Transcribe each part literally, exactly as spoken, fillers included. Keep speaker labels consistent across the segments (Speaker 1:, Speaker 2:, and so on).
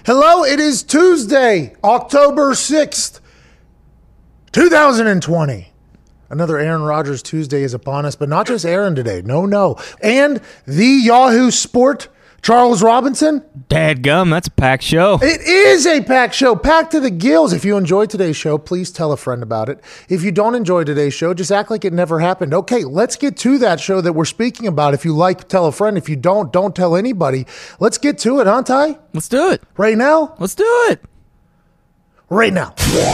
Speaker 1: Hello, it is Tuesday, October sixth, two thousand twenty. Another Aaron Rodgers Tuesday is upon us, but not just Aaron today. No, no. And the Yahoo Sport, Charles Robinson.
Speaker 2: Dadgum, that's a packed show.
Speaker 1: It is a packed show, packed to the gills. If you enjoyed today's show, please tell a friend about it. If you don't enjoy today's show, just act like it never happened. Okay, let's get to that show that we're speaking about. If you like, tell a friend. If you don't, don't tell anybody. Let's get to it, huh, Ty?
Speaker 2: Let's do it.
Speaker 1: Right now?
Speaker 2: Let's do it.
Speaker 1: Right now.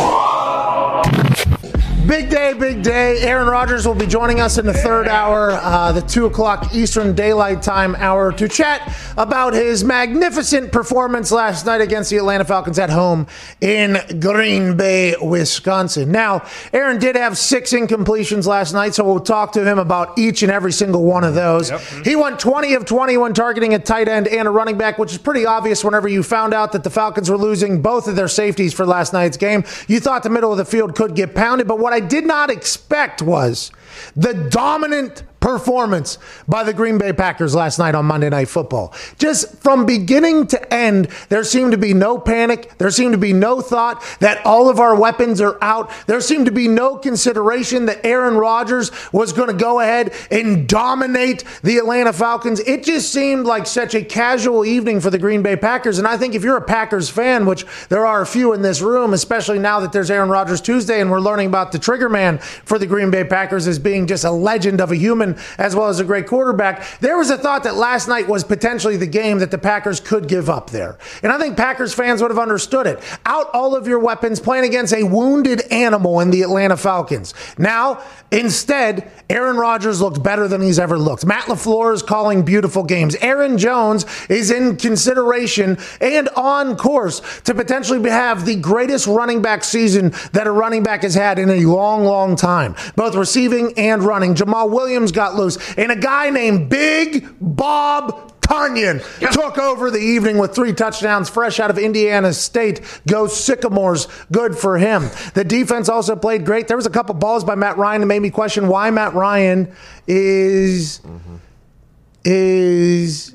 Speaker 1: Big day, big day. Aaron Rodgers will be joining us in the third hour, uh, the two o'clock Eastern Daylight Time hour, to chat about his magnificent performance last night against the Atlanta Falcons at home in Green Bay, Wisconsin. Now, Aaron did have six incompletions last night, so we'll talk to him about each and every single one of those. Yep. He went twenty of twenty when targeting a tight end and a running back, which is pretty obvious whenever you found out that the Falcons were losing both of their safeties for last night's game. You thought the middle of the field could get pounded, but what I did not expect was the dominant performance by the Green Bay Packers last night on Monday Night Football. Just from beginning to end, there seemed to be no panic. There seemed to be no thought that all of our weapons are out. There seemed to be no consideration that Aaron Rodgers was going to go ahead and dominate the Atlanta Falcons. It just seemed like such a casual evening for the Green Bay Packers. And I think if you're a Packers fan, which there are a few in this room, especially now that there's Aaron Rodgers Tuesday and we're learning about the trigger man for the Green Bay Packers as being just a legend of a human as well as a great quarterback, there was a thought that last night was potentially the game that the Packers could give up there. And I think Packers fans would have understood it. Out all of your weapons, playing against a wounded animal in the Atlanta Falcons. Now, instead, Aaron Rodgers looked better than he's ever looked. Matt LaFleur is calling beautiful games. Aaron Jones is in consideration and on course to potentially have the greatest running back season that a running back has had in a long, long time, both receiving and running. Jamal Williams got loose, and a guy named Big Bob Tonyan yep. took over the evening with three touchdowns, fresh out of Indiana State. Go Sycamores. Good for him. The defense also played great. There was a couple balls by Matt Ryan that made me question why Matt Ryan is mm-hmm. is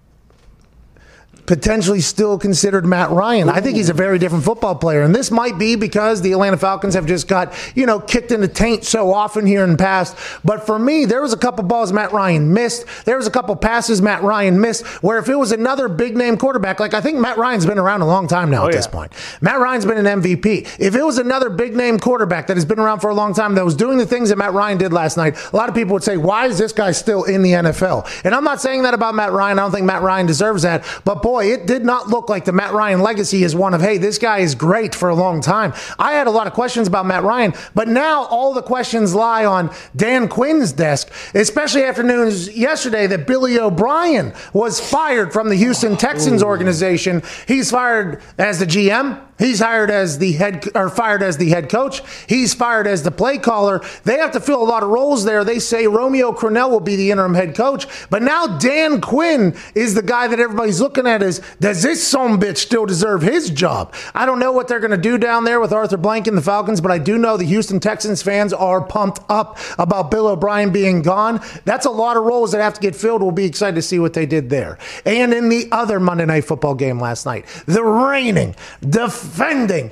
Speaker 1: potentially still considered Matt Ryan. Ooh. I think he's a very different football player. And this might be because the Atlanta Falcons have just got, you know, kicked in the taint so often here in the past. But for me, there was a couple balls Matt Ryan missed. There was a couple passes Matt Ryan missed where if it was another big name quarterback, like I think Matt Ryan's been around a long time now oh, at yeah. this point. Matt Ryan's been an M V P. If it was another big name quarterback that has been around for a long time that was doing the things that Matt Ryan did last night, a lot of people would say, why is this guy still in the N F L? And I'm not saying that about Matt Ryan. I don't think Matt Ryan deserves that. But boy, it did not look like the Matt Ryan legacy is one of, hey, this guy is great for a long time. I had a lot of questions about Matt Ryan, but now all the questions lie on Dan Quinn's desk, especially after news yesterday that Billy O'Brien was fired from the Houston Texans Ooh. organization. He's fired as the G M. He's hired as the head or fired as the head coach. He's fired as the play caller. They have to fill a lot of roles there. They say Romeo Crennel will be the interim head coach, but now Dan Quinn is the guy that everybody's looking at as, does this son bitch still deserve his job? I don't know what they're going to do down there with Arthur Blank and the Falcons, but I do know the Houston Texans fans are pumped up about Bill O'Brien being gone. That's a lot of roles that have to get filled. We'll be excited to see what they did there. And in the other Monday Night Football game last night, the reigning, defending,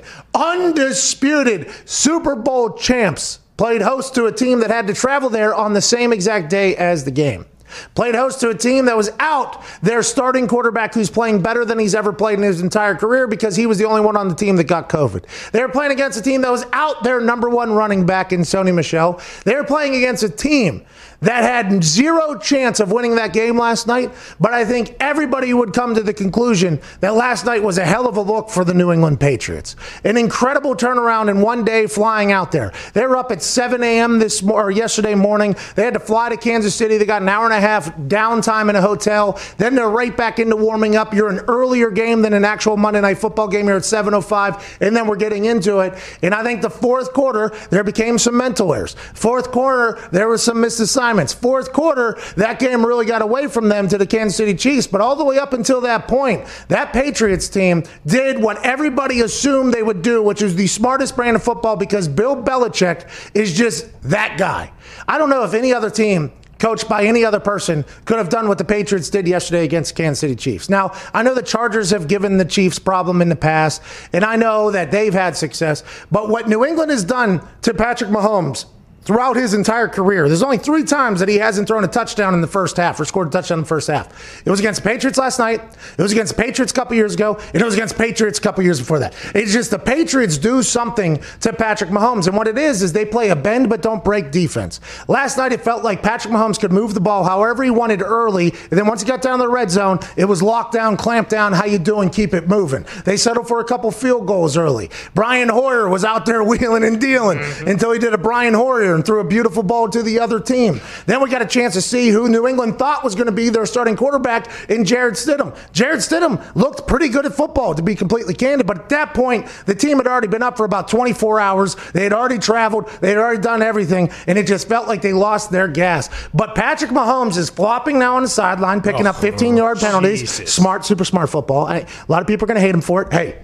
Speaker 1: undisputed Super Bowl champs played host to a team that had to travel there on the same exact day as the game. Played host to a team that was out their starting quarterback who's playing better than he's ever played in his entire career because he was the only one on the team that got COVID. They were playing against a team that was out their number one running back in Sony Michel. They were playing against a team that had zero chance of winning that game last night, but I think everybody would come to the conclusion that last night was a hell of a look for the New England Patriots. An incredible turnaround in one day flying out there. They were up at seven a.m. this mo- or yesterday morning. They had to fly to Kansas City. They got an hour and a half downtime in a hotel. Then they're right back into warming up. You're an earlier game than an actual Monday Night Football game here at seven oh five, and then we're getting into it. And I think the fourth quarter, there became some mental errors. Fourth quarter, there was some missed assignments. Fourth quarter, that game really got away from them to the Kansas City Chiefs. But all the way up until that point, that Patriots team did what everybody assumed they would do, which is the smartest brand of football because Bill Belichick is just that guy. I don't know if any other team coached by any other person, could have done what the Patriots did yesterday against the Kansas City Chiefs. Now, I know the Chargers have given the Chiefs problem in the past, and I know that they've had success, but what New England has done to Patrick Mahomes throughout his entire career, there's only three times that he hasn't thrown a touchdown in the first half or scored a touchdown in the first half. It was against the Patriots last night. It was against the Patriots a couple years ago. And it was against the Patriots a couple years before that. It's just the Patriots do something to Patrick Mahomes. And what it is, is they play a bend but don't break defense. Last night, it felt like Patrick Mahomes could move the ball however he wanted early. And then once he got down to the red zone, it was locked down, clamped down, how you doing, keep it moving. They settled for a couple field goals early. Brian Hoyer was out there wheeling and dealing mm-hmm. until he did a Brian Hoyer and threw a beautiful ball to the other team. Then we got a chance to see who New England thought was going to be their starting quarterback in Jarrett Stidham. Jarrett Stidham looked pretty good at football, to be completely candid, but at that point, the team had already been up for about twenty-four hours. They had already traveled. They had already done everything, and it just felt like they lost their gas. But Patrick Mahomes is flopping now on the sideline, picking oh, up fifteen-yard penalties. Jesus. Smart, super smart football. I, a lot of people are going to hate him for it. Hey,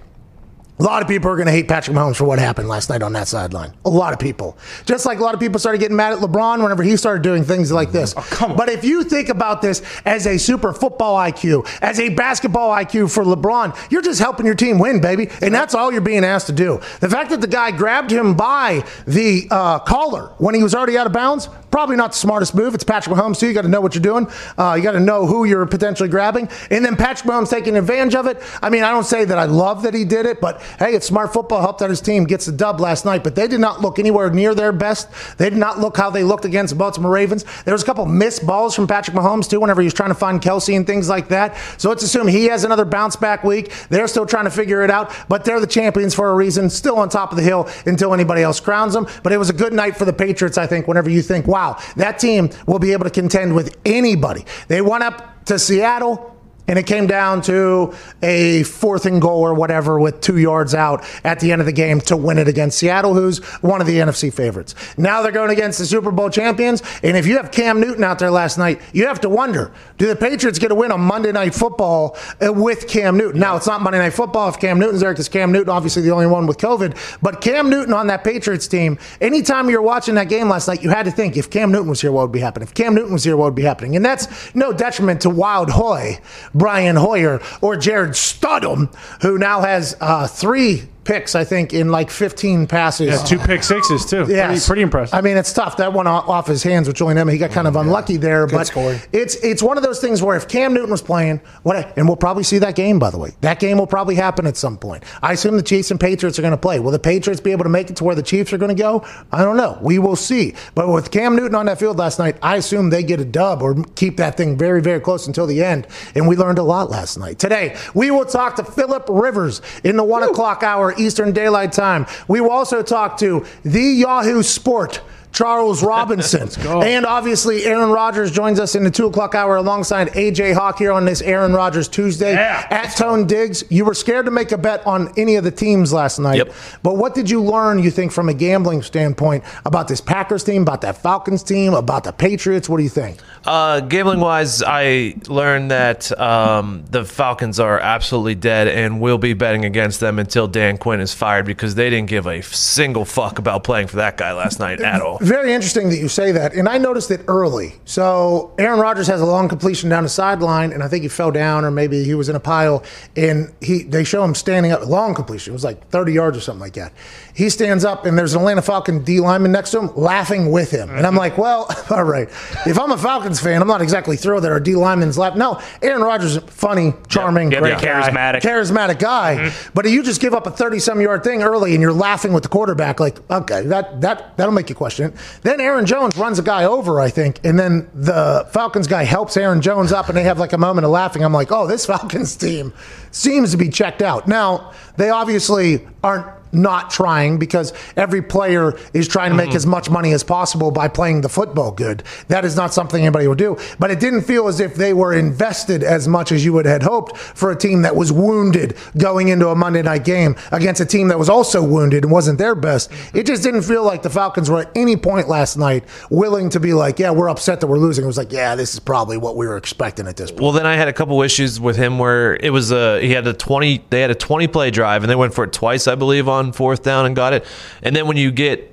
Speaker 1: a lot of people are going to hate Patrick Mahomes for what happened last night on that sideline. A lot of people. Just like a lot of people started getting mad at LeBron whenever he started doing things like this.
Speaker 3: Oh, come on.
Speaker 1: But if you think about this as a super football I Q, as a basketball I Q for LeBron, you're just helping your team win, baby. And that's all you're being asked to do. The fact that the guy grabbed him by the uh, collar when he was already out of bounds, probably not the smartest move. It's Patrick Mahomes, too. You got to know what you're doing. Uh, you got to know who you're potentially grabbing. And then Patrick Mahomes taking advantage of it. I mean, I don't say that I love that he did it, but hey, it's smart football. Helped out his team gets the dub last night, but they did not look anywhere near their best. They did not look how they looked against the Baltimore Ravens. There was a couple missed balls from Patrick Mahomes, too, whenever he was trying to find Kelsey and things like that. So let's assume he has another bounce-back week. They're still trying to figure it out, but they're the champions for a reason, still on top of the hill until anybody else crowns them. But it was a good night for the Patriots, I think, whenever you think, wow, that team will be able to contend with anybody. They went up to Seattle, and it came down to a fourth and goal or whatever with two yards out at the end of the game to win it against Seattle, who's one of the N F C favorites. Now they're going against the Super Bowl champions, and if you have Cam Newton out there last night, you have to wonder, do the Patriots get a win on Monday Night Football with Cam Newton? Now, it's not Monday Night Football if Cam Newton's there, because Cam Newton, obviously the only one with COVID, but Cam Newton on that Patriots team, anytime you're watching that game last night, you had to think, if Cam Newton was here, what would be happening? If Cam Newton was here, what would be happening? And that's no detriment to Wild Hoy, Brian Hoyer, or Jarrett Stidham, who now has uh, three picks, I think, in like fifteen passes.
Speaker 3: Yeah, two pick sixes, too.
Speaker 1: Yes.
Speaker 3: Pretty, pretty impressive.
Speaker 1: I mean, it's tough. That one off his hands with Julian Edelman, he got kind of unlucky there.
Speaker 4: Good
Speaker 1: but
Speaker 4: scoring.
Speaker 1: it's it's one of those things where if Cam Newton was playing, what, and we'll probably see that game, by the way. That game will probably happen at some point. I assume the Chiefs and Patriots are going to play. Will the Patriots be able to make it to where the Chiefs are going to go? I don't know. We will see. But with Cam Newton on that field last night, I assume they get a dub or keep that thing very, very close until the end. And we learned a lot last night. Today, we will talk to Philip Rivers in the one Woo. o'clock hour Eastern Daylight Time. We will also talk to the Yahoo Sport, Charles Robinson. And obviously, Aaron Rodgers joins us in the two o'clock hour alongside A J Hawk here on this Aaron Rodgers Tuesday.
Speaker 3: Yeah.
Speaker 1: At Tone Diggs, you were scared to make a bet on any of the teams last night.
Speaker 2: Yep.
Speaker 1: But what did you learn, you think, from a gambling standpoint about this Packers team, about that Falcons team, about the Patriots? What do you think?
Speaker 5: Uh, gambling-wise, I learned that um, the Falcons are absolutely dead, and we'll be betting against them until Dan Quinn is fired, because they didn't give a single fuck about playing for that guy last night at all.
Speaker 1: Very interesting that you say that, and I noticed it early. So Aaron Rodgers has a long completion down the sideline, and I think he fell down, or maybe he was in a pile, and he they show him standing up. Long completion. It was like thirty yards or something like that. He stands up, and there's an Atlanta Falcon D lineman next to him laughing with him. And I'm like, well, all right. If I'm a Falcons fan, I'm not exactly thrilled that our D lineman's laughing. No, Aaron Rodgers is funny, charming,
Speaker 2: Yep. Yep.
Speaker 1: great
Speaker 2: Yeah,
Speaker 1: guy,
Speaker 2: charismatic.
Speaker 1: charismatic guy. Mm-hmm. But you just give up a thirty-some yard thing early, and you're laughing with the quarterback. Like, okay, that that that'll make you question it. Then Aaron Jones runs a guy over, I think, and then the Falcons guy helps Aaron Jones up, and they have like a moment of laughing. I'm like, oh, this Falcons team seems to be checked out. Now, they obviously aren't not trying, because every player is trying to make mm-hmm. as much money as possible by playing the football good. That is not something anybody would do. But it didn't feel as if they were invested as much as you would have hoped for a team that was wounded going into a Monday night game against a team that was also wounded and wasn't their best. It just didn't feel like the Falcons were at any point last night willing to be like, yeah, we're upset that we're losing. It was like, yeah, this is probably what we were expecting at this point.
Speaker 5: Well, then I had a couple issues with him where it was a he had a twenty they had a twenty play drive, and they went for it twice, I believe, on fourth down and got it. And then when you get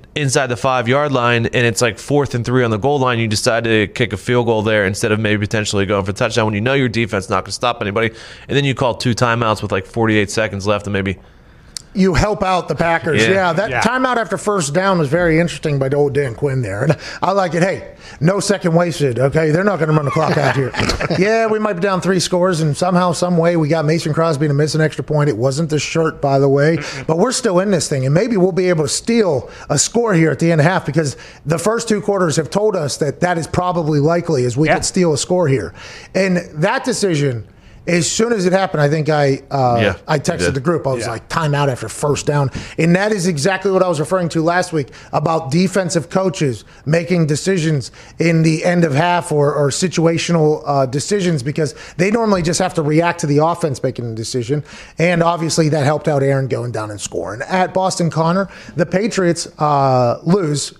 Speaker 5: inside the five-yard line and it's like fourth and three on the goal line, you decide to kick a field goal there instead of maybe potentially going for a touchdown when you know your defense is not going to stop anybody, and then you call two timeouts with like forty-eight seconds left and maybe
Speaker 1: you help out the Packers. Yeah,
Speaker 5: Yeah.
Speaker 1: that
Speaker 3: Yeah.
Speaker 1: timeout after first down was very interesting by the old Dan Quinn there. And I like it. Hey, no second wasted, okay? They're not going to run the clock out here. Yeah, we might be down three scores, and somehow, some way, we got Mason Crosby to miss an extra point. It wasn't the shirt, by the way, but we're still in this thing, and maybe we'll be able to steal a score here at the end of half because the first two quarters have told us that that is probably likely as we
Speaker 3: Yeah.
Speaker 1: could steal a score here. And that decision, as soon as it happened, I think I uh,
Speaker 5: Yeah,
Speaker 1: I
Speaker 5: you
Speaker 1: texted
Speaker 5: did.
Speaker 1: the group. I was
Speaker 3: Yeah.
Speaker 1: like, timeout after first down. And that is exactly what I was referring to last week about defensive coaches making decisions in the end of half or, or situational uh, decisions because they normally just have to react to the offense making a decision. And obviously that helped out Aaron going down and scoring. At Boston Connor, the Patriots uh, lose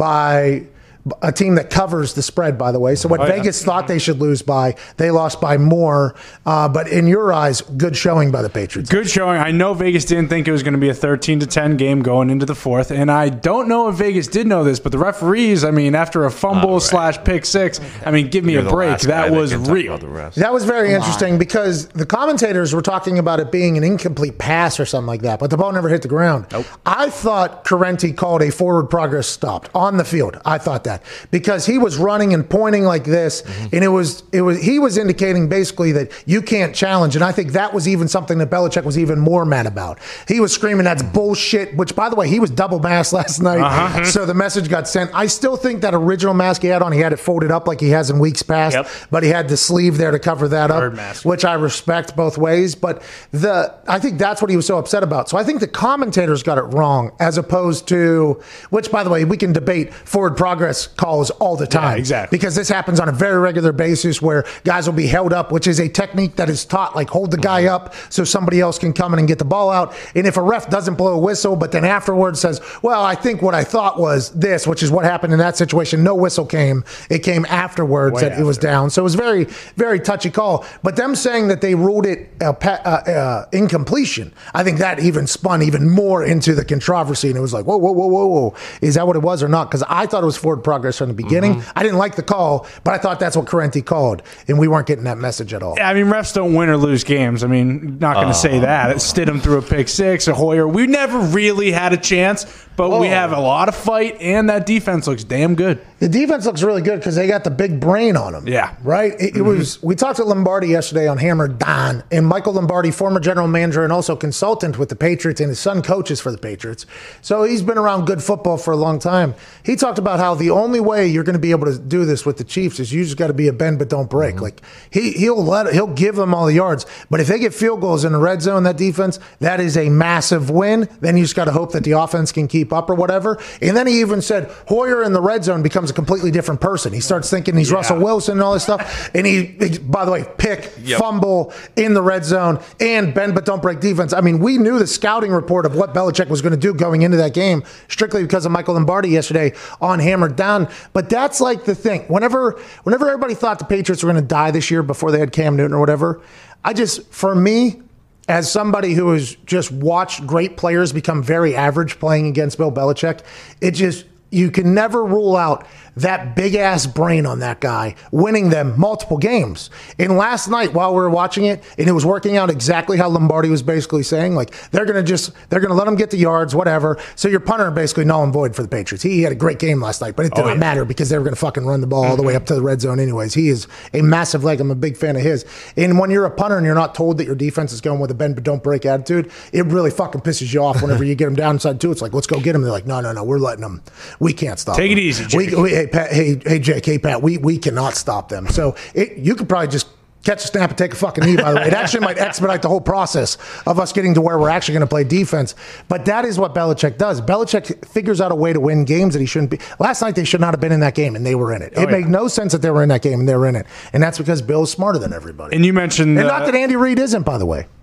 Speaker 1: by a team that covers the spread, by the way. So what
Speaker 3: Oh, yeah.
Speaker 1: Vegas thought they should lose by, they lost by more. Uh, but in your eyes, good showing by the Patriots.
Speaker 3: Good showing. I know Vegas didn't think it was going to be a thirteen to ten game going into the fourth, and I don't know if Vegas did know this, but the referees, I mean, after a fumble
Speaker 5: All right.
Speaker 3: slash pick six, I mean, give me
Speaker 5: You're
Speaker 3: a
Speaker 5: the
Speaker 3: break.
Speaker 5: last guy
Speaker 3: That was
Speaker 5: can talk
Speaker 3: real.
Speaker 5: about the refs.
Speaker 1: That was very interesting because the commentators were talking about it being an incomplete pass or something like that, but the ball never hit the ground.
Speaker 3: Nope.
Speaker 1: I thought Correnti called a forward progress stopped on the field. I thought that because he was running and pointing like this,
Speaker 5: Mm-hmm.
Speaker 1: and it was it was he was indicating basically that you can't challenge, and I think that was even something that Belichick was even more mad about. He was screaming that's bullshit. Which, by the way, he was double masked last night,
Speaker 3: Uh-huh.
Speaker 1: so the message got sent. I still think that original mask he had on, he had it folded up like he has in weeks past,
Speaker 3: Yep.
Speaker 1: but he had the sleeve there to cover that up,
Speaker 3: Bird mask.
Speaker 1: which I respect both ways. But the I think that's what he was so upset about. So I think the commentators got it wrong, as opposed to which, by the way, we can debate forward progress calls all the time,
Speaker 3: exactly.
Speaker 1: because this happens on a very regular basis where guys will be held up, which is a technique that is taught, like hold the guy up so somebody else can come in and get the ball out. And if a ref doesn't blow a whistle, but then afterwards says, well, I think what I thought was this, which is what happened in that situation. No whistle came. It came afterwards
Speaker 3: Way
Speaker 1: that it was
Speaker 3: after.
Speaker 1: down. So it was very, very touchy call. But them saying that they ruled it uh, pa- uh, uh, incompletion, I think that even spun even more into the controversy. And it was like, whoa, whoa, whoa, whoa, whoa. Is that what it was or not? Because I thought it was forward progress from the beginning. I didn't like the call, but I thought that's what Correnti called. And we weren't getting that message at all.
Speaker 3: I mean, refs don't win or lose games. I mean, not going to say that. Stidham threw a pick six, a Hoyer. We never really had a chance, but we
Speaker 1: Oh.
Speaker 3: have a lot of fight, and that defense looks damn good.
Speaker 1: The defense looks really good because they got the big brain on them.
Speaker 3: Yeah.
Speaker 1: Right? It, it was. We talked to Lombardi yesterday on Hammer Don, and Michael Lombardi, former general manager and also consultant with the Patriots, and his son coaches for the Patriots. So he's been around good football for a long time. He talked about how the only way you're going to be able to do this with the Chiefs is you just got to be a bend but don't break. Like he he'll let he'll give them all the yards, but if they get field goals in the red zone, that defense, that is a massive win. Then you just got to hope that the offense can keep up or whatever. And then he even said Hoyer in the red zone becomes a completely different person. He starts thinking he's
Speaker 3: Yeah.
Speaker 1: Russell Wilson and all this stuff. And he, he- by the way, pick,
Speaker 5: Yep.
Speaker 1: fumble in the red zone, and bend but don't break defense. I mean, we knew the scouting report of what Belichick was going to do going into that game strictly because of Michael Lombardi yesterday on Hammered Down. But that's like the thing. Whenever, whenever everybody thought the Patriots were going to die this year before they had Cam Newton or whatever, I just, for me, as somebody who has just watched great players become very average playing against Bill Belichick, it just, you can never rule out that big ass brain on that guy winning them multiple games. And last night while we were watching it, and it was working out exactly how Lombardi was basically saying, like they're going to just, they're going to let him get the yards, whatever. So your punter basically null and void for the Patriots. He had a great game last night, but it did
Speaker 3: Oh,
Speaker 1: not
Speaker 3: yeah.
Speaker 1: matter because they were going to fucking run the ball all the way up to the red zone anyways. He is a massive leg. I'm a big fan of his. And when you're a punter and you're not told that your defense is going with a bend but don't break attitude, it really fucking pisses you off whenever you get them downside too. It's like, let's go get them. They're like, no, no, no, we're letting them. We can't stop
Speaker 3: Take
Speaker 1: them.
Speaker 3: it easy,
Speaker 1: We,
Speaker 3: Jake.
Speaker 1: we, hey, Pat, hey, hey, Jake, hey, Pat, we, we cannot stop them. So it, you could probably just catch a snap and take a fucking knee, by the way. It actually might expedite the whole process of us getting to where we're actually going to play defense. But that is what Belichick does. Belichick figures out a way to win games that he shouldn't be. Last night, they should not have been in that game, and they were in it. It
Speaker 3: Oh, yeah.
Speaker 1: made no sense that they were in that game, and they were in it. And that's because Bill's smarter than everybody.
Speaker 3: And you mentioned
Speaker 1: And
Speaker 3: uh,
Speaker 1: not that Andy Reid isn't, by the way.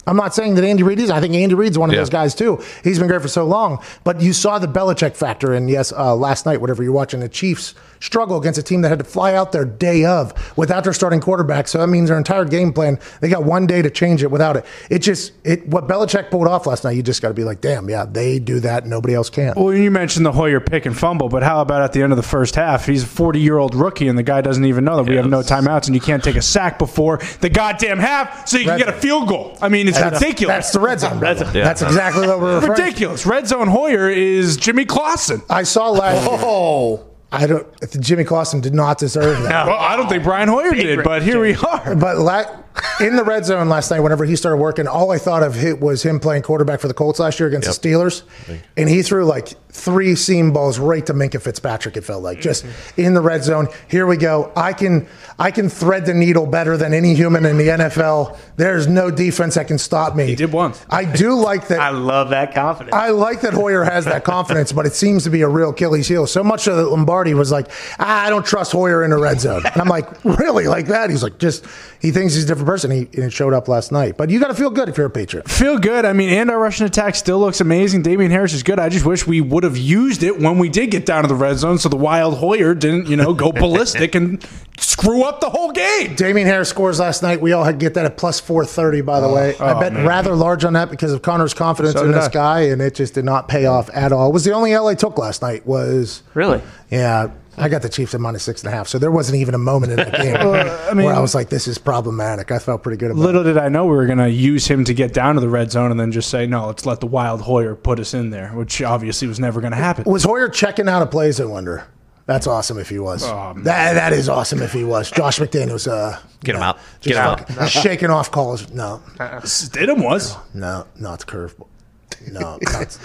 Speaker 1: I'm not saying that Andy Reid is. I think Andy Reid's one of
Speaker 5: Yeah.
Speaker 1: those guys too. He's been great for so long. But you saw the Belichick factor. And yes, uh, last night, whatever you're watching, the Chiefs struggle against a team that had to fly out their day of without their starting quarterback. So that means their entire game plan, they got one day to change it without it. It just, it what Belichick pulled off last night, you just got to be like, damn, yeah, they do that. Nobody else can.
Speaker 3: Well, you mentioned the Hoyer pick and fumble, but how about at the end of the first half? He's a forty-year-old rookie, and the guy doesn't even know that we have no timeouts, and you can't take a sack before the goddamn half so you can
Speaker 1: Red
Speaker 3: get a
Speaker 1: zone.
Speaker 3: field goal. I mean, it's
Speaker 1: That's-
Speaker 3: ridiculous.
Speaker 1: That's the red zone. brother.
Speaker 5: Yeah.
Speaker 1: That's exactly what we're referring to.
Speaker 3: ridiculous. Red zone Hoyer is Jimmy Clausen.
Speaker 1: I saw last year.
Speaker 4: Oh,
Speaker 1: I don't. Jimmy Clausen did not deserve that.
Speaker 3: Well, I don't think Brian Hoyer did, but here we are.
Speaker 1: But la- in the red zone last night, whenever he started working, all I thought of hit was him playing quarterback for the Colts last year against
Speaker 5: Yep.
Speaker 1: the Steelers, and he threw like three seam balls right to Minka Fitzpatrick. It felt like just in the red zone. Here we go. I can I can thread the needle better than any human in the N F L. There's no defense that can stop me.
Speaker 3: He did once.
Speaker 1: I do like that.
Speaker 6: I love that confidence.
Speaker 1: I like that Hoyer has that confidence, but it seems to be a real Achilles heel. So much so that Lombardi was like, ah, I don't trust Hoyer in the red zone. And I'm like, really? Like that? He's like, just, he thinks he's a different person. He, and it showed up last night. But you got to feel good if you're a Patriot.
Speaker 3: Feel good. I mean, and our Russian attack still looks amazing. Damian Harris is good. I just wish we would have used it when we did get down to the red zone so the wild Hoyer didn't, you know, go ballistic and screw up the whole game.
Speaker 1: Damian Harris scores last night. We all had to get that at plus four thirty, by the way. I
Speaker 3: oh,
Speaker 1: bet
Speaker 3: man.
Speaker 1: rather large on that because of Connor's confidence
Speaker 3: So
Speaker 1: in
Speaker 3: did
Speaker 1: this
Speaker 3: I.
Speaker 1: guy, and it just did not pay off at all. It was the only L A took last night was,
Speaker 6: Really?
Speaker 1: yeah, I got the Chiefs at minus six and a half. So there wasn't even a moment in that game
Speaker 3: I mean-
Speaker 1: where I was like, this is problematic. I felt pretty good about it.
Speaker 3: Little did I know we were going to use him to get down to the red zone and then just say, no, let's let the wild Hoyer put us in there, which obviously was never going to happen.
Speaker 1: Was Hoyer checking out of plays, I wonder? That's awesome if he was.
Speaker 3: Oh, man.
Speaker 1: that that is awesome if he was. Josh McDaniels, uh,
Speaker 5: Get him
Speaker 1: no,
Speaker 5: out.
Speaker 1: just
Speaker 5: Get out.
Speaker 1: fucking shaking off calls. No,
Speaker 3: Stidham was.
Speaker 1: no, no, it's curveball. No, not,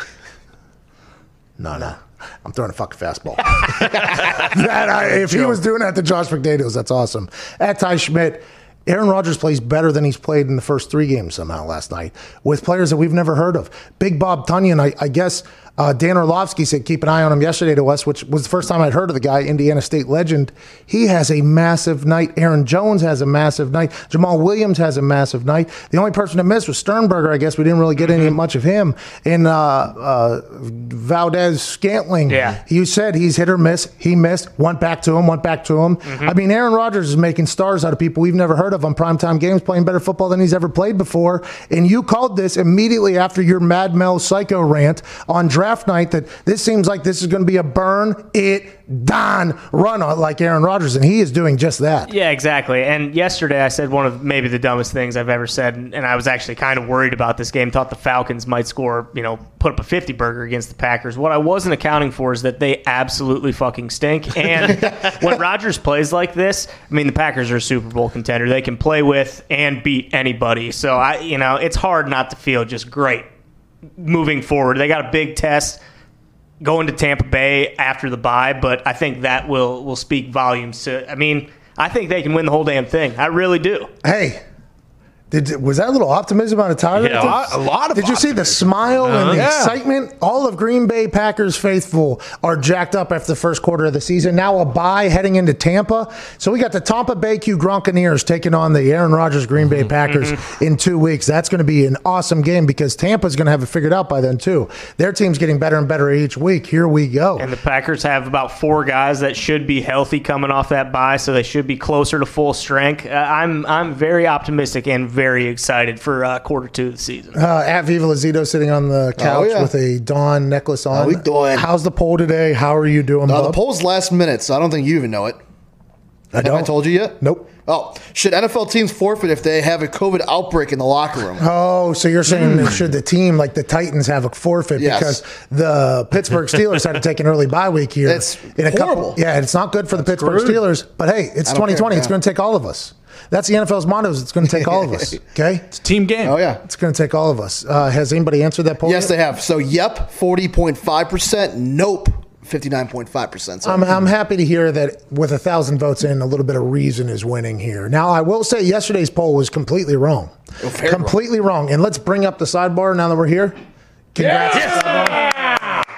Speaker 1: no, no. I'm throwing a fucking fastball. that I, if he was doing that to Josh McDaniels, that's awesome. At Ty Schmidt, Aaron Rodgers plays better than he's played in the first three games somehow last night with players that we've never heard of. Big Bob Tunyon, I, I guess uh, Dan Orlovsky said keep an eye on him yesterday to us, which was the first time I'd heard of the guy, Indiana State legend. He has a massive night. Aaron Jones has a massive night. Jamal Williams has a massive night. The only person to miss was Sternberger. I guess we didn't really get any much of him. And uh, uh, Valdez Scantling,
Speaker 6: Yeah.
Speaker 1: you said he's hit or miss. He missed, went back to him, went back to him. I mean, Aaron Rodgers is making stars out of people we've never heard of on primetime games, playing better football than he's ever played before. And you called this immediately after your Mad Mel Psycho rant on draft night that this seems like this is going to be a burn it down run on like Aaron Rodgers, and he is doing just that.
Speaker 6: Yeah, exactly. And yesterday I said one of maybe the dumbest things I've ever said, and I was actually kind of worried about this game. Thought the Falcons might score, you know, put up a fifty burger against the Packers. What I wasn't accounting for is that they absolutely fucking stink. And when Rodgers plays like this, I mean, the Packers are a Super Bowl contender. They can play with and beat anybody. So I, you know, it's hard not to feel just great moving forward. They got a big test going to Tampa Bay after the bye, but I think that will will speak volumes to. I mean, I think they can win the whole damn thing. I really do.
Speaker 1: Hey, did, was that a little optimism out of Tyler?
Speaker 5: Yeah, a lot-
Speaker 3: a lot of
Speaker 1: Did you see the smile and the
Speaker 3: Yeah.
Speaker 1: excitement? All of Green Bay Packers faithful are jacked up after the first quarter of the season. Now a bye heading into Tampa. So we got the Tampa Bay Q Gronkaneers taking on the Aaron Rodgers Green Bay Packers in two weeks. That's going to be an awesome game because Tampa's going to have it figured out by then too. Their team's getting better and better each week. Here we go.
Speaker 6: And the Packers have about four guys that should be healthy coming off that bye, so they should be closer to full strength. Uh, I'm I'm very optimistic and very excited for uh, quarter two of the season.
Speaker 1: Uh, at Viva Lazito sitting on the couch
Speaker 4: yeah.
Speaker 1: with a Dawn necklace on.
Speaker 4: How we doing?
Speaker 1: How's the poll today? How are you doing,
Speaker 4: Uh, the
Speaker 1: bub?
Speaker 4: poll's last minute, so I don't think you even know it.
Speaker 1: I
Speaker 4: Have I
Speaker 1: don't.
Speaker 4: told you yet?
Speaker 1: Nope.
Speaker 4: Oh, should N F L teams forfeit if they have a COVID outbreak in the locker room?
Speaker 1: Oh, so you're saying that should the team like the Titans have a forfeit
Speaker 4: Yes.
Speaker 1: because the Pittsburgh Steelers had to take an early bye week here?
Speaker 4: It's
Speaker 1: in a couple.
Speaker 4: horrible.
Speaker 1: Yeah, it's not good for the Pittsburgh
Speaker 3: screwed.
Speaker 1: Steelers. But hey, it's
Speaker 4: I don't
Speaker 1: twenty twenty.
Speaker 4: care,
Speaker 1: It's
Speaker 4: yeah.
Speaker 1: going to take all of us. That's the N F L's motto. Is it's going to take all of us. Okay,
Speaker 3: It's a team game.
Speaker 4: Oh, yeah.
Speaker 1: it's going to take all of us. Uh, has anybody answered that poll?
Speaker 4: Yes,
Speaker 1: yet?
Speaker 4: they have. So, yep, forty point five percent. Nope, fifty-nine point five percent. So,
Speaker 1: I'm, I'm happy to hear that with a thousand votes in, a little bit of reason is winning here. Now, I will say yesterday's poll was completely wrong.
Speaker 4: Oh, very
Speaker 1: completely wrong. And let's bring up the sidebar now that we're here. Congrats.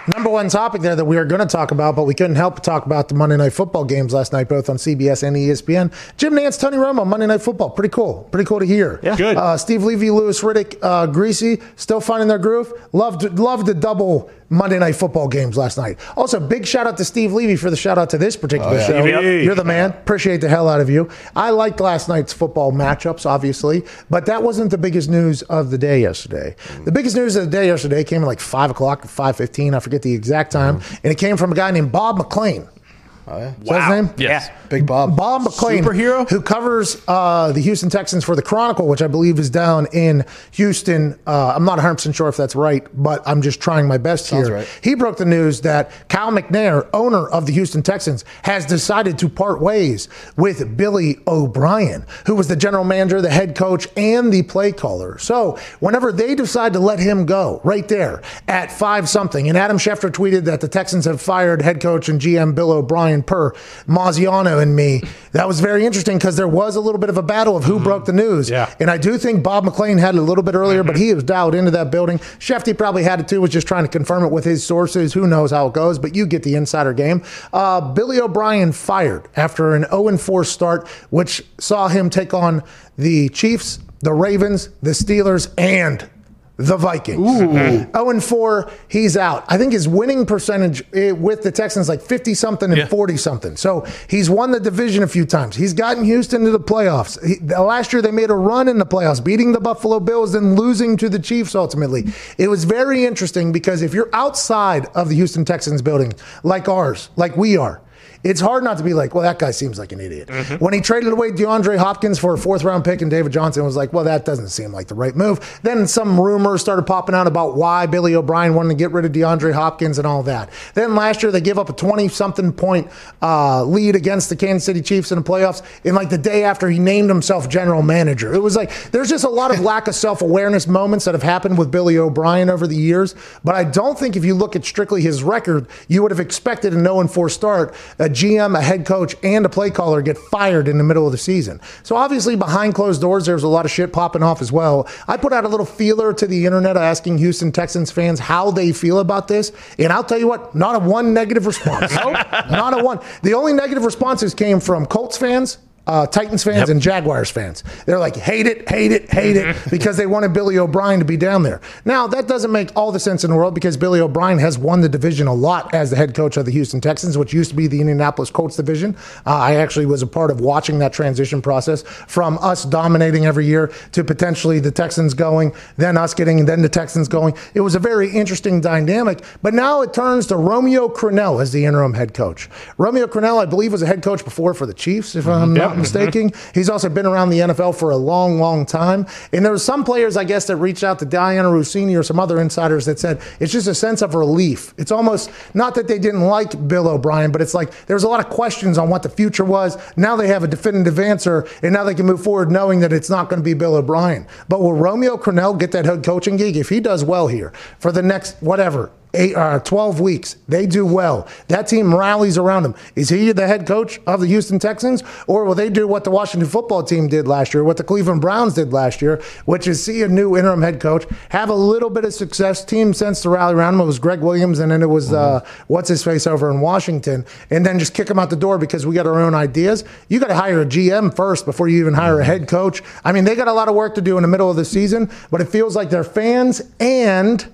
Speaker 1: Number one topic there that we were going to talk about, but we couldn't help but talk about the Monday Night Football games last night, both on C B S and E S P N. Jim Nance, Tony Romo, Monday Night Football. Pretty cool. Pretty cool to hear.
Speaker 6: Yeah.
Speaker 3: Good.
Speaker 1: Uh, Steve Levy, Lewis Riddick, uh, Greasy, still finding their groove. Loved, loved the double Monday Night Football games last night. Also, big shout out to Steve Levy for the shout out to this particular
Speaker 4: Oh, yeah.
Speaker 1: show.
Speaker 3: Stevie.
Speaker 1: You're the man. Appreciate the hell out of you. I liked last night's football matchups, obviously, but that wasn't the biggest news of the day yesterday. The biggest news of the day yesterday came at like five o'clock, five fifteen. I forget the exact time, and it came from a guy named Bob McClain.
Speaker 4: Oh, yeah.
Speaker 1: Is that his name?
Speaker 5: Yes.
Speaker 4: Big Bob.
Speaker 1: Bob McClain,
Speaker 3: Superhero?
Speaker 1: who covers uh, the Houston Texans for the Chronicle, which I believe is down in Houston. Uh, I'm not one hundred percent sure if that's right, but I'm just trying my best
Speaker 4: Sounds
Speaker 1: here.
Speaker 4: right.
Speaker 1: He broke the news that Cal McNair, owner of the Houston Texans, has decided to part ways with Billy O'Brien, who was the general manager, the head coach, and the play caller. So whenever they decide to let him go, right there at five something, and Adam Schefter tweeted that the Texans have fired head coach and G M Bill O'Brien per Mazziano and me. That was very interesting because there was a little bit of a battle of who broke the news.
Speaker 3: Yeah.
Speaker 1: And I do think Bob McClain had it a little bit earlier, but he was dialed into that building. Shefty probably had it too, was just trying to confirm it with his sources. Who knows how it goes, but you get the insider game. Uh, Billy O'Brien fired after an oh and four start, which saw him take on the Chiefs, the Ravens, the Steelers, and the Vikings. oh and four, he's out. I think his winning percentage eh, with the Texans like fifty-something and
Speaker 5: Yeah.
Speaker 1: forty-something. So he's won the division a few times. He's gotten Houston to the playoffs. He, the- last year they made a run in the playoffs, beating the Buffalo Bills and losing to the Chiefs ultimately. It was very interesting because if you're outside of the Houston Texans building, like ours, like we are, it's hard not to be like, well, that guy seems like an idiot. When he traded away DeAndre Hopkins for a fourth round pick and David Johnson was like, well, that doesn't seem like the right move. Then some rumors started popping out about why Billy O'Brien wanted to get rid of DeAndre Hopkins and all that. Then last year they give up a twenty-something point uh, lead against the Kansas City Chiefs in the playoffs in like the day after he named himself general manager. It was like, there's just a lot of lack of self-awareness moments that have happened with Billy O'Brien over the years. But I don't think if you look at strictly his record, you would have expected a oh and four start, a G M, a head coach, and a play caller get fired in the middle of the season. So obviously behind closed doors, there's a lot of shit popping off as well. I put out a little feeler to the internet asking Houston Texans fans how they feel about this. And I'll tell you what, not a one negative response. Nope, not a one. The only negative responses came from Colts fans, Uh, Titans fans
Speaker 5: Yep.
Speaker 1: and Jaguars fans. They're like, hate it, hate it, hate it, because they wanted Billy O'Brien to be down there. Now, that doesn't make all the sense in the world because Billy O'Brien has won the division a lot as the head coach of the Houston Texans, which used to be the Indianapolis Colts division. Uh, I actually was a part of watching that transition process from us dominating every year to potentially the Texans going, then us getting, and then the Texans going. It was a very interesting dynamic, but now it turns to Romeo Crennel as the interim head coach. Romeo Crennel, I believe, was a head coach before for the Chiefs, if I'm not mistaken. He's also been around the N F L for a long, long time. And there were some players, I guess, that reached out to Diana Rossini or some other insiders that said it's just a sense of relief. It's almost not that they didn't like Bill O'Brien, but it's like there's a lot of questions on what the future was. Now they have a definitive answer, and now they can move forward knowing that it's not going to be Bill O'Brien. But will Romeo Crennel get that head coaching gig? If he does well here for the next, whatever, Eight, uh, twelve weeks, they do well. That team rallies around him. Is he the head coach of the Houston Texans? Or will they do what the Washington football team did last year, what the Cleveland Browns did last year, which is see a new interim head coach, have a little bit of success, team sense to rally around him. It was Greg Williams, and then it was, uh, what's his face over in Washington, and then just kick him out the door because we got our own ideas. You got to hire a G M first before you even hire a head coach. I mean, they got a lot of work to do in the middle of the season, but it feels like their fans and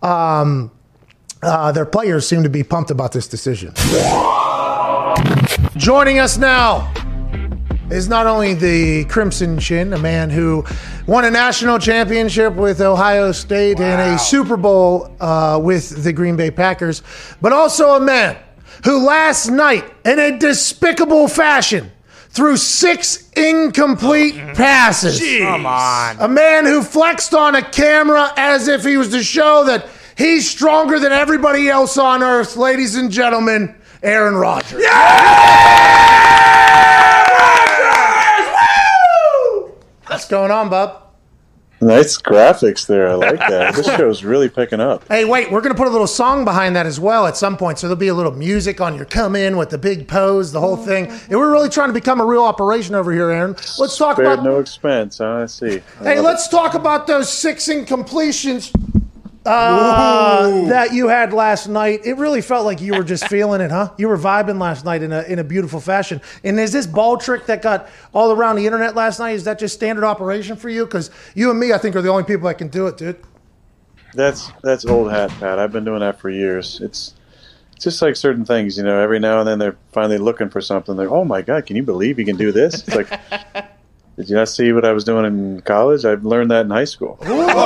Speaker 1: um, Uh, their players seem to be pumped about this decision. Joining us now is not only the Crimson Chin, a man who won a national championship with Ohio State wow. and a Super Bowl uh, with the Green Bay Packers, but also a man who last night, in a despicable fashion, threw six incomplete passes.
Speaker 6: Jeez. Come on.
Speaker 1: A man who flexed on a camera as if he was to show that he's stronger than everybody else on earth. Ladies and gentlemen, Aaron Rodgers. Yeah! Rodgers! Woo! What's going on, bub?
Speaker 7: Nice graphics there. I like that. This show's really picking up.
Speaker 1: Hey, wait, we're going to put a little song behind that as well at some point. So there'll be a little music on your come in with the big pose, the whole thing. And we're really trying to become a real operation over here, Aaron. Let's talk
Speaker 7: Spared
Speaker 1: about
Speaker 7: no expense. Huh? I see. I
Speaker 1: Hey,
Speaker 7: love
Speaker 1: let's talk about those six incompletions. uh, that you had last night. It really felt like you were just feeling it, huh? You were vibing last night in a in a beautiful fashion. And is this ball trick that got all around the internet last night, is that just standard operation for you? Because you and me, I think, are the only people that can do it, dude.
Speaker 7: That's that's old hat, Pat. I've been doing that for years. It's it's just like certain things, you know. Every now and then they're finally looking for something. They're, oh my God, can you believe you can do this? It's like, did you not see what I was doing in college? I learned that in high school.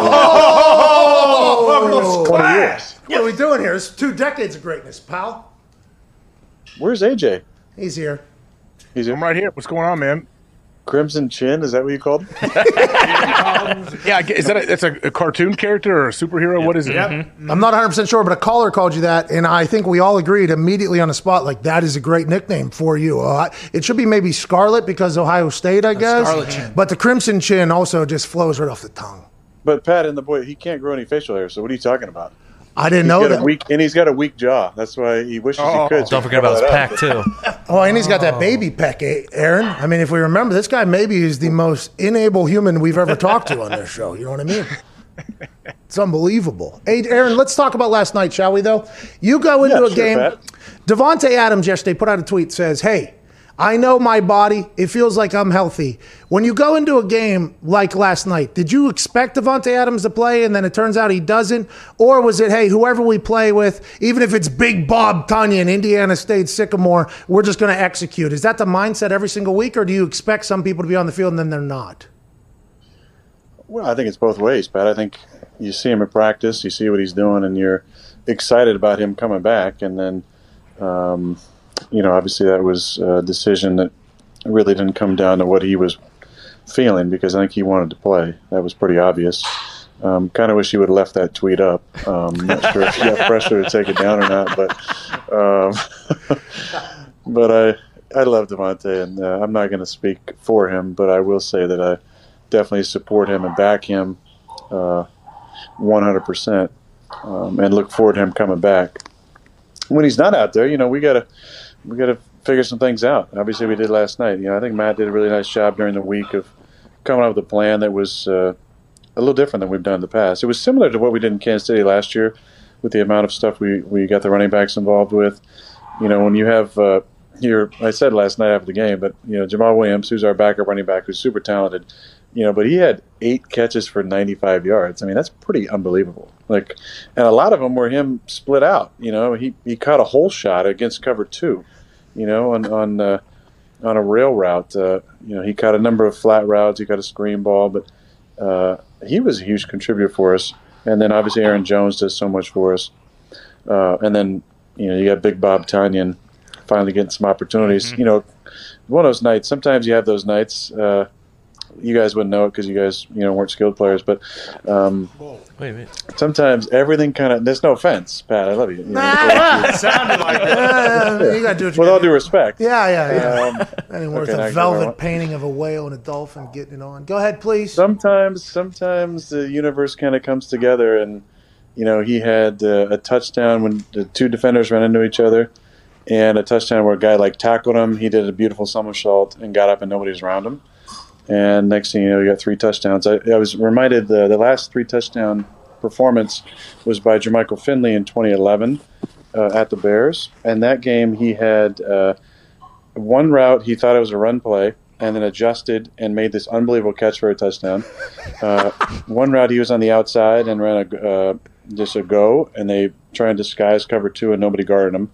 Speaker 1: Oh,
Speaker 7: twenty years.
Speaker 1: What are we doing here? It's two decades of greatness, pal.
Speaker 7: Where's A J?
Speaker 1: He's here.
Speaker 7: He's
Speaker 8: I'm right here. What's going on, man?
Speaker 7: Crimson Chin, is that what you called him?
Speaker 8: Yeah, is that a, that's a, a cartoon character or a superhero? What is it?
Speaker 1: Yep. Mm-hmm. I'm not one hundred percent sure, but a caller called you that, and I think we all agreed immediately on the spot, like, that is a great nickname for you. Uh, it should be maybe Scarlet because Ohio State, I guess.
Speaker 4: Scarlet Chin.
Speaker 1: But the Crimson Chin also just flows right off the tongue.
Speaker 7: But Pat and the boy, he can't grow any facial hair, so what are you talking about?
Speaker 1: I didn't
Speaker 7: He's
Speaker 1: know
Speaker 7: got
Speaker 1: that.
Speaker 7: a weak, and he's got a weak jaw. That's why he wishes
Speaker 8: Oh.
Speaker 7: he could. so
Speaker 5: Don't
Speaker 7: he
Speaker 5: forget
Speaker 7: could
Speaker 5: about his
Speaker 7: pull that
Speaker 5: pack,
Speaker 7: out.
Speaker 5: too.
Speaker 1: Oh, and he's got that baby peck, eh, Aaron. I mean, if we remember, this guy maybe is the most inable human we've ever talked to on this show. You know what I mean? It's unbelievable. Hey, Aaron, let's talk about last night, shall we, though? You go into
Speaker 7: Yeah,
Speaker 1: a
Speaker 7: sure,
Speaker 1: game.
Speaker 7: Pat.
Speaker 1: Devontae Adams yesterday put out a tweet, says, hey, I know my body. It feels like I'm healthy. When you go into a game like last night, did you expect Devontae Adams to play and then it turns out he doesn't? Or was it, hey, whoever we play with, even if it's Big Bob Tunyon, Indiana State Sycamore, we're just going to execute? Is that the mindset every single week, or do you expect some people to be on the field and then they're not?
Speaker 7: Well, I think it's both ways, Pat. I think you see him at practice, you see what he's doing, and you're excited about him coming back. And then, um, you know, obviously that was a decision that really didn't come down to what he was feeling, because I think he wanted to play. That was pretty obvious. Um, kind of wish he would have left that tweet up. Um, not sure if he got pressure to take it down or not, but um, but I I love Devontae, and uh, I'm not going to speak for him, but I will say that I definitely support him and back him uh, one hundred percent, um, and look forward to him coming back. When he's not out there, you know, we gotta we gotta figure some things out. Obviously, we did last night. You know, I think Matt did a really nice job during the week of coming up with a plan that was uh, a little different than we've done in the past. It was similar to what we did in Kansas City last year, with the amount of stuff we, we got the running backs involved with. You know, when you have uh, here, I said last night after the game, but you know, Jamal Williams, who's our backup running back, who's super talented. You know, but he had eight catches for ninety-five yards. I mean, that's pretty unbelievable. Like, and a lot of them were him split out. You know, he, he caught a hole shot against cover two. You know, on on uh, on a rail route. Uh, you know, he caught a number of flat routes. He caught a screen ball, but uh, he was a huge contributor for us. And then obviously Aaron Jones does so much for us. Uh, and then you know, you got Big Bob Tunyon finally getting some opportunities. Mm-hmm. You know, one of those nights. Sometimes you have those nights. Uh, You guys wouldn't know it because you guys, you know, weren't skilled players. But um,
Speaker 5: Wait a minute.
Speaker 7: sometimes everything kind of. There's no offense, Pat. I love you. you know,
Speaker 1: It sounded like that. You got to do what you
Speaker 7: with all
Speaker 1: gotta
Speaker 7: due
Speaker 1: do.
Speaker 7: respect.
Speaker 1: Yeah, yeah, yeah.
Speaker 7: Um,
Speaker 1: Anything worth
Speaker 7: okay, now
Speaker 1: a
Speaker 7: you
Speaker 1: velvet
Speaker 7: know.
Speaker 1: painting of a whale and a dolphin getting it on. Go ahead, please.
Speaker 7: sometimes, sometimes the universe kind of comes together, and you know, he had uh, a touchdown when the two defenders ran into each other, and a touchdown where a guy like tackled him. He did a beautiful somersault and got up, and nobody was around him. And next thing you know, he got three touchdowns. I, I was reminded the the last three touchdown performance was by Jermichael Finley in twenty eleven uh, at the Bears. And that game, he had uh, one route he thought it was a run play, and then adjusted and made this unbelievable catch for a touchdown. Uh, one route he was on the outside and ran a uh, just a go, and they try and disguise cover two, and nobody guarded him.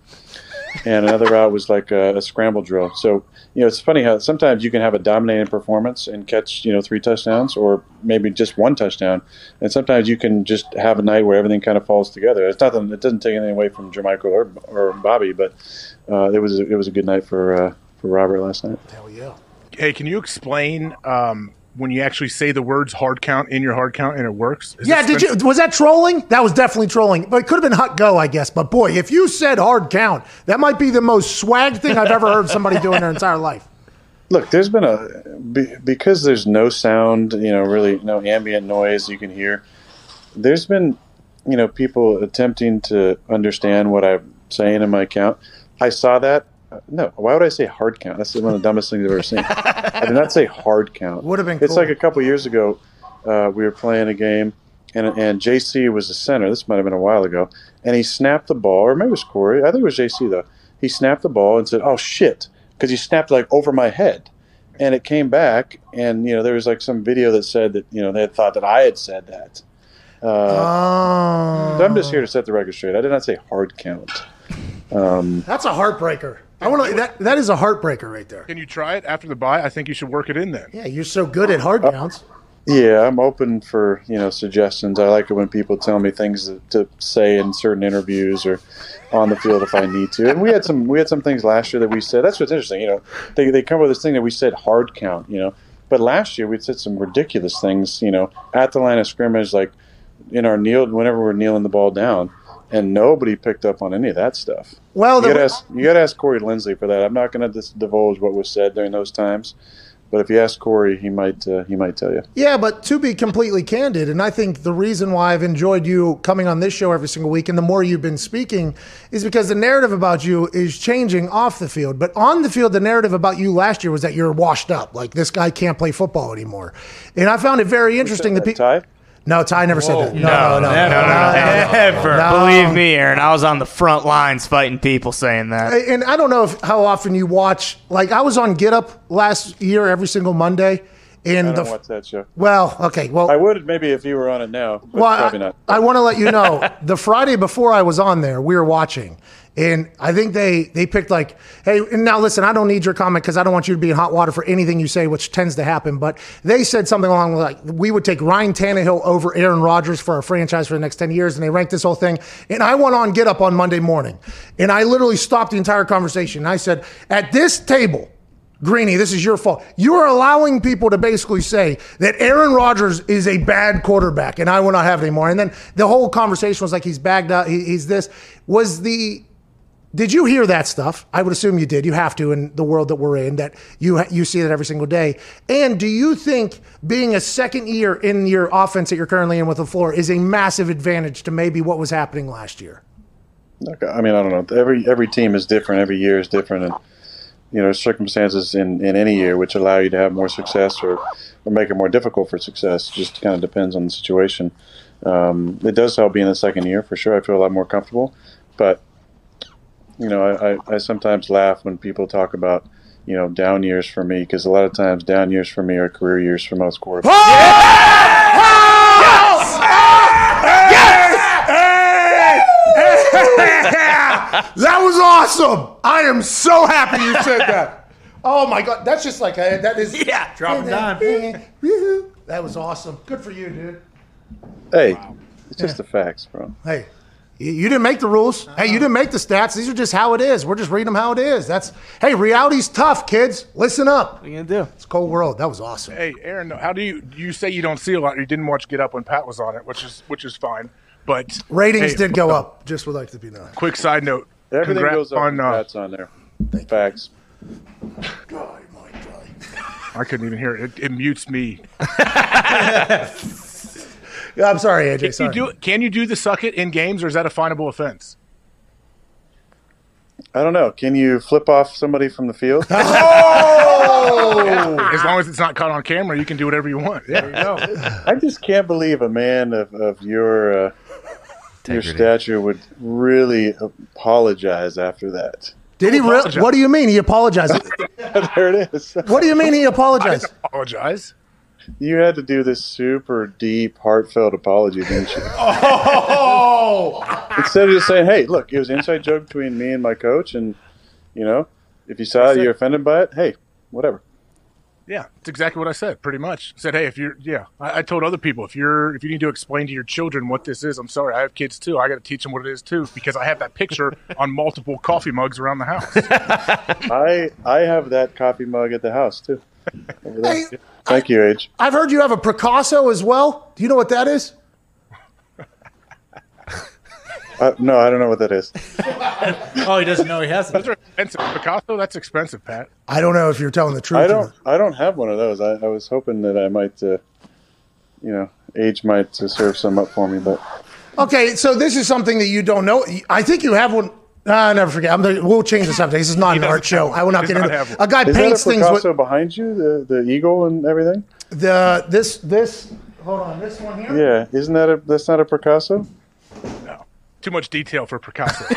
Speaker 7: And another route was like a, a scramble drill. So, you know, it's funny how sometimes you can have a dominating performance and catch, you know, three touchdowns or maybe just one touchdown. And sometimes you can just have a night where everything kind of falls together. It's nothing, it doesn't take anything away from Jermichael or, or Bobby, but uh, it was it was a good night for uh, for Robert last night.
Speaker 1: Hell yeah.
Speaker 8: Hey, can you explain um, when you actually say the words hard count in your hard count and it works? Is
Speaker 1: Yeah,
Speaker 8: it
Speaker 1: did you? Was that trolling? That was definitely trolling. But it could have been hut go, I guess. But boy, if you said hard count, that might be the most swag thing I've ever heard somebody do in their entire life.
Speaker 7: Look, there's been a be, because there's no sound, you know, really no ambient noise you can hear. There's been, you know, people attempting to understand what I'm saying in my count. I saw that. No, why would I say hard count? That's one of the dumbest things I've ever seen. I did not say hard count.
Speaker 1: Would have been
Speaker 7: It's
Speaker 1: cool.
Speaker 7: like a couple years ago, uh, we were playing a game, and and J C was the center. This might have been a while ago, and he snapped the ball, or maybe it was Corey. I think it was J C though. He snapped the ball and said, "Oh shit," because he snapped like over my head, and it came back, and you know there was like some video that said that you know they had thought that I had said that. Uh,
Speaker 1: Oh.
Speaker 7: so I'm just here to set the record straight. I did not say hard count. Um,
Speaker 1: That's a heartbreaker. I want to. That that is a heartbreaker right there.
Speaker 8: Can you try it after the bye? I think you should work it in then.
Speaker 1: Yeah, you're so good at hard counts.
Speaker 7: Yeah, I'm open for you know suggestions. I like it when people tell me things to, to say in certain interviews or on the field if I need to. And we had some we had some things last year that we said. That's what's interesting. You know, they they come with this thing that we said hard count. You know, but last year we said some ridiculous things. You know, at the line of scrimmage, like in our kneel whenever we're kneeling the ball down, and nobody picked up on any of that stuff.
Speaker 1: Well,
Speaker 7: you
Speaker 1: the-
Speaker 7: got to ask you got to ask Corey Lindsley for that. I'm not going to divulge what was said during those times. But if you ask Corey, he might uh, he might tell you.
Speaker 1: Yeah, but to be completely candid, and I think the reason why I've enjoyed you coming on this show every single week and the more you've been speaking is because the narrative about you is changing off the field. But on the field, the narrative about you last year was that you're washed up. Like, this guy can't play football anymore. And I found it very interesting.
Speaker 7: That
Speaker 1: that
Speaker 7: Ty?
Speaker 1: No, Ty never said that. No, no, no. no,
Speaker 6: never,
Speaker 1: no, no, no.
Speaker 6: never.
Speaker 1: No.
Speaker 6: Believe me, Aaron, I was on the front lines fighting people saying that.
Speaker 1: And I don't know if, how often you watch. Like, I was on Get Up last year every single Monday. And
Speaker 7: I don't
Speaker 1: the,
Speaker 7: watch that show.
Speaker 1: well, okay, well,
Speaker 7: I would maybe if you were on it now, but
Speaker 1: well,
Speaker 7: probably
Speaker 1: I,
Speaker 7: not.
Speaker 1: I want to let you know, the Friday before I was on there, we were watching. And I think they, they picked like, hey, and now listen, I don't need your comment because I don't want you to be in hot water for anything you say, which tends to happen. But they said something along like, we would take Ryan Tannehill over Aaron Rodgers for our franchise for the next ten years. And they ranked this whole thing. And I went on Get Up on Monday morning. And I literally stopped the entire conversation. And I said, at this table, Greeny, this is your fault. You are allowing people to basically say that Aaron Rodgers is a bad quarterback, and I will not have it anymore. And then the whole conversation was like he's bagged up, he, he's this. Was the Did you hear that stuff? I would assume you did. You have to in the world that we're in, that you you see that every single day. And do you think being a second year in your offense that you're currently in with LaFleur is a massive advantage to maybe what was happening last year?
Speaker 7: Okay. I mean, I don't know. Every every team is different. Every year is different, and you know, circumstances in, in any year which allow you to have more success or, or make it more difficult for success. Just kind of depends on the situation. Um, it does help being the second year for sure. I feel a lot more comfortable, but you know, I, I, I sometimes laugh when people talk about you know down years for me, because a lot of times down years for me are career years for most quarterbacks.
Speaker 1: That was awesome. I am so happy you said that. Oh my God. That's just like, a, that is.
Speaker 6: Yeah,
Speaker 1: drop a dime. That was awesome. Good for you, dude.
Speaker 7: Hey, it's just the facts, bro.
Speaker 1: Hey, you, you didn't make the rules. Hey, you didn't make the stats. These are just how it is. We're just reading them how it is. That's, hey, reality's tough, kids. Listen up.
Speaker 6: What are you going to do?
Speaker 1: It's a cold world. That was awesome.
Speaker 8: Hey, Aaron, how do you you say you don't see a lot? You didn't watch Get Up when Pat was on it, which is which is fine. But
Speaker 1: Ratings
Speaker 8: hey,
Speaker 1: did go up. Just would like to be known.
Speaker 8: Quick side note.
Speaker 7: Everything
Speaker 8: Congrats
Speaker 7: goes up.
Speaker 8: on, uh,
Speaker 7: That's on there. Facts.
Speaker 1: God, my God.
Speaker 8: I couldn't even hear it. It, it mutes me.
Speaker 1: Yeah, I'm sorry, A J.
Speaker 8: Can
Speaker 1: Sorry.
Speaker 8: you do can you do the suck it in games, or is that a finable offense?
Speaker 7: I don't know. Can you flip off somebody from the field?
Speaker 8: Oh! As long as it's not caught on camera, you can do whatever you want. Yeah, there you go.
Speaker 7: I just can't believe a man of, of your uh, your
Speaker 5: Integrity.
Speaker 7: stature would really apologize after that.
Speaker 1: Did he really? What do you mean he apologized?
Speaker 7: There it is.
Speaker 1: What do you mean he apologized?
Speaker 8: Apologize.
Speaker 7: You had to do this super deep, heartfelt apology, didn't you?
Speaker 1: Oh!
Speaker 7: Instead of just saying, "Hey, look, it was an inside joke between me and my coach, and you know, if you saw it, you're offended by it. Hey, whatever."
Speaker 8: Yeah, it's exactly what I said. Pretty much I said, hey, if you're, yeah, I, I told other people if you're, if you need to explain to your children what this is, I'm sorry, I have kids too. I got to teach them what it is too, because I have that picture on multiple coffee mugs around the house.
Speaker 7: I I have that coffee mug at the house too. Over there.
Speaker 1: Hey,
Speaker 7: Thank you, Age.
Speaker 1: I've heard you have a Picasso as well. Do you know what that is?
Speaker 7: Uh, no, I don't know what that is.
Speaker 3: Oh, he doesn't know he has
Speaker 8: Those
Speaker 3: it.
Speaker 8: are expensive. Picasso, that's expensive, Pat.
Speaker 1: I don't know if you're telling the truth.
Speaker 7: I
Speaker 1: or
Speaker 7: don't.
Speaker 1: not.
Speaker 7: I don't have one of those. I, I was hoping that I might, uh, you know, Age might uh, serve some up for me, but
Speaker 1: Okay, so this is something that you don't know. I think you have one. Ah, never forget. I'm the, we'll change the subject. This is not an
Speaker 8: doesn't
Speaker 1: art show.
Speaker 8: have
Speaker 1: I will not
Speaker 8: He
Speaker 1: get
Speaker 8: does
Speaker 1: into
Speaker 8: not have
Speaker 1: it.
Speaker 8: one.
Speaker 1: A guy
Speaker 7: is that a
Speaker 1: paints things
Speaker 7: Picasso
Speaker 1: with
Speaker 7: behind you, the the eagle and everything?
Speaker 1: the this this. hold on, this one here?
Speaker 7: Yeah, isn't that a that's not a Picasso?
Speaker 8: No. Too much detail for Picasso.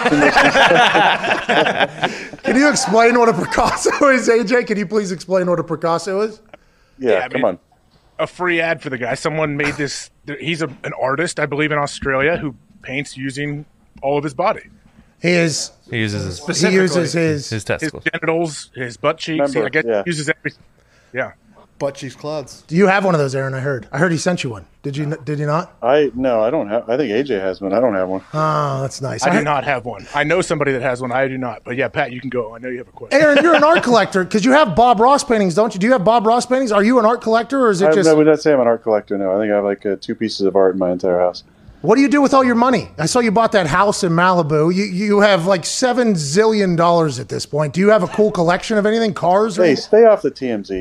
Speaker 1: Can you explain what a Picasso is, A J? Can you please explain what a Picasso is?
Speaker 7: Yeah,
Speaker 8: Yeah, I
Speaker 7: come
Speaker 8: mean-
Speaker 7: on.
Speaker 8: A free ad for the guy. Someone made this. He's a, an artist, I believe, in Australia who paints using all of his body.
Speaker 1: His,
Speaker 5: He uses his,
Speaker 1: he uses his,
Speaker 5: his
Speaker 8: His
Speaker 5: testicles.
Speaker 8: genitals, his butt cheeks.
Speaker 7: Remember,
Speaker 8: I guess
Speaker 7: yeah.
Speaker 8: he uses everything. Yeah.
Speaker 4: Butt cheeks clouds.
Speaker 1: do you have one of those, Aaron? I heard. I heard he sent you one. Did you? Did you not?
Speaker 7: I no, I don't have. I think A J has one. I don't have one.
Speaker 1: Oh, that's nice.
Speaker 8: I do
Speaker 1: heard-
Speaker 8: not have one. I know somebody that has one. I do not. But yeah, Pat, you can go. I know you have a question.
Speaker 1: Aaron, you're an art collector because you have Bob Ross paintings, don't you? Do you have Bob Ross paintings? Are you an art collector, or is it
Speaker 7: I,
Speaker 1: just?
Speaker 7: I would not say I'm an art collector. No, I think I have like uh, two pieces of art in my entire house.
Speaker 1: What do you do with all your money? I saw you bought that house in Malibu. You you have like seven zillion dollars at this point. Do you have a cool collection of anything? Cars? Or
Speaker 7: Hey, stay off the T M Z,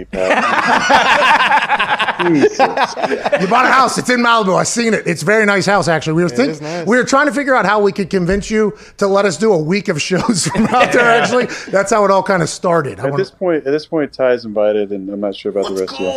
Speaker 7: Pat. Jesus.
Speaker 1: You bought a house. It's in Malibu. I've seen it. It's a very nice house, actually. We were think,
Speaker 4: is nice.
Speaker 1: we were trying to figure out how we could convince you to let us do a week of shows from out there. Actually, that's how it all kind of started. I
Speaker 7: At
Speaker 1: wanna-
Speaker 7: this point, at this point, Ty's invited, and I'm not sure about the rest of you.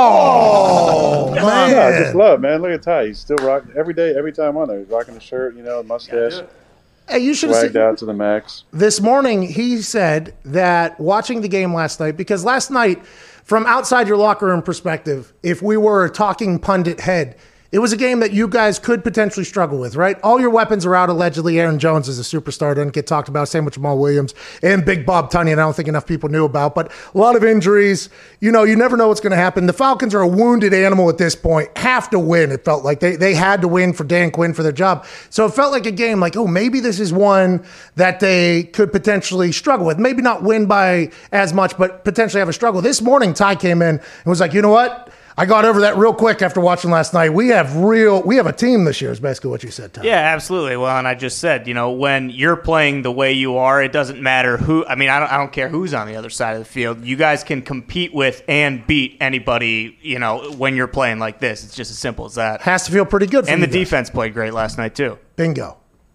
Speaker 1: oh
Speaker 7: Yeah, I
Speaker 1: man!
Speaker 7: just love, man. Look at Ty. He's still rocking every day, every time on there. He's rocking the shirt, you know, mustache,
Speaker 1: Hey, you should have
Speaker 7: swagged
Speaker 1: seen.
Speaker 7: out to the max.
Speaker 1: This morning, he said that watching the game last night, because last night, from outside your locker room perspective, if we were a talking pundit head, it was a game that you guys could potentially struggle with, right? All your weapons are out, allegedly. Aaron Jones is a superstar, doesn't get talked about. Same with Jamal Williams and Big Bob Tunyon, I don't think enough people knew about. But a lot of injuries. You know, you never know what's going to happen. The Falcons are a wounded animal at this point. Have to win, it felt like. They, they had to win for Dan Quinn for their job. So it felt like a game like, oh, maybe this is one that they could potentially struggle with. Maybe not win by as much, but potentially have a struggle. This morning, Ty came in and was like, you know what? I got over that real quick after watching last night. We have real, we have a team this year is basically what you said, Ty.
Speaker 6: Yeah, absolutely. Well, and I just said, you know, when you're playing the way you are, it doesn't matter who. I mean, I don't, I don't care who's on the other side of the field. You guys can compete with and beat anybody, you know, when you're playing like this. It's just as simple as that.
Speaker 1: Has to feel pretty good for
Speaker 6: And
Speaker 1: you
Speaker 6: the
Speaker 1: guys.
Speaker 6: defense played great last night, too.
Speaker 1: Bingo.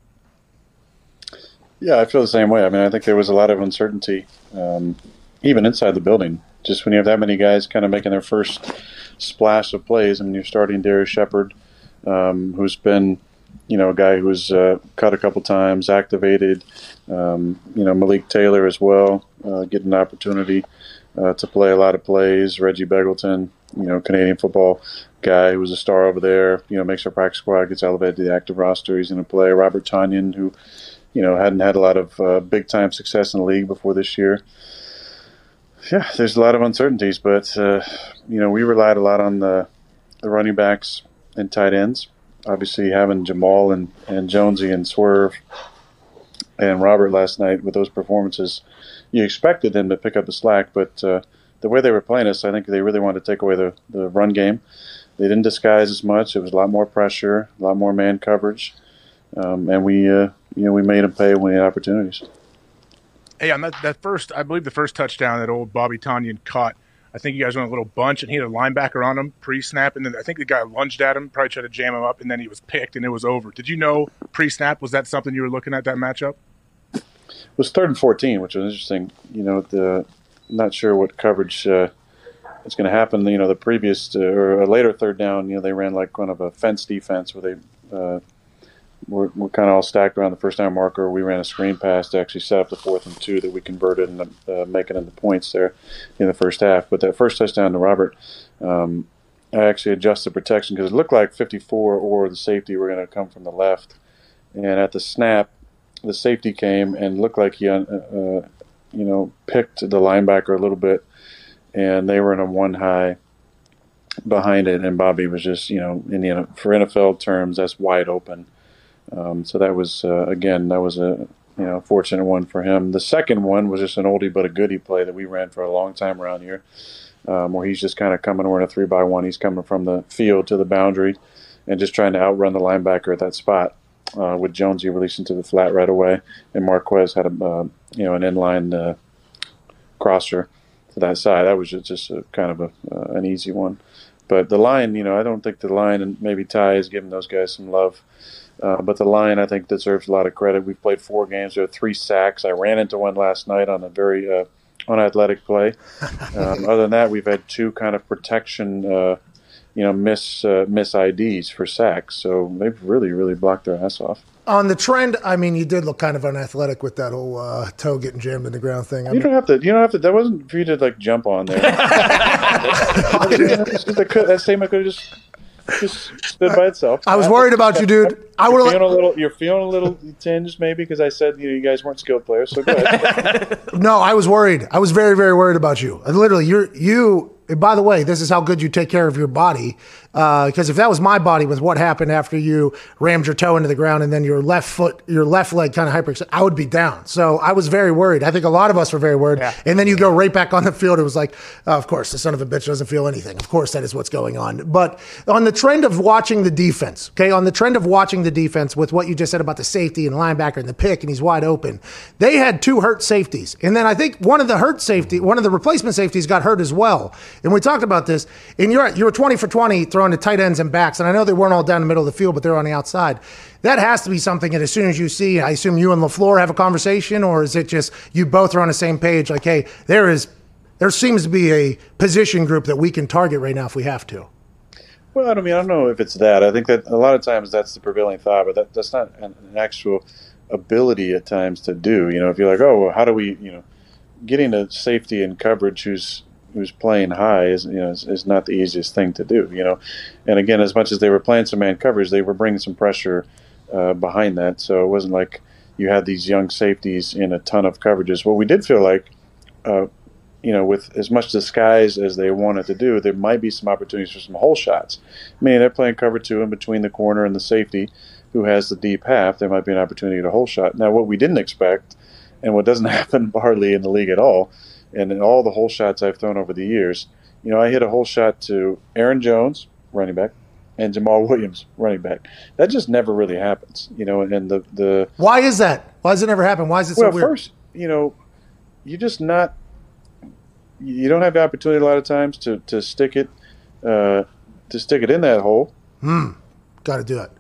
Speaker 7: Yeah, I feel the same way. I mean, I think there was a lot of uncertainty, um, even inside the building. Just when you have that many guys kind of making their first splash of plays. I mean, you're starting Darius Shepard, um, who's been, you know, a guy who's uh, cut a couple times, activated. Um, you know, Malik Taylor as well, uh, getting an opportunity uh, to play a lot of plays. Reggie Beggleton, you know, Canadian football guy who was a star over there. You know, makes our practice squad, gets elevated to the active roster. He's going to play. Robert Tonyan, who, you know, hadn't had a lot of uh, big time success in the league before this year. Yeah, there's a lot of uncertainties, but uh, you know, we relied a lot on the the running backs and tight ends. Obviously, having Jamal and, and Jonesy and Swerve and Robert last night with those performances, you expected them to pick up the slack. But uh, the way they were playing us, I think they really wanted to take away the, the run game. They didn't disguise as much. It was a lot more pressure, a lot more man coverage, um, and we uh, you know we made them pay when we had opportunities.
Speaker 8: Hey, on that, that first, I believe the first touchdown that old Bobby Tonyan caught, I think you guys went a little bunch, and he had a linebacker on him pre-snap, and then I think the guy lunged at him, probably tried to jam him up, and then he was picked, and it was over. Did you know pre-snap, was that something you were looking at, that matchup?
Speaker 7: It was third and fourteen, which was interesting. You know, the not sure what coverage uh, is going to happen. You know, the previous uh, or a later third down, you know, they ran like kind of a fence defense where they uh, were, were kind of all stacked around the first down marker. We ran a screen pass to actually set up the fourth and two that we converted and uh, making into points there in the first half. But that first touchdown to Robert, um, I actually adjusted protection because it looked like fifty-four or the safety were going to come from the left. And at the snap, the safety came and looked like he, uh, uh, you know, picked the linebacker a little bit, and they were in a one high behind it, and Bobby was just, you know, in the for N F L terms, that's wide open. Um, so that was uh, again, that was a you know fortunate one for him. The second one was just an oldie but a goodie play that we ran for a long time around here, um, where he's just kind of coming. We're in a three by one. He's coming from the field to the boundary, and just trying to outrun the linebacker at that spot. Uh, with Jonesy releasing to the flat right away, and Marquez had a uh, you know an inline uh, crosser to that side. That was just, just a, kind of a, uh, an easy one. But the line, you know, I don't think the line, and maybe Ty is giving those guys some love. Uh, but the line, I think, deserves a lot of credit. We've played four games. There are three sacks. I ran into one last night on a very uh, unathletic play. Um, other than that, we've had two kind of protection uh, you know, miss uh, miss I Ds for sacks. So they've really, really blocked their ass off.
Speaker 1: On the trend, I mean, you did look kind of unathletic with that whole uh, toe getting jammed in the ground thing. I
Speaker 7: You
Speaker 1: mean,
Speaker 7: don't have to. You don't have to. That wasn't for you to like jump on there. that, could, that statement could have just just stood by itself.
Speaker 1: I was worried about you, dude. I
Speaker 7: You're
Speaker 1: would
Speaker 7: feeling a little. You're feeling a little tinged, maybe, because I said you know you guys weren't skilled players. So go ahead.
Speaker 1: No, I was worried. I was very, very worried about you. And literally, you're you. And by the way, this is how good you take care of your body. Because uh, if that was my body with what happened after you rammed your toe into the ground and then your left foot, your left leg kind of hyperextended, I would be down. So I was very worried. I think a lot of us were very worried.
Speaker 6: Yeah.
Speaker 1: And then you go right back on the field. It was like, oh, of course, the son of a bitch doesn't feel anything. Of course, that is what's going on. But on the trend of watching the defense, okay, on the trend of watching the defense with what you just said about the safety and linebacker and the pick and he's wide open, they had two hurt safeties. And then I think one of the hurt safety, one of the replacement safeties got hurt as well. And we talked about this. And you're you were twenty for twenty throwing to tight ends and backs. And I know they weren't all down the middle of the field, but they're on the outside. That has to be something that as soon as you see, I assume you and LaFleur have a conversation, or is it just you both are on the same page? Like, hey, there is, there seems to be a position group that we can target right now if we have to.
Speaker 7: Well, I don't mean I don't know if it's that. I think that a lot of times that's the prevailing thought, but that, that's not an, an actual ability at times to do. You know, if you're like, oh, well, how do we, you know, getting a safety and coverage who's who's playing high is you know is, is not the easiest thing to do. You know, and again, as much as they were playing some man coverage, they were bringing some pressure uh, behind that. So it wasn't like you had these young safeties in a ton of coverages. What we did feel like. Uh, You know, with as much disguise as they wanted to do, there might be some opportunities for some hole shots. I mean, they're playing cover two in between the corner and the safety who has the deep half. There might be an opportunity to hole shot. Now, what we didn't expect, and what doesn't happen hardly in the league at all, and in all the hole shots I've thrown over the years, you know, I hit a hole shot to Aaron Jones, running back, and Jamal Williams, running back. That just never really happens, you know, and the... the
Speaker 1: Why is that? Why does it never happen? Why is it so
Speaker 7: well,
Speaker 1: weird?
Speaker 7: first, you know, you're just not... You don't have the opportunity a lot of times to, to stick it uh, to stick it in that hole.
Speaker 1: Hmm. Got to do it.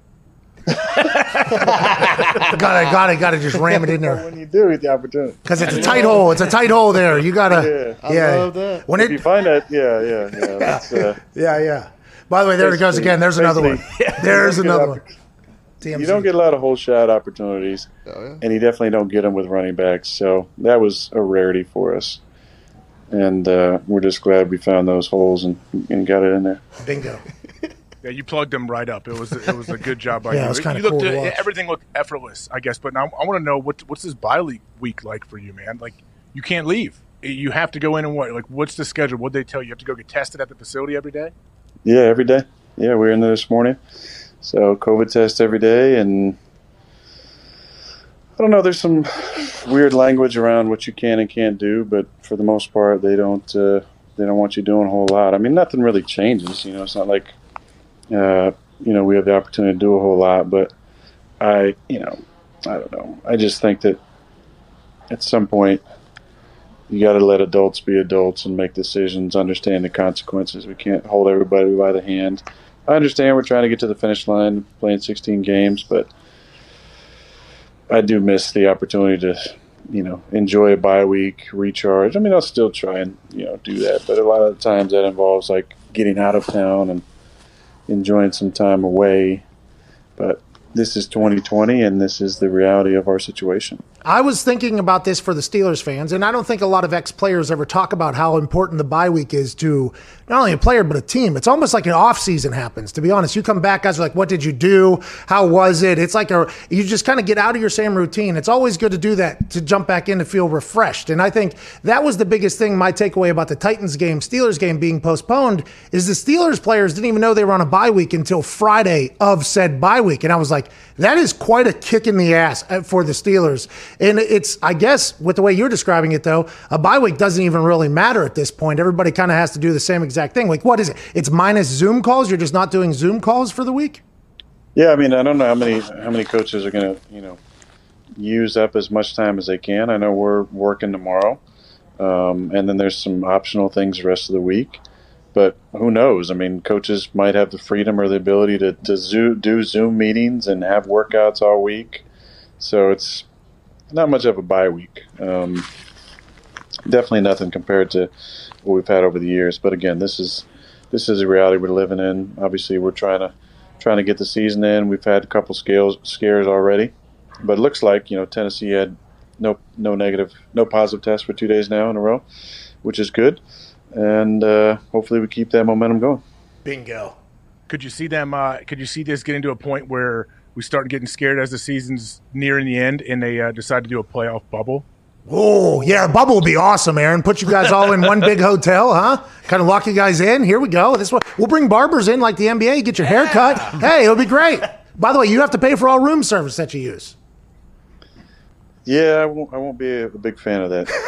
Speaker 1: gotta, gotta, gotta just ram it in there.
Speaker 7: When you do get the opportunity,
Speaker 1: because it's a tight hole. It's a tight hole there. You gotta,
Speaker 7: yeah.
Speaker 1: yeah.
Speaker 4: I love that.
Speaker 1: When
Speaker 7: if
Speaker 1: it,
Speaker 7: you find that, yeah, yeah, yeah, that's, uh,
Speaker 1: yeah, yeah. By the way, there it goes again. There's another one. There's another one. T M Z.
Speaker 7: You don't get a lot of hole shot opportunities,
Speaker 4: Oh, yeah.
Speaker 7: and you definitely don't get them with running backs. So that was a rarity for us, and uh, we're just glad we found those holes and, and got it in there.
Speaker 1: Bingo.
Speaker 8: Yeah, you plugged them right up. It was it was a good job by
Speaker 1: Yeah,
Speaker 8: you.
Speaker 1: it was kinda
Speaker 8: you looked
Speaker 1: cool to
Speaker 8: uh,
Speaker 1: watch.
Speaker 8: everything looked effortless, I guess. But now I want to know what what's this bye week week like for you, man? Like you can't leave. You have to go in and what? Like what's the schedule? What they tell you? You have to go get tested at the facility every day.
Speaker 7: Yeah, every day. Yeah, we were in there this morning. So COVID test every day, and I don't know. There's some weird language around what you can and can't do, but for the most part, they don't. Uh, they don't want you doing a whole lot. I mean, nothing really changes. You know, it's not like uh, you know we have the opportunity to do a whole lot. But I, you know, I don't know. I just think that at some point you got to let adults be adults and make decisions, understand the consequences. We can't hold everybody by the hand. I understand we're trying to get to the finish line, playing sixteen games, but I do miss the opportunity to, you know, enjoy a bye week, recharge. I mean, I'll still try and, you know, do that, but a lot of the times that involves like getting out of town and enjoying some time away. But this is twenty twenty, and this is the reality of our situation.
Speaker 1: I was thinking about this for the Steelers fans, and I don't think a lot of ex-players ever talk about how important the bye week is to not only a player but a team. It's almost like an off-season happens, to be honest. You come back, guys are like, what did you do? How was it? It's like a you just kind of get out of your same routine. It's always good to do that, to jump back in to feel refreshed. And I think that was the biggest thing, my takeaway about the Titans game, Steelers game being postponed, is the Steelers players didn't even know they were on a bye week until Friday of said bye week. And I was like, that is quite a kick in the ass for the Steelers. And it's, I guess, with the way you're describing it, though, a bye week doesn't even really matter at this point. Everybody kind of has to do the same exact thing. Like, what is it? It's minus Zoom calls? You're just not doing Zoom calls for the week?
Speaker 7: Yeah, I mean, I don't know how many how many coaches are going to, you know, use up as much time as they can. I know we're working tomorrow, um, and then there's some optional things the rest of the week. But who knows? I mean, coaches might have the freedom or the ability to, to zo- do Zoom meetings and have workouts all week. So it's not much of a bye week. Um, definitely nothing compared to what we've had over the years. But again, this is this is a reality we're living in. Obviously, we're trying to trying to get the season in. We've had a couple scales scares already, but it looks like you know Tennessee had no no negative, no positive tests for two days now in a row, which is good, and uh, hopefully we keep that momentum going.
Speaker 1: Bingo.
Speaker 8: Could you see them? Uh, could you see this getting to a point where we start getting scared as the season's nearing the end, and they uh, decide to do a playoff bubble?
Speaker 1: Oh, yeah, a bubble would be awesome, Aaron. Put you guys all in one big hotel, huh? Kind of lock you guys in. Here we go. This one, we'll bring barbers in like the N B A. You get your hair cut. Hey, it'll be great. By the way, you have to pay for all room service that you use.
Speaker 7: Yeah, I won't, I won't be a big fan of that.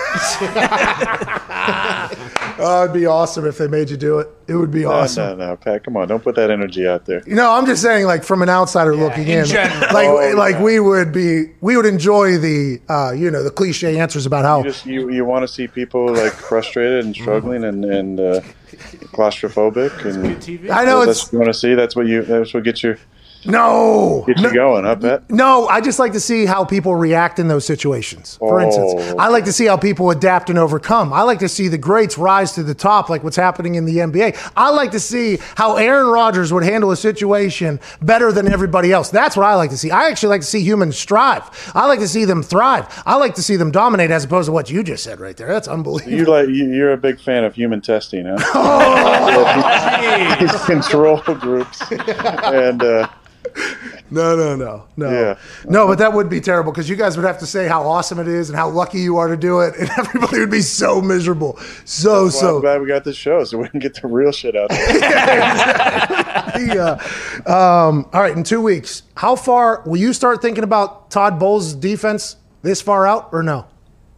Speaker 1: Oh, it'd be awesome if they made you do it. It would be awesome.
Speaker 7: No, no, no, Pat, come on. Don't put that energy out there.
Speaker 1: You know, I'm just saying, like, from an outsider looking in,
Speaker 3: in general.
Speaker 1: like,
Speaker 7: Oh,
Speaker 1: like
Speaker 7: yeah.
Speaker 1: we would be, we would enjoy the, uh, you know, the cliche answers about how.
Speaker 7: You just you, you want to see people like frustrated and struggling and and uh, claustrophobic and
Speaker 1: I know
Speaker 7: that's
Speaker 1: it's
Speaker 7: what you want to see. That's what you. That's what gets you
Speaker 1: no,
Speaker 7: gets
Speaker 1: no,
Speaker 7: you going, huh, Pat?
Speaker 1: no. I just like to see how people react in those situations. For
Speaker 7: Oh.
Speaker 1: instance, I like to see how people adapt and overcome. I like to see the greats rise to the top, like what's happening in the N B A. I like to see how Aaron Rodgers would handle a situation better than everybody else. That's what I like to see. I actually like to see humans strive. I like to see them thrive. I like to see them dominate, as opposed to what you just said right there. That's unbelievable.
Speaker 7: You like you, you're a big fan of human testing, huh?
Speaker 1: Oh,
Speaker 7: These control groups and. Uh,
Speaker 1: No, no, no, no.
Speaker 7: Yeah.
Speaker 1: No, but that would be terrible because you guys would have to say how awesome it is and how lucky you are to do it, and everybody would be so miserable. So,
Speaker 7: Well,
Speaker 1: so.
Speaker 7: I'm glad we got this show so we can get the real shit out there.
Speaker 1: Yeah. Um, all right, in two weeks, how far will you start thinking about Todd Bowles' defense this far out or no?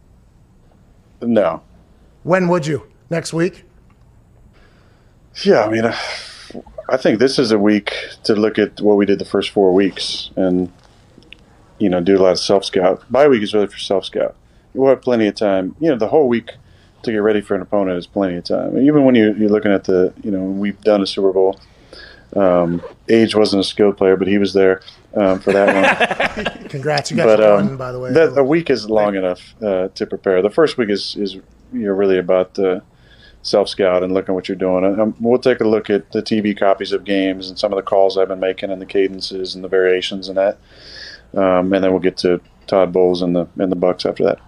Speaker 7: No.
Speaker 1: When would you? Next week?
Speaker 7: Yeah, I mean, I, I think this is a week to look at what we did the first four weeks and, you know, do a lot of self-scout. Bye week is really for self-scout. We'll have plenty of time. You know, the whole week to get ready for an opponent is plenty of time. Even when you, you're looking at the, you know, we've done a Super Bowl. Um, Age wasn't a skilled player, but he was there um, for that one.
Speaker 1: Congrats, you got
Speaker 7: But
Speaker 1: your
Speaker 7: um,
Speaker 1: one, by the way.
Speaker 7: that, a week is long enough uh, to prepare. The first week is, is you know, really about the self-scout and looking what you're doing. Um, we'll take a look at the T V copies of games and some of the calls I've been making and the cadences and the variations and that. Um, and then we'll get to Todd Bowles and the and the Bucks after that.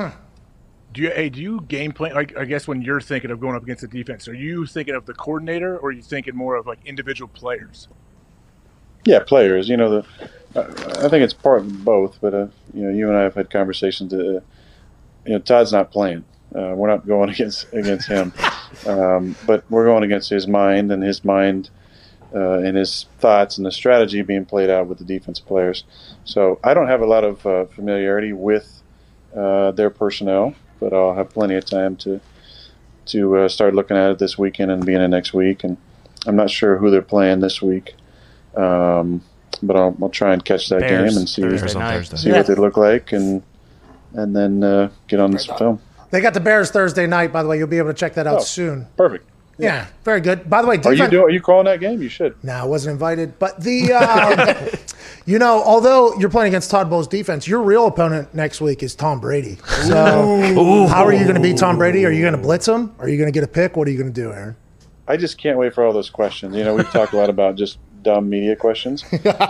Speaker 8: Do you, hey, do you game plan? Like, I guess when you're thinking of going up against the defense, are you thinking of the coordinator, or are you thinking more of like individual players?
Speaker 7: Yeah, players. You know, the uh, I think it's part of both. But uh, you know, you and I have had conversations. Uh, you know, Todd's not playing. Uh, we're not going against against him, um, but we're going against his mind and his mind uh, and his thoughts and the strategy being played out with the defensive players. So I don't have a lot of uh, familiarity with uh, their personnel, but I'll have plenty of time to to uh, start looking at it this weekend and being in next week. And I'm not sure who they're playing this week, um, but I'll, I'll try and catch that
Speaker 2: Bears,
Speaker 7: game and see
Speaker 2: Thursday
Speaker 5: on
Speaker 2: night.
Speaker 5: Thursday.
Speaker 7: see
Speaker 1: Yeah.
Speaker 7: what they look like and and then uh, get on this film.
Speaker 1: They got the Bears Thursday night, by the way. You'll be able to check that out
Speaker 7: Oh.
Speaker 1: soon.
Speaker 7: Perfect.
Speaker 1: Yeah, very good. By the way,
Speaker 7: Are you
Speaker 1: defense-
Speaker 7: doing? Are you calling that game? You should.
Speaker 1: No, I wasn't invited. But the, uh, you know, although you're playing against Todd Bowles' defense, your real opponent next week is Tom Brady. So, how are you going to beat Tom Brady? Are you going to blitz him? Are you going to get a pick? What are you going to do, Aaron?
Speaker 7: I just can't wait for all those questions. You know, we've talked a lot about just dumb media questions.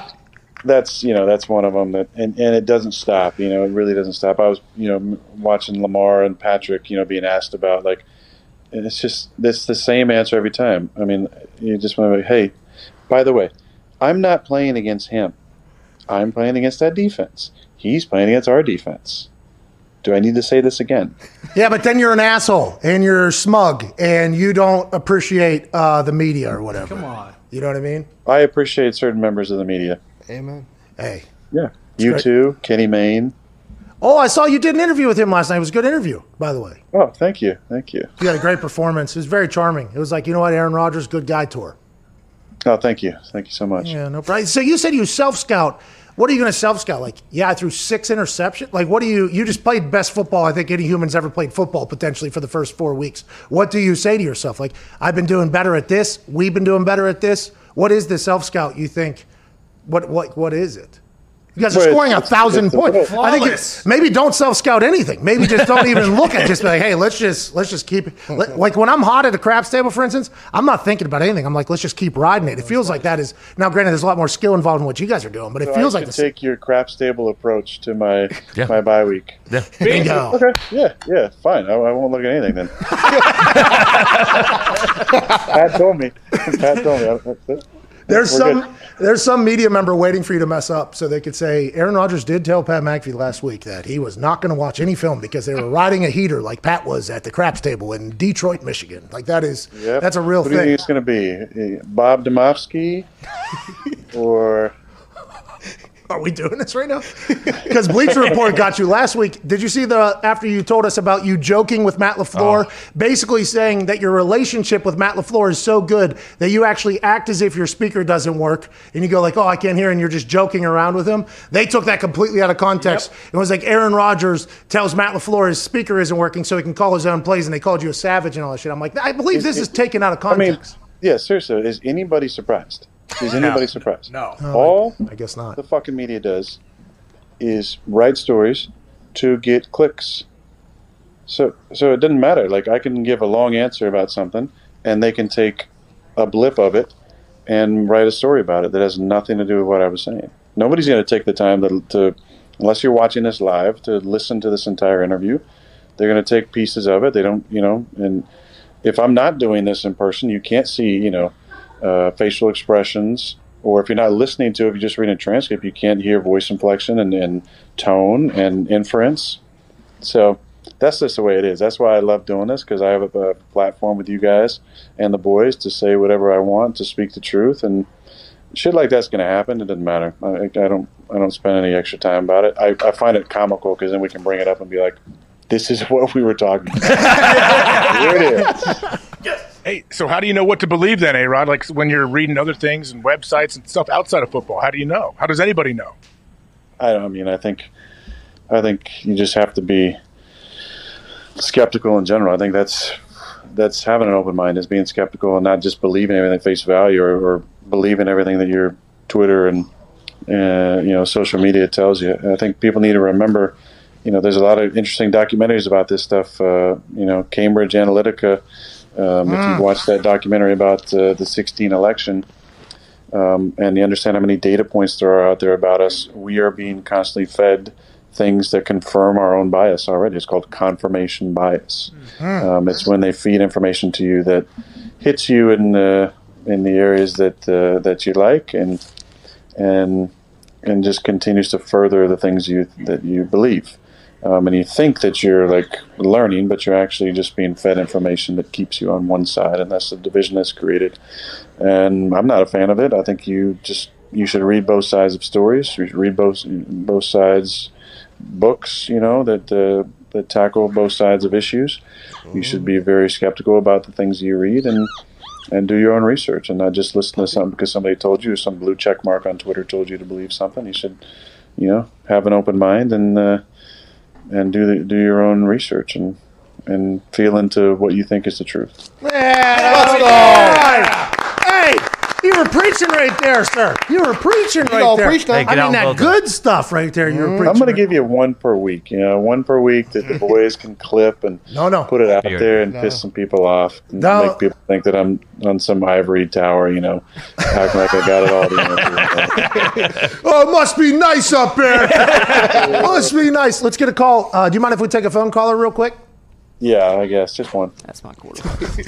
Speaker 7: That's you know that's one of them that and, and it doesn't stop. You know, it really doesn't stop. I was you know m- watching Lamar and Patrick. You know, being asked about like, and it's just it's the same answer every time. I mean, you just want to be, hey, by the way, I'm not playing against him. I'm playing against that defense. He's playing against our defense. Do I need to say this again?
Speaker 1: Yeah, but then you're an asshole and you're smug and you don't appreciate uh, the media or whatever.
Speaker 3: Come on.
Speaker 1: You know what I mean?
Speaker 7: I appreciate certain members of the media.
Speaker 4: Amen.
Speaker 1: Hey.
Speaker 7: Yeah, you
Speaker 1: great.
Speaker 7: too, Kenny Mayne.
Speaker 1: Oh, I saw you did an interview with him last night. It was a good interview, by the way.
Speaker 7: Oh, thank you, thank you.
Speaker 1: You had a great performance. It was very charming. It was like, you know what, Aaron Rodgers, good guy tour.
Speaker 7: Oh, thank you, thank you so much.
Speaker 1: Yeah, no problem. So you said you self-scout. What are you going to self-scout? Like, yeah, I threw six interceptions? Like, what do you – you just played best football I think any human's ever played football potentially for the first four weeks. What do you say to yourself? Like, I've been doing better at this. We've been doing better at this. What is the self-scout you think? What what What is it? You guys are
Speaker 7: Well,
Speaker 1: scoring a
Speaker 7: it's-
Speaker 1: thousand
Speaker 7: it's a
Speaker 1: points.
Speaker 7: little-
Speaker 1: I think it's, maybe don't self scout anything. Maybe just don't even look at. Just be like, hey, let's just let's just keep it. Let, like when I'm hot at a craps table, for instance, I'm not thinking about anything. I'm like, let's just keep riding it. It feels like that is now. Granted, there's a lot more skill involved in what you guys are doing, but it
Speaker 7: So
Speaker 1: feels
Speaker 7: I
Speaker 1: like
Speaker 7: should
Speaker 1: the
Speaker 7: take your craps table approach to my
Speaker 5: Yeah.
Speaker 7: my bye week.
Speaker 5: Yeah.
Speaker 1: bingo.
Speaker 7: Okay, yeah, yeah, fine. I, I won't look at anything then. Pat told me. Pat told me. I- that's it.
Speaker 1: There's
Speaker 7: We're
Speaker 1: some
Speaker 7: good.
Speaker 1: there's some media member waiting for you to mess up so they could say Aaron Rodgers did tell Pat McAfee last week that he was not going to watch any film because they were riding a heater like Pat was at the craps table in Detroit, Michigan. Like that is
Speaker 7: Yep.
Speaker 1: that's a real
Speaker 7: Who do you
Speaker 1: thing.
Speaker 7: think it's going to be? Bob Domofsky or
Speaker 1: Are we doing this right now? Because Bleacher Report got you last week. Did you see the after you told us about you joking with Matt LaFleur,
Speaker 7: Oh.
Speaker 1: basically saying that your relationship with Matt LaFleur is so good that you actually act as if your speaker doesn't work and you go like, oh, I can't hear, and you're just joking around with him? They took that completely out of context. It was like Aaron Rodgers tells Matt LaFleur his speaker isn't working so he can call his own plays, and they called you a savage and all that shit. I'm like, I believe this is taken out of
Speaker 7: I mean,
Speaker 1: context.
Speaker 7: yeah, seriously, is anybody surprised? Is anybody surprised?
Speaker 3: No.
Speaker 7: All
Speaker 1: I guess not.
Speaker 7: the fucking media does is write stories to get clicks. So so it doesn't matter. Like I can give a long answer about something and they can take a blip of it and write a story about it that has nothing to do with what I was saying. Nobody's going to take the time to, to unless you're watching this live, to listen to this entire interview. They're going to take pieces of it. They don't, you know, and if I'm not doing this in person, you can't see, you know, uh, facial expressions, or if you're not listening to it, if you're just reading a transcript, you can't hear voice inflection and, and tone and inference. So that's just the way it is. That's why I love doing this, because I have a, a platform with you guys and the boys to say whatever I want, to speak the truth, and shit like that's going to happen. It doesn't matter. I, I don't. I don't spend any extra time about it. I, I find it comical because then we can bring it up and be like, "This is what we were talking about." Here it is.
Speaker 8: Hey, so how do you know what to believe then, A-Rod? Like when you're reading other things and websites and stuff outside of football, how do you know? How does anybody know?
Speaker 7: I, I mean, I think, I think you just have to be skeptical in general. I think that's that's having an open mind, is being skeptical and not just believing everything at face value, or, or believing everything that your Twitter and uh, you know social media tells you. I think people need to remember, you know, there's a lot of interesting documentaries about this stuff. Uh, you know, Cambridge Analytica. Um, If you've watched that documentary about uh, the sixteen election, um, and you understand how many data points there are out there about us, we are being constantly fed things that confirm our own bias already. It's called confirmation bias. Um, it's when they feed information to you that hits you in the in the areas that uh, that you like, and and and just continues to further the things you that you believe. Um, and you think that you're like learning, but you're actually just being fed information that keeps you on one side, and that's the division that's created. And I'm not a fan of it. I think you just you should read both sides of stories. You should read both both sides books, you know, that uh, that tackle both sides of issues. You should be very skeptical about the things you read, and and do your own research, and not just listen to something because somebody told you, some blue check mark on Twitter told you to believe something. You should, you know, have an open mind and. Uh, and do the, do your own research and and feel into what you think is the truth.
Speaker 1: Let's go! Hey, you were preaching right there, sir. You were preaching right
Speaker 4: all
Speaker 1: there.
Speaker 4: preached, huh?
Speaker 5: Hey,
Speaker 1: I
Speaker 5: get
Speaker 1: mean,
Speaker 5: out and
Speaker 1: that
Speaker 5: build
Speaker 1: good stuff right there. You were preaching.
Speaker 7: I'm going to
Speaker 1: right-
Speaker 7: give you one per week. You know, one per week that the boys can clip and
Speaker 1: No, no.
Speaker 7: put it out
Speaker 5: Here.
Speaker 7: there and piss some people off, and
Speaker 1: No.
Speaker 7: make people think that I'm on some ivory tower. You know, acting like I got it all together.
Speaker 1: Oh, it must be nice up there. Must be nice. Let's get a call. Uh, do you mind if we take a phone caller real quick?
Speaker 7: Yeah, I guess just one.
Speaker 2: That's my quarterback.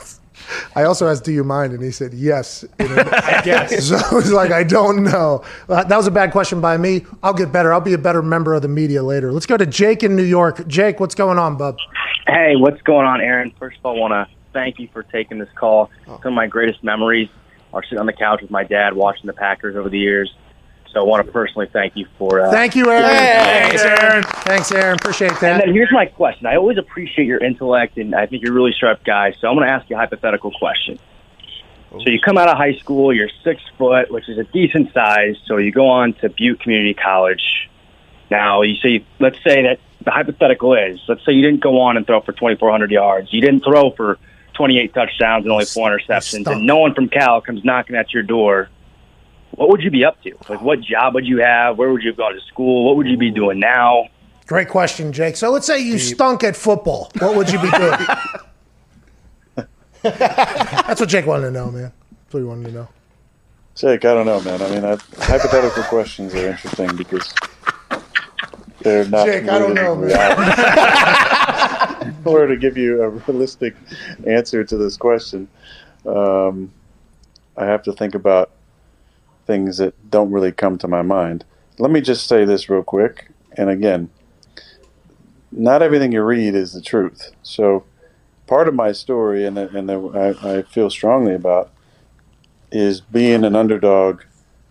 Speaker 1: I also asked, do you mind? And he said, yes. I guess. So I was like, I don't know. Uh, that was a bad question by me. I'll get better. I'll be a better member of the media later. Let's go to Jake in New York. Jake, what's going on, bub?
Speaker 9: Hey, what's going on, Aaron? First of all, I want to thank you for taking this call. Some of my greatest memories are sitting on the couch with my dad watching the Packers over the years. So I want to personally thank you for uh,
Speaker 1: Thank you, Aaron. Thanks, Aaron. Thanks, Aaron. Appreciate
Speaker 9: And
Speaker 1: that.
Speaker 9: then here's my question. I always appreciate your intellect, and I think you're a really sharp guy. So I'm going to ask you a hypothetical question. So you come out of high school, you're six foot, which is a decent size. So you go on to Butte Community College. Now, you say, let's say that the hypothetical is, let's say you didn't go on and throw for twenty-four hundred yards. You didn't throw for twenty-eight touchdowns and only four interceptions,
Speaker 1: stunk.
Speaker 9: and no one from Cal comes knocking at your door what would you be up to? Like, what job would you have? Where would you have gone to school? What would you be doing now?
Speaker 1: Great question, Jake. So let's say you stunk at football. What would you be doing? That's what Jake wanted to know, man. That's what he wanted to know.
Speaker 7: Jake, I don't know, man. I mean, I, hypothetical questions are interesting because they're not.
Speaker 1: Jake, I don't know, man.
Speaker 7: In order to give you a realistic answer to this question, um, I have to think about things that don't really come to my mind. Let me just say this real quick. And again, not everything you read is the truth. So part of my story, and, and that I, I feel strongly about, is being an underdog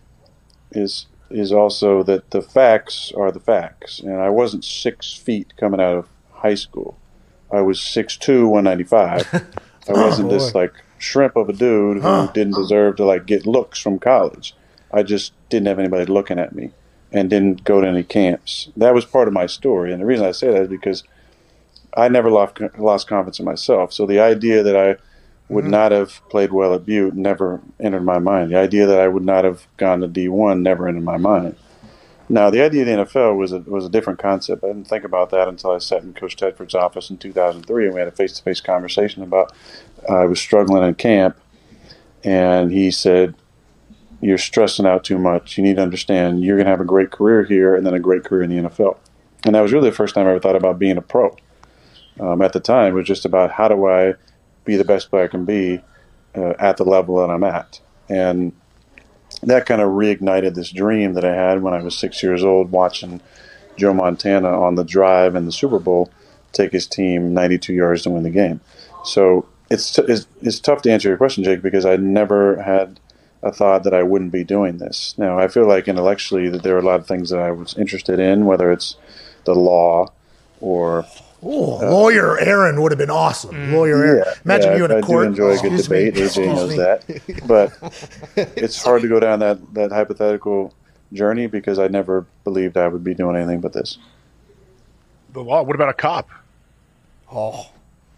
Speaker 7: is is also that the facts are the facts. And I wasn't six feet coming out of high school. I was six two, one ninety-five. I wasn't
Speaker 1: oh,
Speaker 7: this like shrimp of a dude who
Speaker 1: huh.
Speaker 7: didn't deserve to like get looks from college. I just didn't have anybody looking at me and didn't go to any camps. That was part of my story. And the reason I say that is because I never lost, lost confidence in myself. So the idea that I would mm-hmm. not have played well at Butte never entered my mind. The idea that I would not have gone to D one never entered my mind. Now, the idea of the N F L was a, was a different concept. I didn't think about that until I sat in Coach Tedford's office in two thousand three, and we had a face-to-face conversation about uh, I was struggling in camp, and he said, "You're stressing out too much. You need to understand you're going to have a great career here and then a great career in the N F L." And that was really the first time I ever thought about being a pro. Um, at the time, it was just about how do I be the best player I can be uh, at the level that I'm at. And that kind of reignited this dream that I had when I was six years old watching Joe Montana on the drive in the Super Bowl take his team ninety-two yards to win the game. So it's, t- it's, it's tough to answer your question, Jake, because I never had a thought that I wouldn't be doing this. Now, I feel like intellectually that there are a lot of things that I was interested in, whether it's the law or...
Speaker 1: Ooh, uh, lawyer Aaron would have been awesome. Mm, Lawyer Aaron.
Speaker 7: Yeah,
Speaker 1: Imagine
Speaker 7: yeah,
Speaker 1: you in a
Speaker 7: I
Speaker 1: court.
Speaker 7: I do enjoy a good
Speaker 1: Excuse
Speaker 7: debate.
Speaker 1: me.
Speaker 7: A J knows that. But it's hard to go down that, that hypothetical journey because I never believed I would be doing anything but this.
Speaker 8: The law. What about a cop?
Speaker 4: Oh.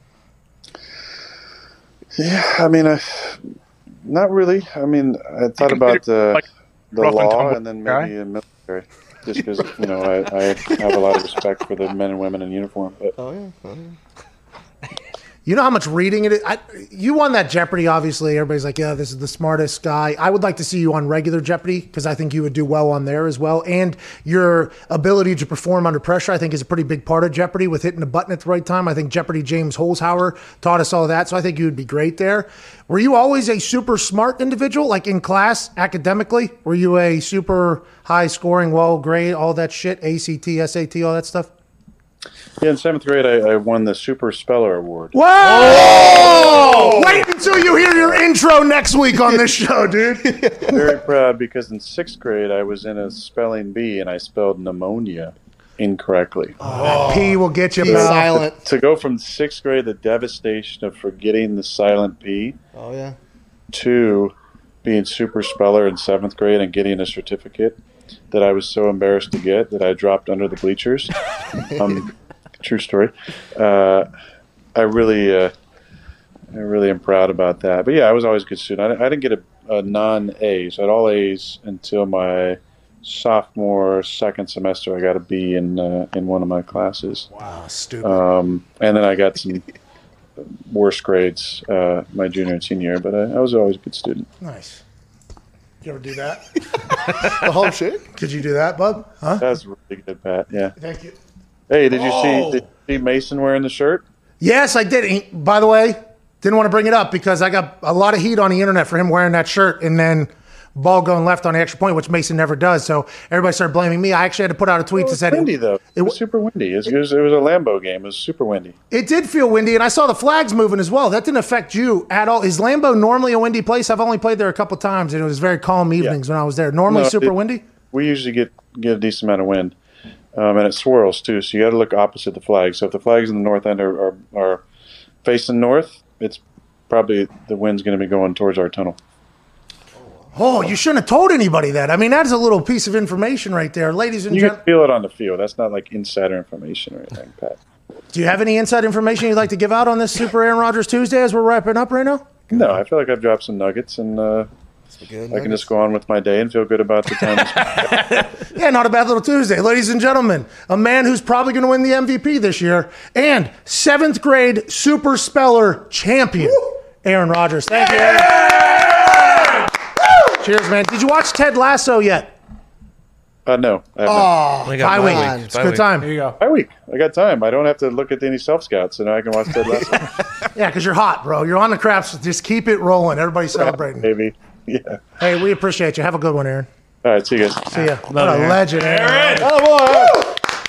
Speaker 7: Yeah, I mean, I, not really. I mean, I thought about the,
Speaker 8: like
Speaker 7: the
Speaker 8: rough and
Speaker 7: law
Speaker 8: tumble
Speaker 7: and then
Speaker 8: guy?
Speaker 7: maybe a military. Just because, you know, I, I have a lot of respect for the men and women in uniform. But.
Speaker 4: Oh, yeah. Oh, yeah.
Speaker 1: You know how much reading it is? I, you won that Jeopardy, obviously. Everybody's like, yeah, this is the smartest guy. I would like to see you on regular Jeopardy because I think you would do well on there as well. And your ability to perform under pressure, I think, is a pretty big part of Jeopardy with hitting the button at the right time. I think Jeopardy James Holzhauer taught us all that, so I think you would be great there. Were you always a super smart individual, like in class, academically? Were you a super high-scoring, well-grade, all that shit, A C T, S A T, all that stuff?
Speaker 7: Yeah, in seventh grade, I, I won the Super Speller Award.
Speaker 1: Whoa! Oh! Wait until you hear your intro next week on this show, dude.
Speaker 7: Very proud because in sixth grade, I was in a spelling bee and I spelled pneumonia incorrectly.
Speaker 1: Oh, that P will get you,
Speaker 4: P
Speaker 1: pal.
Speaker 4: silent.
Speaker 7: To go from sixth grade, the devastation of forgetting the silent P,
Speaker 4: Oh, yeah.
Speaker 7: to being Super Speller in seventh grade and getting a certificate that I was so embarrassed to get that I dropped under the bleachers. Um, true story. Uh, I really, uh, I really am proud about that. But yeah, I was always a good student. I, I didn't get a, a non-A, so I had all A's until my sophomore second semester. I got a B in uh, in one of my classes.
Speaker 1: Wow, stupid.
Speaker 7: Um, and then I got some worse grades uh, my junior and senior year, but I, I was always a good student.
Speaker 1: Nice. You ever do that?
Speaker 4: The whole shit?
Speaker 1: Could you do that, bub? Huh?
Speaker 7: That's really good, Pat. Yeah.
Speaker 1: Thank you.
Speaker 7: Hey, did you
Speaker 1: Whoa.
Speaker 7: see did you see Mason wearing the shirt?
Speaker 1: Yes, I did. He, by the way, didn't want to bring it up because I got a lot of heat on the internet for him wearing that shirt and then ball going left on the extra point, which Mason never does. So everybody started blaming me. I actually had to put out a tweet
Speaker 7: It
Speaker 1: that
Speaker 7: was
Speaker 1: said
Speaker 7: windy, though. It,
Speaker 1: it
Speaker 7: was super windy. It was, it, was, it was a Lambeau game. It was super windy.
Speaker 1: It did feel windy, and I saw the flags moving as well. That didn't affect you at all. Is Lambeau normally a windy place? I've only played there a couple times, and it was very calm evenings yeah. when I was there. Normally
Speaker 7: no,
Speaker 1: super
Speaker 7: it,
Speaker 1: windy?
Speaker 7: We usually get, get a decent amount of wind, um, and it swirls, too. So you got to look opposite the flag. So if the flags in the north end are, are, are facing north, it's probably the wind's going to be going towards our tunnel.
Speaker 1: Oh, you shouldn't have told anybody that. I mean, that is a little piece of information right there. Ladies and
Speaker 7: You
Speaker 1: gentlemen.
Speaker 7: can feel it on the field. That's not like insider information or anything, Pat.
Speaker 1: Do you have any inside information you'd like to give out on this Super Aaron Rodgers Tuesday as we're wrapping up right now?
Speaker 7: No, I feel like I've dropped some nuggets, and uh, I can just go on with my day and feel good about the time.
Speaker 1: Yeah, not a bad little Tuesday. Ladies and gentlemen, a man who's probably going to win the M V P this year and seventh grade Super Speller champion, Woo! Aaron Rodgers. Thank you, Aaron. Yeah! Cheers, man. Did you watch Ted Lasso yet?
Speaker 7: Uh, no. I have
Speaker 1: Oh,
Speaker 7: not.
Speaker 5: We got
Speaker 1: bye
Speaker 5: bye
Speaker 1: week.
Speaker 5: week.
Speaker 1: It's a
Speaker 5: Bye
Speaker 1: good
Speaker 5: week.
Speaker 1: time.
Speaker 3: There you go.
Speaker 7: Bye week. I got time. I don't have to look at any self scouts, and I can watch Ted Lasso.
Speaker 1: Yeah, because you're hot, bro. You're on the craps. Just keep it rolling. Everybody's celebrating.
Speaker 7: Maybe. Yeah.
Speaker 1: Hey, we appreciate you. Have a good one, Aaron.
Speaker 7: All right. See you guys.
Speaker 1: See ya. What a
Speaker 6: Aaron.
Speaker 1: legend, Aaron.
Speaker 7: Oh, boy.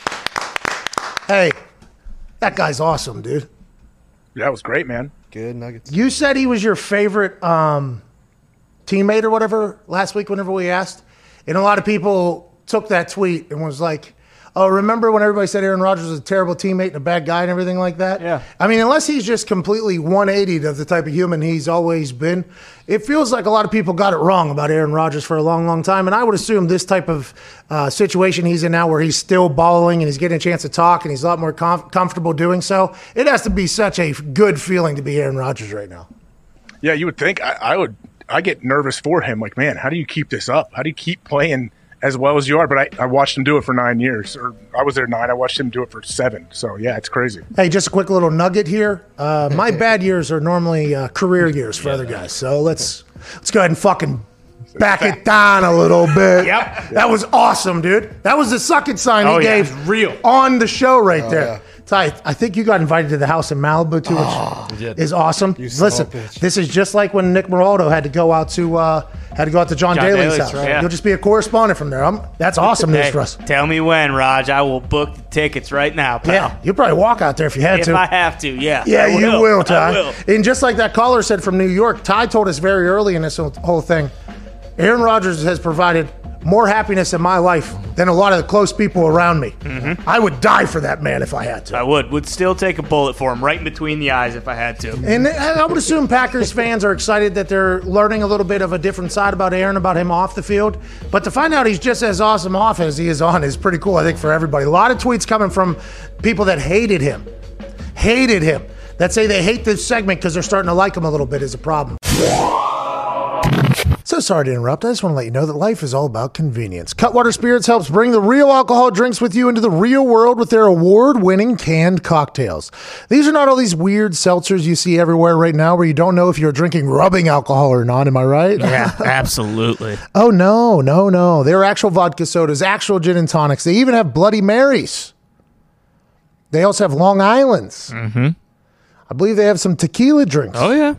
Speaker 1: Hey, that guy's awesome, dude.
Speaker 8: That was great, man.
Speaker 4: Good Nuggets.
Speaker 1: You said he was your favorite um, teammate or whatever last week whenever we asked. And a lot of people took that tweet and was like, oh, remember when everybody said Aaron Rodgers was a terrible teammate and a bad guy and everything like that?
Speaker 3: Yeah.
Speaker 1: I mean, unless he's just completely one eighty of the type of human he's always been, it feels like a lot of people got it wrong about Aaron Rodgers for a long, long time. And I would assume this type of uh, situation he's in now where he's still balling and he's getting a chance to talk and he's a lot more com- comfortable doing so, it has to be such a good feeling to be Aaron Rodgers right now.
Speaker 8: Yeah, you would think I, I would. I get nervous for him. Like, man, how do you keep this up? How do you keep playing as well as you are? But I, I watched him do it for nine years, or I was there nine. I watched him do it for seven. So yeah, it's crazy.
Speaker 1: Hey, just a quick little nugget here. Uh, my bad years are normally uh, career years for other guys. So let's let's go ahead and fucking back it down a little bit.
Speaker 6: Yep.
Speaker 1: That was awesome, dude. That was the suck it sign
Speaker 6: Oh,
Speaker 1: he
Speaker 6: yeah,
Speaker 1: gave
Speaker 6: it's real.
Speaker 1: on the show right there.
Speaker 4: yeah.
Speaker 1: Ty, I think you got invited to the house in Malibu too, which is awesome.
Speaker 4: son
Speaker 1: Listen,
Speaker 4: of a bitch.
Speaker 1: this is just like when Nick Moraldo had to go out to uh, had to go out to John,
Speaker 6: John
Speaker 1: Daly's,
Speaker 6: Daly's,
Speaker 1: house.
Speaker 6: right. Yeah.
Speaker 1: You'll just be a correspondent from there. I'm, that's awesome news
Speaker 6: Hey,
Speaker 1: for us.
Speaker 6: tell me when, Raj. I will book the tickets right now, pal.
Speaker 1: Yeah, you'll probably walk out there if you had
Speaker 6: If
Speaker 1: to.
Speaker 6: I have to, yeah.
Speaker 1: Yeah,
Speaker 6: I
Speaker 1: you
Speaker 6: will.
Speaker 1: will,
Speaker 6: I
Speaker 1: Ty.
Speaker 6: will.
Speaker 1: And just like that caller said from New York, Ty told us very early in this whole thing, Aaron Rodgers has provided more happiness in my life than a lot of the close people around me. Mm-hmm. I would die for that man if I had to.
Speaker 6: I would. Would still take a bullet for him right in between the eyes if I had to.
Speaker 1: And I would assume Packers fans are excited that they're learning a little bit of a different side about Aaron, about him off the field. But to find out he's just as awesome off as he is on is pretty cool, I think, for everybody. A lot of tweets coming from people that hated him, hated him, that say they hate this segment because they're starting to like him a little bit is a problem. So sorry to interrupt. I just want to let you know that life is all about convenience. Cutwater Spirits helps bring the real alcohol drinks with you into the real world with their award-winning canned cocktails. These are not all these weird seltzers you see everywhere right now where you don't know if you're drinking rubbing alcohol or not. Am I right?
Speaker 2: Yeah, absolutely.
Speaker 1: Oh, no, no, no. They're actual vodka sodas, actual gin and tonics. They even have Bloody Marys. They also have Long Islands. Mm-hmm. I believe they have some tequila drinks.
Speaker 2: Oh, yeah.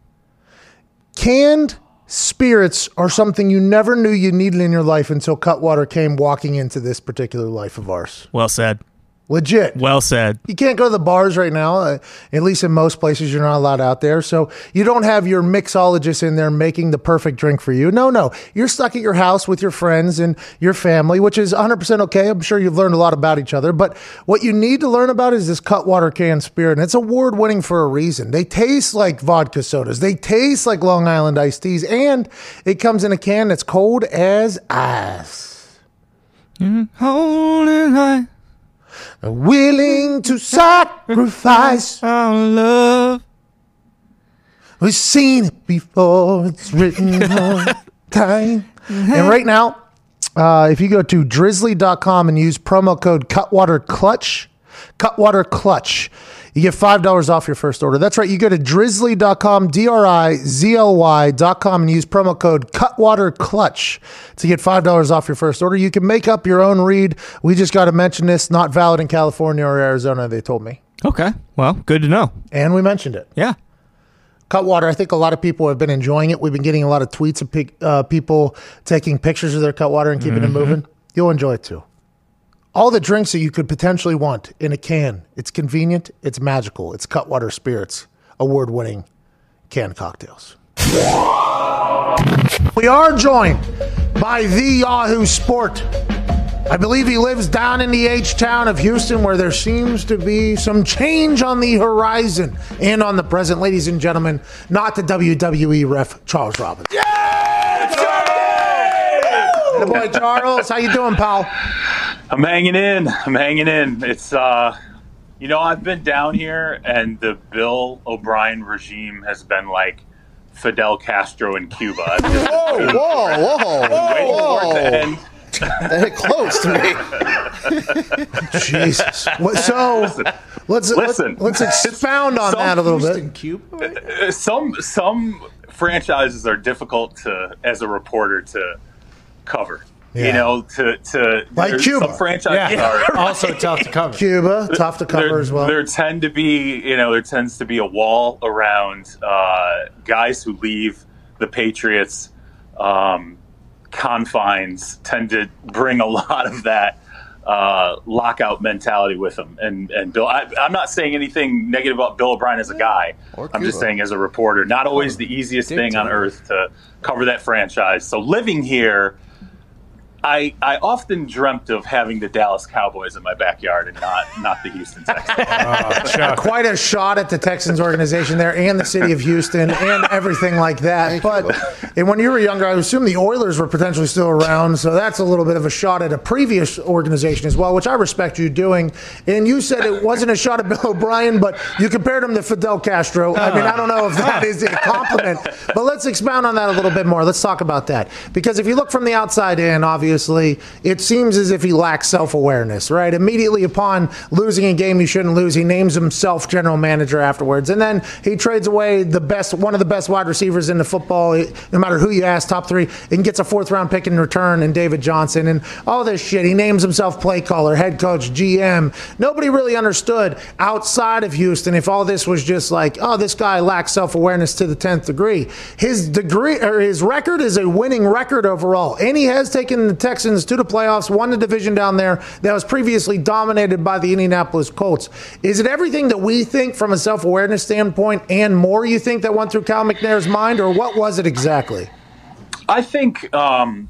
Speaker 1: Canned spirits are something you never knew you needed in your life until Cutwater came walking into this particular life of ours.
Speaker 2: Well said.
Speaker 1: Legit.
Speaker 2: Well said.
Speaker 1: You can't go to the bars right now. Uh, at least in most places, you're not allowed out there. So you don't have your mixologist in there making the perfect drink for you. No, no. You're stuck at your house with your friends and your family, which is one hundred percent okay. I'm sure you've learned a lot about each other. But what you need to learn about is this Cutwater canned spirit. And it's award winning for a reason. They taste like vodka sodas. They taste like Long Island iced teas. And it comes in a can that's cold as ice.
Speaker 2: Holding high
Speaker 1: Willing to sacrifice
Speaker 2: our love.
Speaker 1: We've seen it before. It's written on time. And right now, uh, if you go to drizzly dot com and use promo code Cutwater Clutch, Cutwater Clutch, you get five dollars off your first order. That's right. You go to drizzly dot com, D R I Z L Y dot com, and use promo code Cutwater Clutch to get five dollars off your first order. You can make up your own read. We just got to mention this. Not valid in California or Arizona, they told me.
Speaker 2: Okay. Well, good to know.
Speaker 1: And we mentioned it.
Speaker 2: Yeah.
Speaker 1: Cutwater, I think a lot of people have been enjoying it. We've been getting a lot of tweets of pic, uh, people taking pictures of their Cutwater and keeping
Speaker 2: Mm-hmm.
Speaker 1: it moving. You'll enjoy it too. All the drinks that you could potentially want in a can. It's convenient. It's magical. It's Cutwater Spirits, award-winning canned cocktails. We are joined by the Yahoo Sport. I believe he lives down in the H-town of Houston where there seems to be some change on the horizon and on the present. Ladies and gentlemen, not the W W E ref, Charles Robinson. Yeah! Charlie! The boy Charles, how you doing, pal?
Speaker 10: I'm hanging in. I'm hanging in. It's, uh, you know, I've been down here and the Bill O'Brien regime has been like Fidel Castro in Cuba. I'm just-
Speaker 4: Whoa, whoa, whoa,
Speaker 10: waiting for it to
Speaker 4: whoa.
Speaker 10: end.
Speaker 4: That hit close to me.
Speaker 1: Jesus. What- So let's
Speaker 10: Listen.
Speaker 1: let's, let's expound on
Speaker 10: Some
Speaker 1: that a little bit.
Speaker 3: Houston, Cuba.
Speaker 10: Uh, Some some franchises are difficult to, as a reporter, to cover.
Speaker 1: Yeah.
Speaker 10: You know, to to
Speaker 1: Like
Speaker 10: there's
Speaker 1: Cuba.
Speaker 10: Some franchises are
Speaker 3: Also tough to cover.
Speaker 1: Cuba, tough to cover
Speaker 10: there,
Speaker 1: as well.
Speaker 10: There tend to be, you know, there tends to be a wall around uh, guys who leave the Patriots um, confines. Tend to bring a lot of that uh, lockout mentality with them. And and Bill, I, I'm not saying anything negative about Bill O'Brien as a guy.
Speaker 4: Or
Speaker 10: I'm just
Speaker 4: Cuba.
Speaker 10: saying as a reporter, not always the easiest thing on earth to cover that franchise. So living here, I, I often dreamt of having the Dallas Cowboys in my backyard and not not the Houston Texans.
Speaker 1: Quite a shot at the Texans organization there and the city of Houston and everything like that. But and when you were younger, I assume the Oilers were potentially still around, so that's a little bit of a shot at a previous organization as well, which I respect you doing. And you said it wasn't a shot at Bill O'Brien, but you compared him to Fidel Castro. I mean, I don't know if that is a compliment, but let's expound on that a little bit more. Let's talk about that. Because if you look from the outside in, obviously, it seems as if he lacks self-awareness, right? Immediately upon losing a game he shouldn't lose, he names himself general manager afterwards. And then he trades away the best, one of the best wide receivers in the football, no matter who you ask, top three, and gets a fourth round pick in return in David Johnson and all this shit. He names himself play caller, head coach, G M. Nobody really understood outside of Houston if all this was just like, oh, this guy lacks self-awareness to the tenth degree. His degree or his record is a winning record overall. And he has taken the Texans to the playoffs, won the division down there that was previously dominated by the Indianapolis Colts. Is it everything that we think from a self-awareness standpoint and more you think that went through Cal McNair's mind, or what was it exactly?
Speaker 10: I think, um,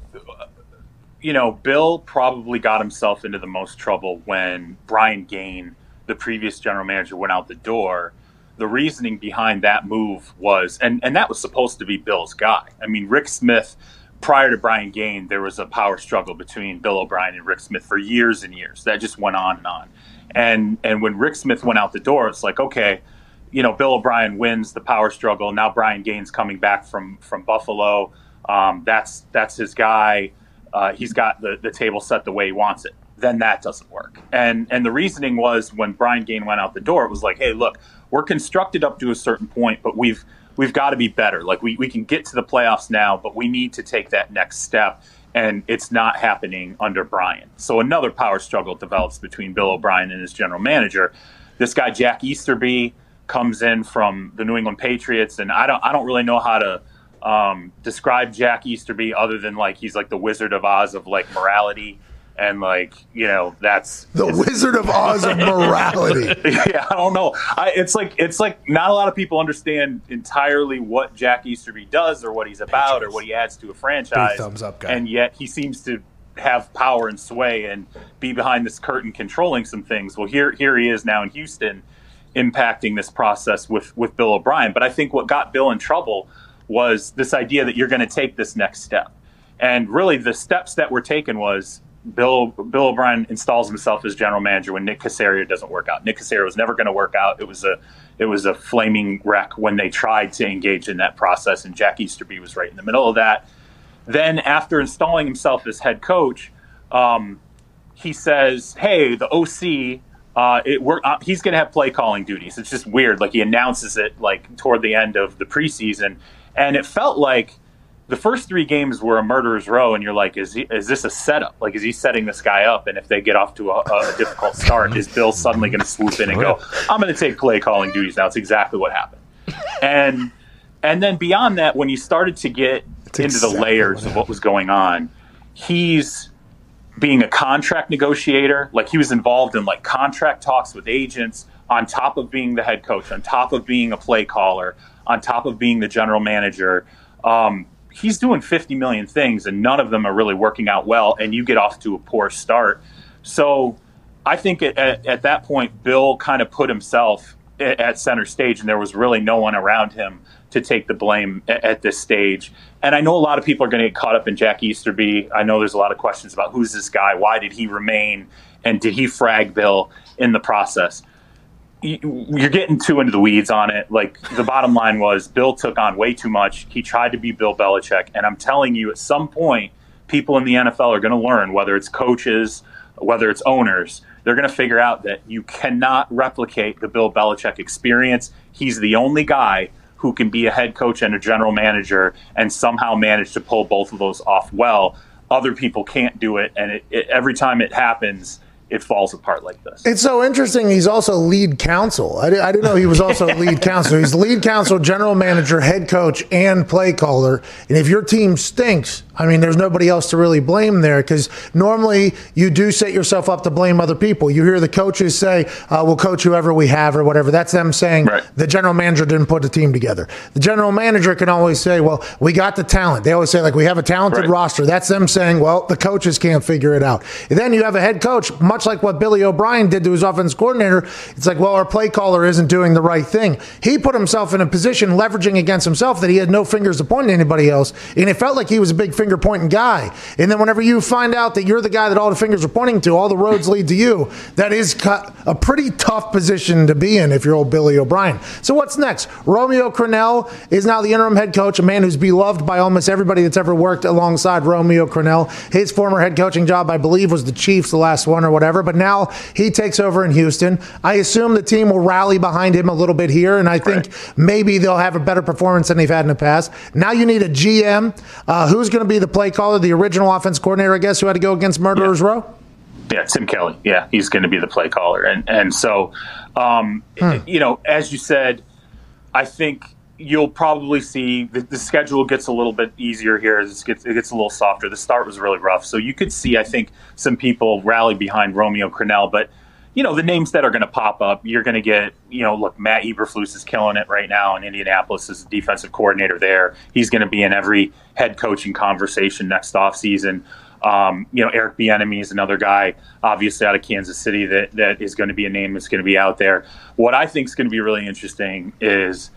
Speaker 10: you know, Bill probably got himself into the most trouble when Brian Gaine, the previous general manager, went out the door. The reasoning behind that move was, and, and that was supposed to be Bill's guy. I mean, Rick Smith, prior to Brian Gaine, there was a power struggle between Bill O'Brien and Rick Smith for years and years. That just went on and on. And and when Rick Smith went out the door, it's like, okay, you know, Bill O'Brien wins the power struggle. Now Brian Gaine's coming back from from Buffalo. Um, that's that's his guy. Uh, he's got the, the table set the way he wants it. Then that doesn't work. And and the reasoning was when Brian Gaine went out the door, it was like, hey, look, we're constructed up to a certain point, but we've we've got to be better. Like we, we can get to the playoffs now, but we need to take that next step. And it's not happening under Brian. So another power struggle develops between Bill O'Brien and his general manager. This guy, Jack Easterby, comes in from the New England Patriots. And I don't I don't really know how to um, describe Jack Easterby other than like he's like the Wizard of Oz of like morality. And like, you know, that's
Speaker 1: the Wizard of Oz of morality.
Speaker 10: Yeah, I don't know. I, it's like it's like not a lot of people understand entirely what Jack Easterby does or what he's about or what he adds to a franchise.
Speaker 3: Big thumbs up guy.
Speaker 10: And yet he seems to have power and sway and be behind this curtain controlling some things. Well, here here he is now in Houston impacting this process with, with Bill O'Brien. But I think what got Bill in trouble was this idea that you're going to take this next step. And really the steps that were taken was Bill Bill O'Brien installs himself as general manager when Nick Caserio doesn't work out. Nick Caserio was never going to work out. It was a it was a flaming wreck when they tried to engage in that process, and Jack Easterby was right in the middle of that. Then after installing himself as head coach, um, he says, hey, the O C, uh, it, we're, uh, he's going to have play calling duties. It's just weird. Like he announces it like toward the end of the preseason, and it felt like the first three games were a murderer's row, and you're like, is he, is this a setup? Like, is he setting this guy up? And if they get off to a, a difficult start, is Bill suddenly going to swoop in and go, I'm going to take play calling duties now? It's exactly what happened. And and then beyond that, when you started to get That's into exactly the layers what of what was going on, he's being a contract negotiator. Like, he was involved in like contract talks with agents on top of being the head coach, on top of being a play caller, on top of being the general manager. Um, he's doing fifty million things and none of them are really working out well, and you get off to a poor start. So I think at, at, at that point, Bill kind of put himself at, at center stage, and there was really no one around him to take the blame at, at this stage. And I know a lot of people are going to get caught up in Jack Easterby. I know there's a lot of questions about who's this guy, why did he remain, and did he frag Bill in the process? you're getting too into the weeds on it. Like, the bottom line was Bill took on way too much. He tried to be Bill Belichick. And I'm telling you, at some point, people in the N F L are going to learn, whether it's coaches, whether it's owners, they're going to figure out that you cannot replicate the Bill Belichick experience. He's the only guy who can be a head coach and a general manager and somehow manage to pull both of those off well. Other people can't do it. And it, it, every time it happens, it falls apart like this.
Speaker 1: It's so interesting. He's also lead counsel. I, I didn't know he was also lead counsel. He's lead counsel, general manager, head coach, and play caller. And if your team stinks, I mean, there's nobody else to really blame there, because normally you do set yourself up to blame other people. You hear the coaches say, uh, we'll coach whoever we have or whatever. That's them saying right. The general manager didn't put the team together. The general manager can always say, well, we got the talent. They always say, like, we have a talented right. roster. That's them saying, well, the coaches can't figure it out. And then you have a head coach, much like what Billy O'Brien did to his offense coordinator. It's like, well, our play caller isn't doing the right thing. He put himself in a position leveraging against himself that he had no fingers to point to anybody else. And it felt like he was a big finger pointing guy. And then whenever you find out that you're the guy that all the fingers are pointing to, all the roads lead to you, that is a pretty tough position to be in if you're old Billy O'Brien. So what's next? Romeo Crennel is now the interim head coach, a man who's beloved by almost everybody that's ever worked alongside Romeo Crennel. His former head coaching job, I believe, was the Chiefs, the last one or whatever, but now he takes over in Houston. I assume the team will rally behind him a little bit here, and I think right. maybe they'll have a better performance than they've had in the past. Now you need a G M. Uh, who's going to be the play caller, the original offense coordinator, I guess, who had to go against Murderers
Speaker 10: yeah.
Speaker 1: Row?
Speaker 10: Yeah, Tim Kelly. Yeah, he's going to be the play caller. And and so, um, hmm. you know, as you said, I think you'll probably see the, the schedule gets a little bit easier here. It gets, it gets a little softer. The start was really rough. So you could see, I think, some people rally behind Romeo Crennel. But, you know, the names that are going to pop up, you're going to get, you know, look, Matt Eberflus is killing it right now in Indianapolis as the defensive coordinator there. He's going to be in every head coaching conversation next offseason. Um, you know, Eric Bieniemy is another guy, obviously out of Kansas City, that, that is going to be a name that's going to be out there. What I think is going to be really interesting is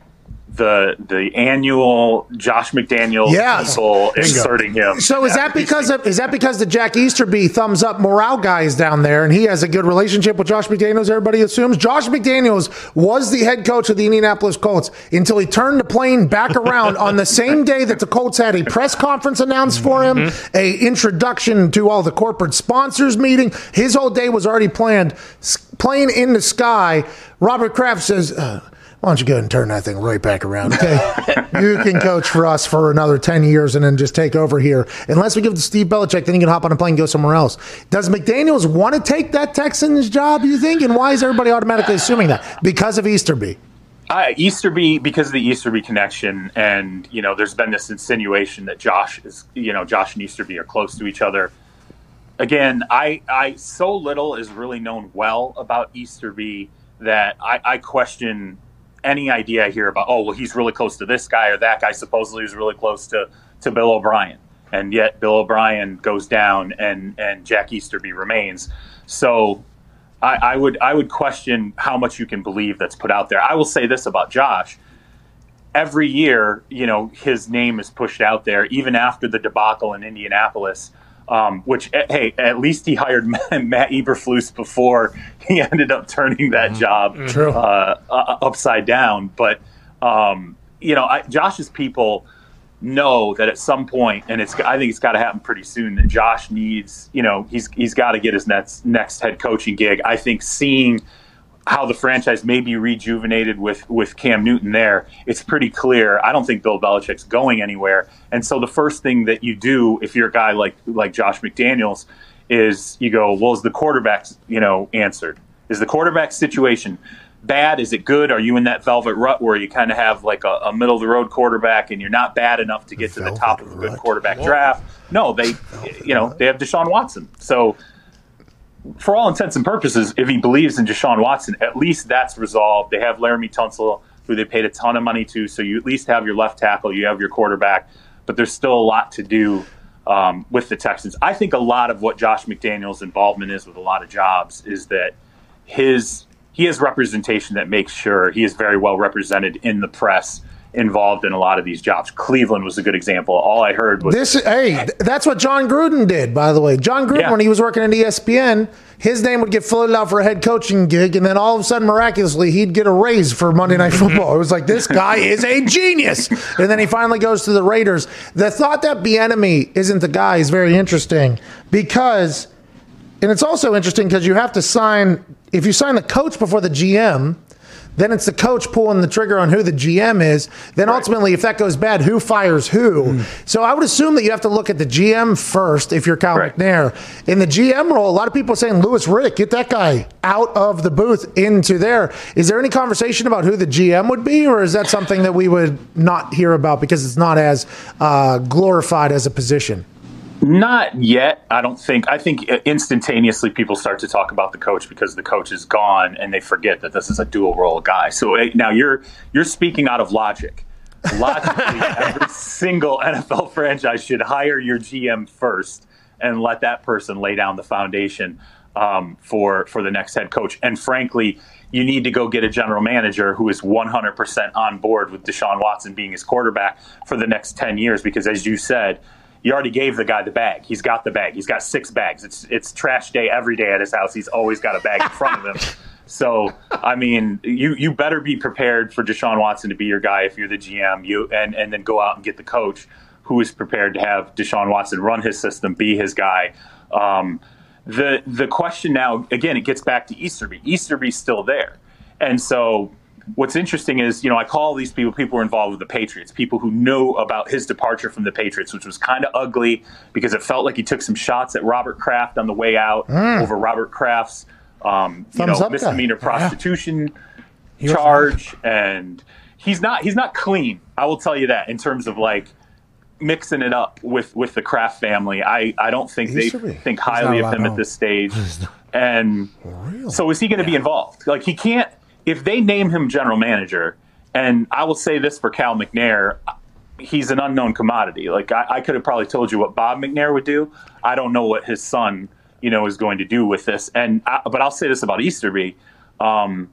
Speaker 10: the the annual Josh McDaniels
Speaker 1: yes.
Speaker 10: people inserting him.
Speaker 1: So is that because of is that because the Jack Easterby thumbs up morale guy is down there and he has a good relationship with Josh McDaniels, everybody assumes? Josh McDaniels was the head coach of the Indianapolis Colts until he turned the plane back around on the same day that the Colts had a press conference announced for him, mm-hmm. a introduction to all the corporate sponsors meeting. His whole day was already planned. Plane in the sky. Robert Kraft says, uh, why don't you go ahead and turn that thing right back around, okay? You can coach for us for another ten years and then just take over here. Unless we give it to Steve Belichick, then you can hop on a plane and go somewhere else. Does McDaniels want to take that Texans job, you think? And why is everybody automatically assuming that? Because of Easterby.
Speaker 10: Uh, Easterby, because of the Easterby connection, and, you know, there's been this insinuation that Josh is, you know, Josh and Easterby are close to each other. Again, I, I so little is really known well about Easterby that I, I question any idea I hear about, oh, well, he's really close to this guy or that guy supposedly is really close to, to Bill O'Brien. And yet Bill O'Brien goes down and, and Jack Easterby remains. So I, I would I would question how much you can believe that's put out there. I will say this about Josh. Every year, you know, his name is pushed out there, even after the debacle in Indianapolis. Um, which, hey, at least he hired Matt Eberflus before he ended up turning that job uh, uh, upside down. But, um, you know, I, Josh's people know that at some point, and it's I think it's got to happen pretty soon, that Josh needs, you know, he's he's got to get his next, next head coaching gig. I think seeing how the franchise may be rejuvenated with, with Cam Newton there, it's pretty clear. I don't think Bill Belichick's going anywhere. And so the first thing that you do if you're a guy like like Josh McDaniels is you go, well, is the quarterback, you know, answered? Is the quarterback situation bad? Is it good? Are you in that velvet rut where you kind of have like a, a middle-of-the-road quarterback and you're not bad enough to get to the top of a good quarterback Whoa. draft? No, they, you know, they have Deshaun Watson. So for all intents and purposes, if he believes in Deshaun Watson, at least that's resolved. They have Laramie Tunsil, who they paid a ton of money to, so you at least have your left tackle, you have your quarterback, but there's still a lot to do um, with the Texans. I think a lot of what Josh McDaniels' involvement is with a lot of jobs is that his he has representation that makes sure he is very well represented in the press involved in a lot of these jobs. Cleveland was a good example. All I heard was
Speaker 1: this. Hey, that's what John Gruden did, by the way. John Gruden,
Speaker 10: Yeah.
Speaker 1: when he was working at E S P N, his name would get floated out for a head coaching gig, and then all of a sudden, miraculously, he'd get a raise for Monday Night Football. It was like, this guy is a genius. And then he finally goes to the Raiders. The thought that Bieniemy isn't the guy is very interesting because, and it's also interesting because you have to sign, if you sign the coach before the G M, then it's the coach pulling the trigger on who the G M is. Then ultimately, if that goes bad, who fires who? Mm. So I would assume that you have to look at the G M first if you're Cal right. McNair. In the G M role, a lot of people are saying, Louis Riddick, get that guy out of the booth into there. Is there any conversation about who the G M would be, or is that something that we would not hear about because it's not as uh, glorified as a position?
Speaker 10: Not yet, I don't think. I think instantaneously people start to talk about the coach because the coach is gone and they forget that this is a dual role guy. So now you're you're speaking out of logic. Logically, every single N F L franchise should hire your G M first and let that person lay down the foundation um, for for the next head coach. And frankly, you need to go get a general manager who is one hundred percent on board with Deshaun Watson being his quarterback for the next ten years because, as you said, you already gave the guy the bag. He's got the bag. He's got six bags. It's it's trash day every day at his house. He's always got a bag in front of him. So, I mean, you, you better be prepared for Deshaun Watson to be your guy if you're the G M. You and, and then go out and get the coach who is prepared to have Deshaun Watson run his system, be his guy. Um, the the question now, again, it gets back to Easterby. Easterby's still there. And so what's interesting is, you know, I call these people, people who are involved with the Patriots, people who know about his departure from the Patriots, which was kind of ugly because it felt like he took some shots at Robert Kraft on the way out mm. over Robert Kraft's, um, you know, misdemeanor guy. prostitution yeah. charge. And he's not, he's not clean. I will tell you that in terms of like mixing it up with, with the Kraft family. I, I don't think they think highly of him at this stage. And so is he going to yeah. be involved? Like he can't, if they name him general manager, and I will say this for Cal McNair, he's an unknown commodity. Like I, I could have probably told you what Bob McNair would do. I don't know what his son, you know, is going to do with this. And I, but I'll say this about Easterby. Um,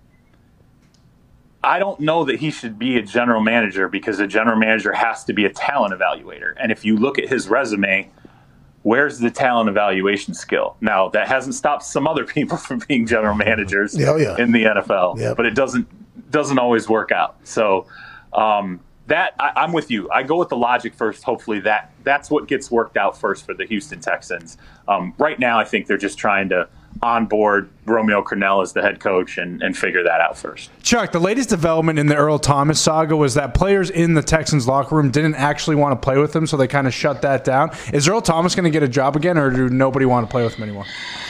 Speaker 10: I don't know that he should be a general manager because a general manager has to be a talent evaluator. And if you look at his resume, where's the talent evaluation skill? Now, that hasn't stopped some other people from being general managers
Speaker 1: oh, yeah.
Speaker 10: in the N F L,
Speaker 1: yep.
Speaker 10: but it doesn't doesn't always work out. So um, that I, I'm with you. I go with the logic first. Hopefully that that's what gets worked out first for the Houston Texans. Um, right now, I think they're just trying to onboard Romeo Crennel as the head coach and, and figure that out first.
Speaker 3: Chuck, the latest development in the Earl Thomas saga was that players in the Texans locker room didn't actually want to play with him, so they kind of shut that down. Is Earl Thomas going to get a job again, or do nobody want to play with him anymore?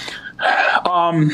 Speaker 10: Um,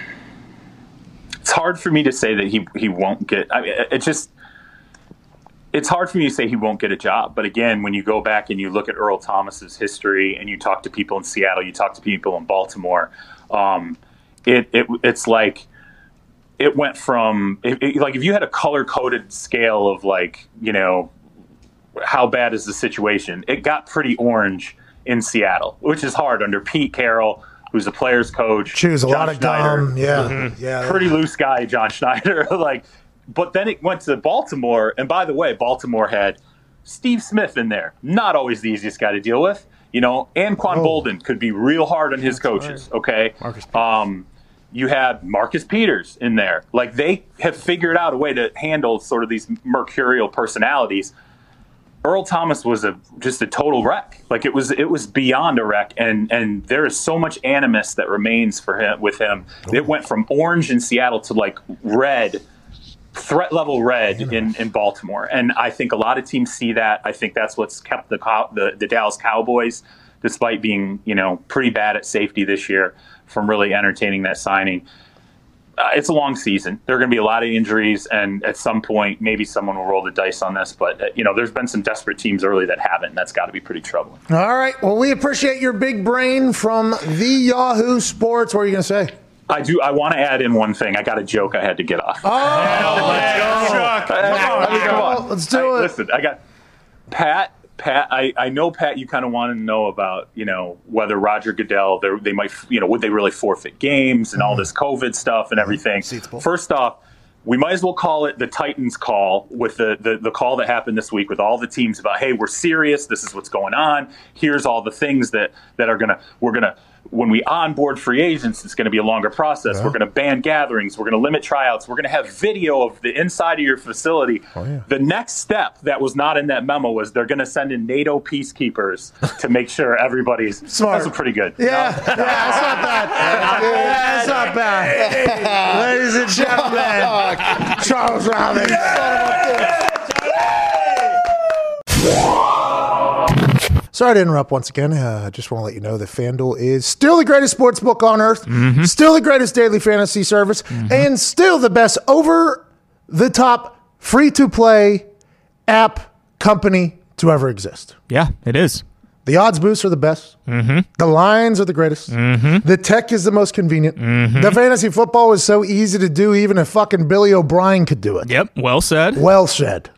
Speaker 10: it's hard for me to say that he he won't get. I mean, it just it's hard for me to say he won't get a job. But again, when you go back and you look at Earl Thomas's history, and you talk to people in Seattle, you talk to people in Baltimore. Um, it, it it's like it went from it, it, like if you had a color coded scale of like, you know, how bad is the situation, it got pretty orange in Seattle, which is hard under Pete Carroll, who's a player's coach.
Speaker 1: Choose a
Speaker 10: John
Speaker 1: lot of
Speaker 10: Schneider,
Speaker 1: dumb, yeah,
Speaker 10: mm-hmm,
Speaker 1: yeah,
Speaker 10: pretty loose guy, John Schneider. Like, but then it went to Baltimore, and by the way, Baltimore had Steve Smith in there, not always the easiest guy to deal with. You know, Anquan oh. Bolden could be real hard on his That's coaches, right. okay?
Speaker 3: Marcus
Speaker 10: um, you had Marcus Peters in there. Like, they have figured out a way to handle sort of these mercurial personalities. Earl Thomas was a just a total wreck. Like, it was it was beyond a wreck, and and there is so much animus that remains for him with him. Oh. It went from orange in Seattle to, like, red, threat level red in, in Baltimore. And I think a lot of teams see that. I think that's what's kept the, the the Dallas Cowboys, despite being, you know, pretty bad at safety this year, from really entertaining that signing. Uh, it's a long season. There are going to be a lot of injuries, and at some point, maybe someone will roll the dice on this. But, uh, you know, there's been some desperate teams early that haven't, and that's got to be pretty troubling.
Speaker 1: All right. Well, we appreciate your big brain from the Yahoo Sports. What are you going to say?
Speaker 10: I do. I want to add in one thing. I got a joke I had to get off.
Speaker 1: Oh, let's go.
Speaker 10: Chuck. I mean, come on.
Speaker 1: Let's do
Speaker 10: I,
Speaker 1: it.
Speaker 10: Listen, I got Pat. Pat, I, I know, Pat, you kind of want to know about, you know, whether Roger Goodell, they might, you know, would they really forfeit games and all this COVID stuff and everything. First off, we might as well call it the Titans call with the, the, the call that happened this week with all the teams about, hey, we're serious. This is what's going on. Here's all the things that, that are going to, we're going to, when we onboard free agents, it's going to be a longer process. Yeah. We're going to ban gatherings. We're going to limit tryouts. We're going to have video of the inside of your facility. Oh, yeah. The next step that was not in that memo was they're going to send in NATO peacekeepers to make sure everybody's
Speaker 1: smart.
Speaker 10: That's pretty good.
Speaker 1: Yeah, no. yeah, that's not bad. That's not bad. Hey, ladies and gentlemen, Charles Robbins. Sorry to interrupt once again. Uh, I just want to let you know that FanDuel is still the greatest sports book on earth, mm-hmm. still the greatest daily fantasy service, mm-hmm. and still the best over-the-top free-to-play app company to ever exist.
Speaker 2: Yeah, it is.
Speaker 1: The odds boosts are the best.
Speaker 2: Mm-hmm.
Speaker 1: The lines are the greatest.
Speaker 2: Mm-hmm.
Speaker 1: The tech is the most convenient.
Speaker 2: Mm-hmm.
Speaker 1: The fantasy football is so easy to do, even if fucking Billy O'Brien could do it.
Speaker 2: Yep, well said.
Speaker 1: Well said.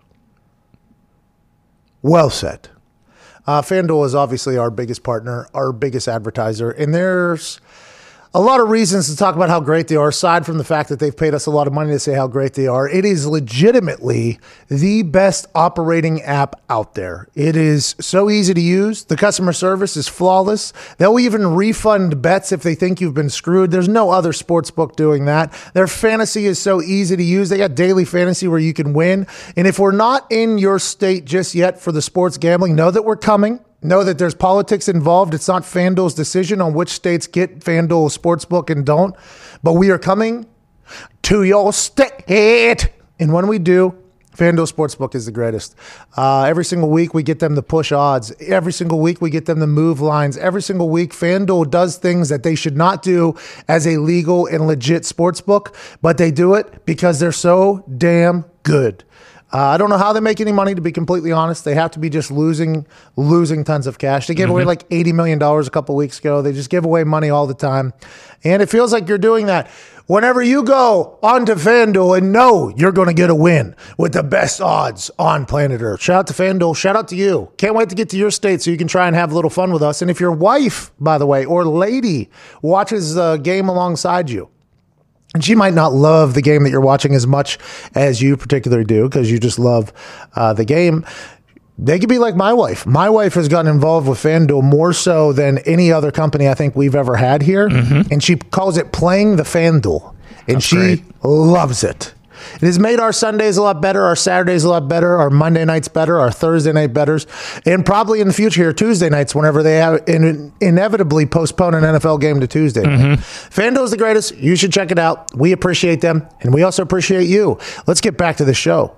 Speaker 1: Well said. Uh, FanDuel is obviously our biggest partner, our biggest advertiser, and there's a lot of reasons to talk about how great they are, aside from the fact that they've paid us a lot of money to say how great they are. It is legitimately the best operating app out there. It is so easy to use. The customer service is flawless. They'll even refund bets if they think you've been screwed. There's no other sports book doing that. Their fantasy is so easy to use. They got daily fantasy where you can win. And if we're not in your state just yet for the sports gambling, know that we're coming. Know that there's politics involved. It's not FanDuel's decision on which states get FanDuel Sportsbook and don't. But we are coming to your state. And when we do, FanDuel Sportsbook is the greatest. Uh, every single week, we get them to push odds. Every single week, we get them to move lines. Every single week, FanDuel does things that they should not do as a legal and legit sportsbook, but they do it because they're so damn good. Uh, I don't know how they make any money, to be completely honest. They have to be just losing losing tons of cash. They gave mm-hmm. away like eighty million dollars a couple weeks ago. They just give away money all the time. And it feels like you're doing that. Whenever you go onto FanDuel and know you're going to get a win with the best odds on planet Earth. Shout out to FanDuel. Shout out to you. Can't wait to get to your state so you can try and have a little fun with us. And if your wife, by the way, or lady watches the game alongside you, and she might not love the game that you're watching as much as you particularly do because you just love uh, the game. They could be like my wife. My wife has gotten involved with FanDuel more so than any other company I think we've ever had here. Mm-hmm. And she calls it playing the FanDuel. And That's she great. loves it. It has made our Sundays a lot better, our Saturdays a lot better, our Monday nights better, our Thursday night better, and probably in the future here, Tuesday nights, whenever they have in, inevitably postpone an N F L game to Tuesday. Mm-hmm. FanDuel is the greatest. You should check it out. We appreciate them, and we also appreciate you. Let's get back to the show.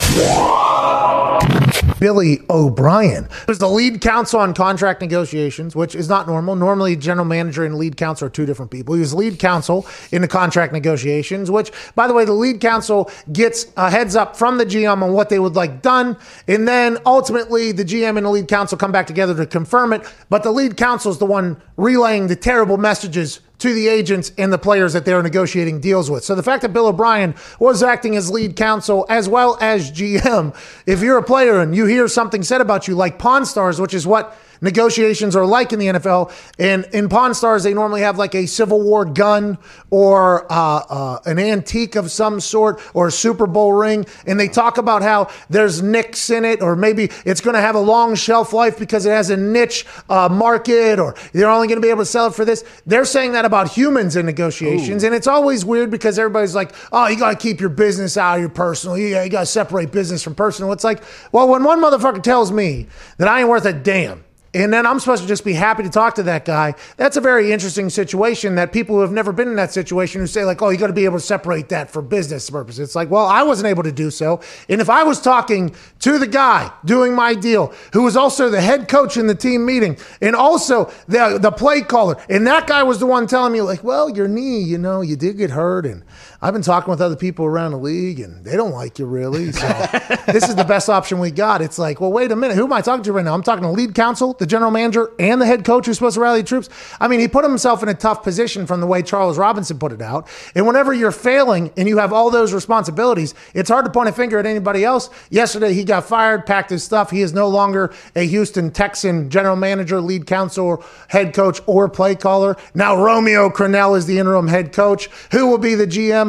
Speaker 1: Billy O'Brien was the lead counsel on contract negotiations, which is not normal. Normally, general manager and lead counsel are two different people. He was lead counsel in the contract negotiations, which, by the way, the lead counsel gets a heads up from the G M on what they would like done. And then ultimately, the G M and the lead counsel come back together to confirm it. But the lead counsel is the one relaying the terrible messages to the agents and the players that they're negotiating deals with. So the fact that Bill O'Brien was acting as lead counsel as well as G M, if you're a player and you hear something said about you like Pawn Stars, which is what negotiations are like in the N F L, and in Pawn Stars, they normally have like a Civil War gun or uh, uh, an antique of some sort or a Super Bowl ring, and they talk about how there's nicks in it, or maybe it's going to have a long shelf life because it has a niche uh, market, or they're only going to be able to sell it for this. They're saying that about humans in negotiations, Ooh. And it's always weird because everybody's like, oh, you got to keep your business out of your personal. You, you got to separate business from personal. It's like, well, when one motherfucker tells me that I ain't worth a damn, and then I'm supposed to just be happy to talk to that guy. That's a very interesting situation that people who have never been in that situation who say like, oh, you got to be able to separate that for business purposes. It's like, well, I wasn't able to do so. And if I was talking to the guy doing my deal, who was also the head coach in the team meeting and also the, the play caller, and that guy was the one telling me like, well, your knee, you know, you did get hurt, and I've been talking with other people around the league, and they don't like you really. So this is the best option we got. It's like, well, wait a minute. Who am I talking to right now? I'm talking to lead counsel, the general manager, and the head coach who's supposed to rally the troops. I mean, he put himself in a tough position from the way Charles Robinson put it out. And whenever you're failing and you have all those responsibilities, it's hard to point a finger at anybody else. Yesterday, he got fired, packed his stuff. He is no longer a Houston Texan general manager, lead counsel, head coach, or play caller. Now Romeo Crennel is the interim head coach. Who will be the G M?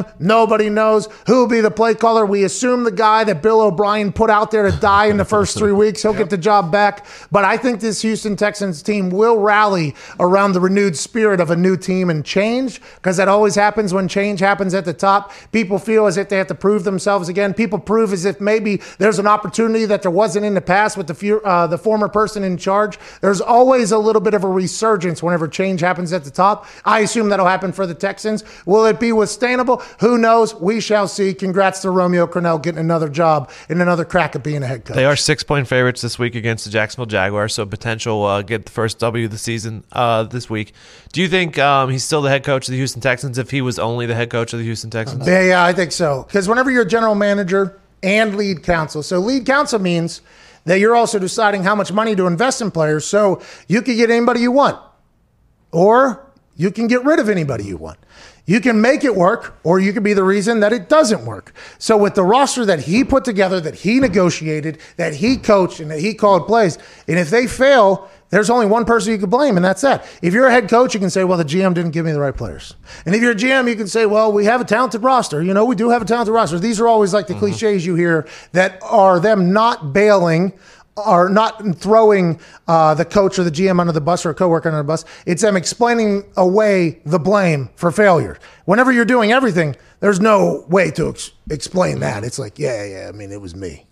Speaker 1: M. Nobody knows who will be the play caller. We assume the guy that Bill O'Brien put out there to die in the first three weeks. He'll yep. get the job back. But I think this Houston Texans team will rally around the renewed spirit of a new team and change, because that always happens when change happens at the top. People feel as if they have to prove themselves again. People prove as if maybe there's an opportunity that there wasn't in the past with the few, uh, the former person in charge. There's always a little bit of a resurgence whenever change happens at the top. I assume that'll happen for the Texans. Will it be withstandable? Who knows? We shall see. Congrats to Romeo Crennel getting another job and another crack at being a head coach.
Speaker 5: They are six-point favorites this week against the Jacksonville Jaguars, so potential uh, get the first W of the season uh, this week. Do you think um, he's still the head coach of the Houston Texans if he was only the head coach of the Houston Texans?
Speaker 1: Yeah, yeah, I think so. Because whenever you're a general manager and lead counsel, so lead counsel means that you're also deciding how much money to invest in players, so you can get anybody you want, or you can get rid of anybody you want. You can make it work, or you can be the reason that it doesn't work. So with the roster that he put together, that he negotiated, that he coached, and that he called plays, and if they fail, there's only one person you can blame, and that's that. If you're a head coach, you can say, well, the G M didn't give me the right players. And if you're a G M, you can say, well, we have a talented roster. You know, we do have a talented roster. These are always like the mm-hmm. cliches you hear that are them not bailing are not throwing uh, the coach or the G M under the bus or a coworker under the bus. It's them explaining away the blame for failure. Whenever you're doing everything, there's no way to ex- explain that. It's like, yeah, yeah, I mean, it was me.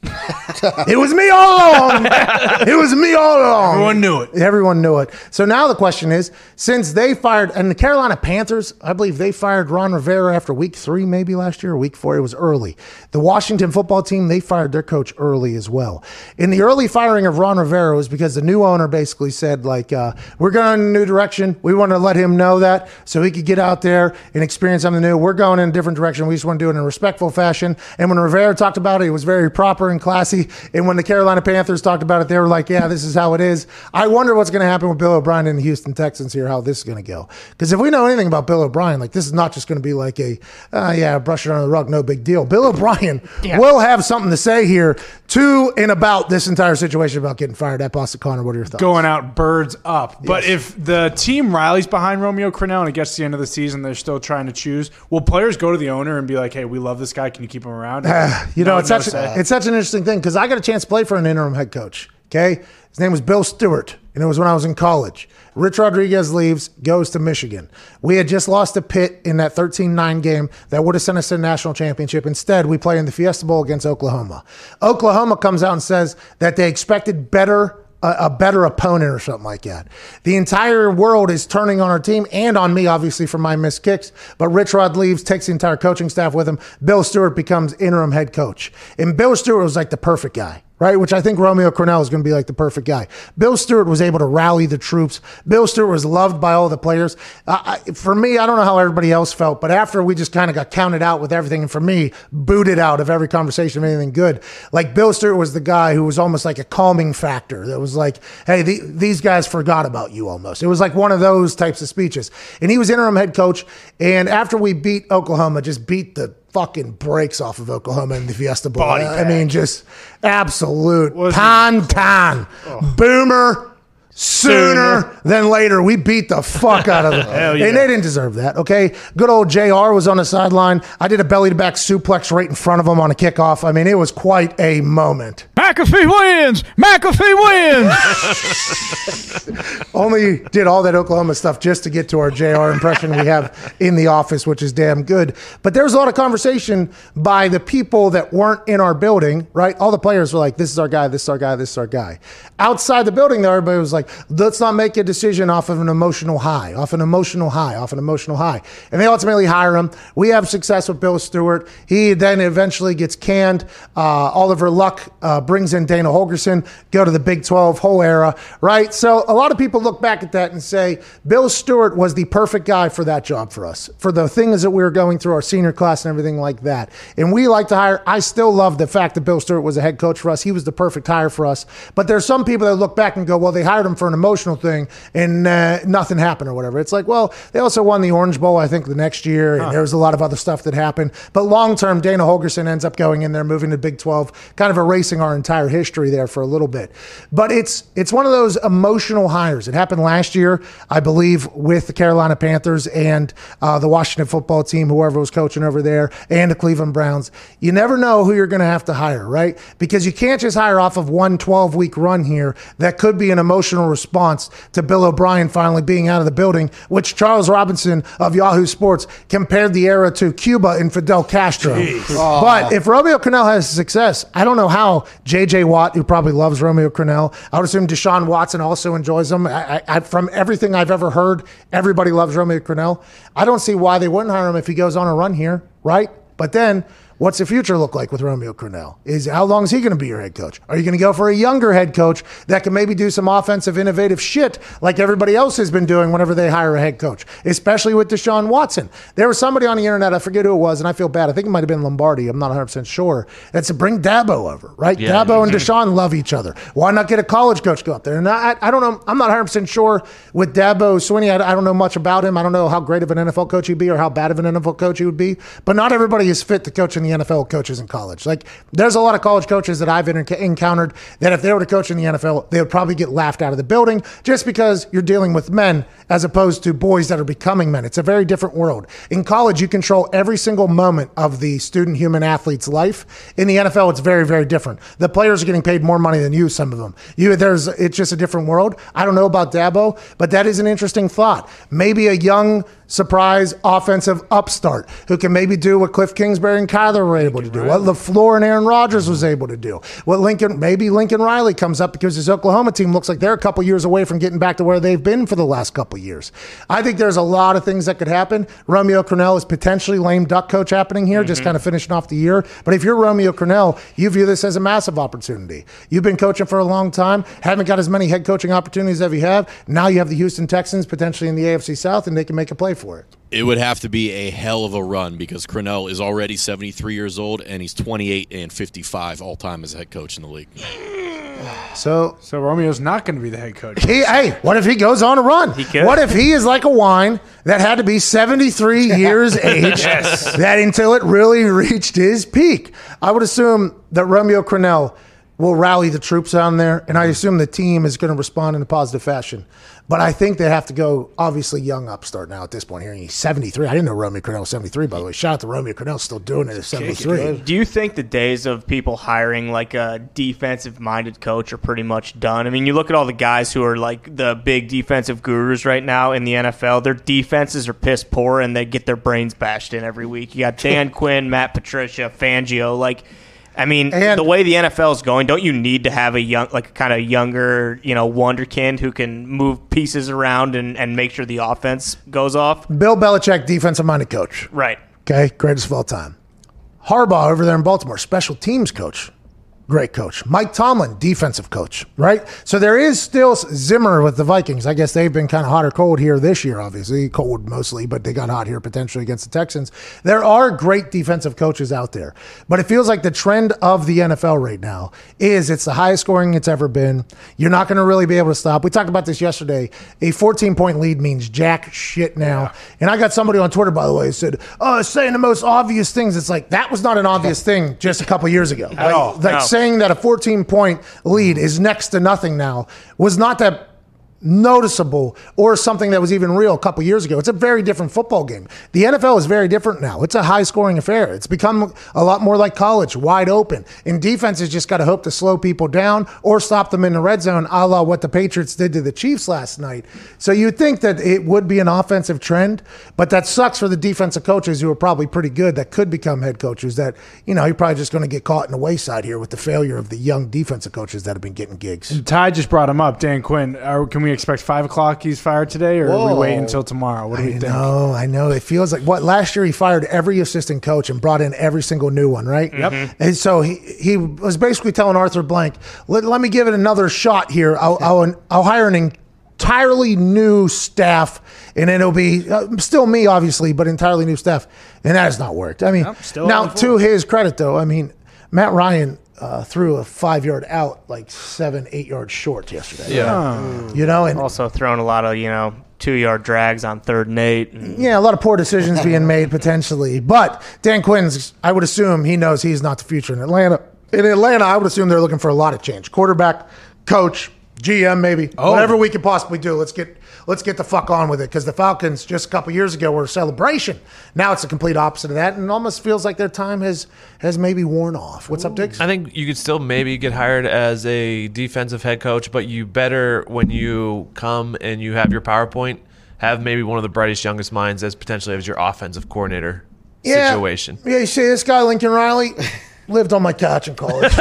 Speaker 1: It was me all along. It was me all along.
Speaker 3: Everyone knew it.
Speaker 1: Everyone knew it. So now the question is, since they fired, and the Carolina Panthers, I believe they fired Ron Rivera after week three, maybe last year, or week four. It was early. The Washington football team, they fired their coach early as well. In the early firing of Ron Rivera was because the new owner basically said, like, uh, we're going in a new direction. We want to let him know that so he could get out there and experience something new. We're going in a different direction. We just want to do it in a respectful fashion. And when Rivera talked about it, it was very proper and classy. And when the Carolina Panthers talked about it, they were like, yeah, this is how it is. I wonder what's going to happen with Bill O'Brien and the Houston Texans here, how this is going to go. Because if we know anything about Bill O'Brien, like, this is not just going to be like a, uh, yeah, brush it under the rug, no big deal. Bill O'Brien yeah. will have something to say here to and about this entire situation about getting fired at Boston Connor. What are your thoughts?
Speaker 3: Going out birds up. But yes. if the team rallies behind Romeo Crennel and it gets to the end of the season, they're still trying to choose, will players go to the owner and be like, hey, we love this guy, can you keep him around?
Speaker 1: Uh, you know,
Speaker 3: no,
Speaker 1: it's
Speaker 3: no
Speaker 1: such a, it's such an interesting thing, because I got a chance to play for an interim head coach. Okay, his name was Bill Stewart, and it was when I was in college. Rich Rodriguez leaves, goes to Michigan. We had just lost to Pitt in that thirteen nine game that would have sent us to the national championship. Instead, we play in the Fiesta Bowl against Oklahoma. Oklahoma comes out and says that they expected better A, a better opponent or something like that. The entire world is turning on our team and on me, obviously, for my missed kicks. But Rich Rod leaves, takes the entire coaching staff with him. Bill Stewart becomes interim head coach. And Bill Stewart was like the perfect guy, right? Which I think Romeo Crennel is going to be like the perfect guy. Bill Stewart was able to rally the troops. Bill Stewart was loved by all the players. Uh, I, for me, I don't know how everybody else felt, but after we just kind of got counted out with everything, and for me, booted out of every conversation of anything good, like Bill Stewart was the guy who was almost like a calming factor. That was like, hey, the, these guys forgot about you almost. It was like one of those types of speeches. And he was interim head coach. And after we beat Oklahoma, just beat the fucking breaks off of Oklahoma in the Fiesta Bowl.
Speaker 3: Body
Speaker 1: I mean, just absolute
Speaker 3: Was
Speaker 1: ton ton.
Speaker 3: Oh.
Speaker 1: Boomer. Sooner, Sooner than later, we beat the fuck out of them.
Speaker 3: Hell yeah.
Speaker 1: And they didn't deserve that, okay? Good old J R was on the sideline. I did a belly-to-back suplex right in front of him on a kickoff. I mean, it was quite a moment.
Speaker 2: McAfee wins! McAfee wins!
Speaker 1: Only did all that Oklahoma stuff just to get to our J R impression we have in the office, which is damn good. But there was a lot of conversation by the people that weren't in our building, right? All the players were like, this is our guy, this is our guy, this is our guy. Outside the building, though, everybody was like, let's not make a decision off of an emotional high, off an emotional high, off an emotional high. And they ultimately hire him. We have success with Bill Stewart. He then eventually gets canned. Uh, Oliver Luck uh, brings in Dana Holgerson, go to the Big twelve, whole era, right? So a lot of people look back at that and say, Bill Stewart was the perfect guy for that job for us, for the things that we were going through, our senior class and everything like that. And we like to hire, I still love the fact that Bill Stewart was a head coach for us. He was the perfect hire for us. But there's some people that look back and go, well, they hired him him for an emotional thing and uh, nothing happened or whatever. It's like, well, they also won the Orange Bowl, I think, the next year, and huh. there was a lot of other stuff that happened. But long term, Dana Holgorsen ends up going in there, moving to Big twelve, kind of erasing our entire history there for a little bit. But it's it's one of those emotional hires. It happened last year, I believe, with the Carolina Panthers and uh, the Washington football team, whoever was coaching over there, and the Cleveland Browns. You never know who you're going to have to hire, right? Because you can't just hire off of one twelve-week run here that could be an emotional response to Bill O'Brien finally being out of the building, which Charles Robinson of Yahoo Sports compared the era to Cuba and Fidel Castro. Oh. But if Romeo Crennel has success, I don't know how J J Watt, who probably loves Romeo Crennel, I would assume Deshaun Watson also enjoys him. I, I, from everything I've ever heard, everybody loves Romeo Crennel. I don't see why they wouldn't hire him if he goes on a run here, right? But then, what's the future look like with Romeo Crennel? Is how long is he going to be your head coach? Are you going to go for a younger head coach that can maybe do some offensive, innovative shit like everybody else has been doing whenever they hire a head coach, especially with Deshaun Watson? There was somebody on the internet, I forget who it was, and I feel bad. I think it might have been Lombardi. I'm not one hundred percent sure. That's to bring Dabo over, right? Yeah. Dabo and Deshaun love each other. Why not get a college coach go up there? And I, I don't know. I'm not one hundred percent sure with Dabo Swinney. I, I don't know much about him. I don't know how great of an N F L coach he'd be or how bad of an N F L coach he would be. But not everybody is fit to coach in the N F L coaches in college. Like, there's a lot of college coaches that I've inter- encountered that if they were to coach in the N F L, they would probably get laughed out of the building just because you're dealing with men as opposed to boys that are becoming men. It's a very different world. In college, you control every single moment of the student human athlete's life. In the N F L, it's very, very different. The players are getting paid more money than you, some of them. You, there's, it's just a different world. I don't know about Dabo, but that is an interesting thought. Maybe a young surprise offensive upstart who can maybe do what Cliff Kingsbury and Kyler were able to do, what LaFleur and Aaron Rodgers was able to do, what Lincoln, maybe Lincoln Riley comes up because his Oklahoma team looks like they're a couple years away from getting back to where they've been for the last couple years. I think there's a lot of things that could happen. Romeo Crennel is potentially lame duck coach happening here, mm-hmm. just kind of finishing off the year. But if you're Romeo Crennel, you view this as a massive opportunity. You've been coaching for a long time, haven't got as many head coaching opportunities as you have. Now you have the Houston Texans potentially in the A F C South, and they can make a play for it.
Speaker 11: It would have to be a hell of a run because Crennel is already seventy-three years old, and he's twenty-eight and fifty-five all-time as a head coach in the league.
Speaker 1: So,
Speaker 3: so Romeo's not going to be the head coach.
Speaker 1: He, hey, what if he goes on a run?
Speaker 6: He could.
Speaker 1: What if he is like a wine that had to be seventy-three years age,
Speaker 6: yes.
Speaker 1: that until it really reached his peak? I would assume that Romeo Crennel will rally the troops down there, and I assume the team is going to respond in a positive fashion. But I think they have to go, obviously, young upstart now at this point here. He's seventy-three. I didn't know Romeo Crennel was seventy-three, by the way. Shout out to Romeo Crennel, still doing it at seventy-three.
Speaker 6: Do you think the days of people hiring like a defensive-minded coach are pretty much done? I mean, you look at all the guys who are like the big defensive gurus right now in the N F L. Their defenses are piss poor, and they get their brains bashed in every week. You got Dan Quinn, Matt Patricia, Fangio, like – I mean, and the way the N F L is going, don't you need to have a young, like kind of younger, you know, wonderkind who can move pieces around and, and make sure the offense goes off?
Speaker 1: Bill Belichick, defensive-minded coach.
Speaker 6: Right.
Speaker 1: Okay, greatest of all time. Harbaugh over there in Baltimore, special teams coach. Great coach. Mike Tomlin, defensive coach, right? So there is still Zimmer with the Vikings. I guess they've been kind of hot or cold here this year, obviously. Cold mostly, but they got hot here potentially against the Texans. There are great defensive coaches out there. But it feels like the trend of the N F L right now is it's the highest scoring it's ever been. You're not going to really be able to stop. We talked about this yesterday. A fourteen-point lead means jack shit now. Yeah. And I got somebody on Twitter, by the way, who said, oh, it's saying the most obvious things. It's like, that was not an obvious thing just a couple years ago.
Speaker 6: At
Speaker 1: like,
Speaker 6: all.
Speaker 1: Like
Speaker 6: no.
Speaker 1: saying that a fourteen-point lead is next to nothing now was not that noticeable or something that was even real a couple years ago. It's a very different football game. The N F L is very different now. It's a high-scoring affair. It's become a lot more like college, wide open. And defenses just got to hope to slow people down or stop them in the red zone, a la what the Patriots did to the Chiefs last night. So you'd think that it would be an offensive trend, but that sucks for the defensive coaches who are probably pretty good that could become head coaches that, you know, you're probably just going to get caught in the wayside here with the failure of the young defensive coaches that have been getting gigs.
Speaker 3: And Ty just brought him up, Dan Quinn. Are, can we expect five o'clock he's fired today, or
Speaker 1: Whoa.
Speaker 3: are we wait until tomorrow? What do we
Speaker 1: I
Speaker 3: think?
Speaker 1: know, I know. It feels like what last year he fired every assistant coach and brought in every single new one, right?
Speaker 3: Yep.
Speaker 1: Mm-hmm. And so he he was basically telling Arthur Blank, let, let me give it another shot here. I'll, I'll, I'll hire an entirely new staff, and it'll be uh, still me, obviously, but entirely new staff. And that has not worked. I mean,
Speaker 3: Nope, still
Speaker 1: now to his credit, though, I mean, Matt Ryan uh, threw a five-yard out like seven, eight yards short yesterday.
Speaker 5: Yeah.
Speaker 1: You know, and
Speaker 6: Also throwing a lot of, you know, two-yard drags on third and eight. And
Speaker 1: yeah, a lot of poor decisions being made potentially. But Dan Quinn's, I would assume he knows he's not the future in Atlanta. In Atlanta, I would assume they're looking for a lot of change. Quarterback, coach, G M maybe.
Speaker 3: Oh.
Speaker 1: Whatever we can possibly do. Let's get let's get the fuck on with it. Because the Falcons just a couple years ago were a celebration. Now it's the complete opposite of that. And it almost feels like their time has has maybe worn off. What's up, Dix?
Speaker 5: I think you could still maybe get hired as a defensive head coach, but you better, when you come and you have your PowerPoint, have maybe one of the brightest, youngest minds as potentially as your offensive coordinator
Speaker 1: Yeah.
Speaker 5: situation.
Speaker 1: Yeah, you see this guy, Lincoln Riley, lived on my couch in college.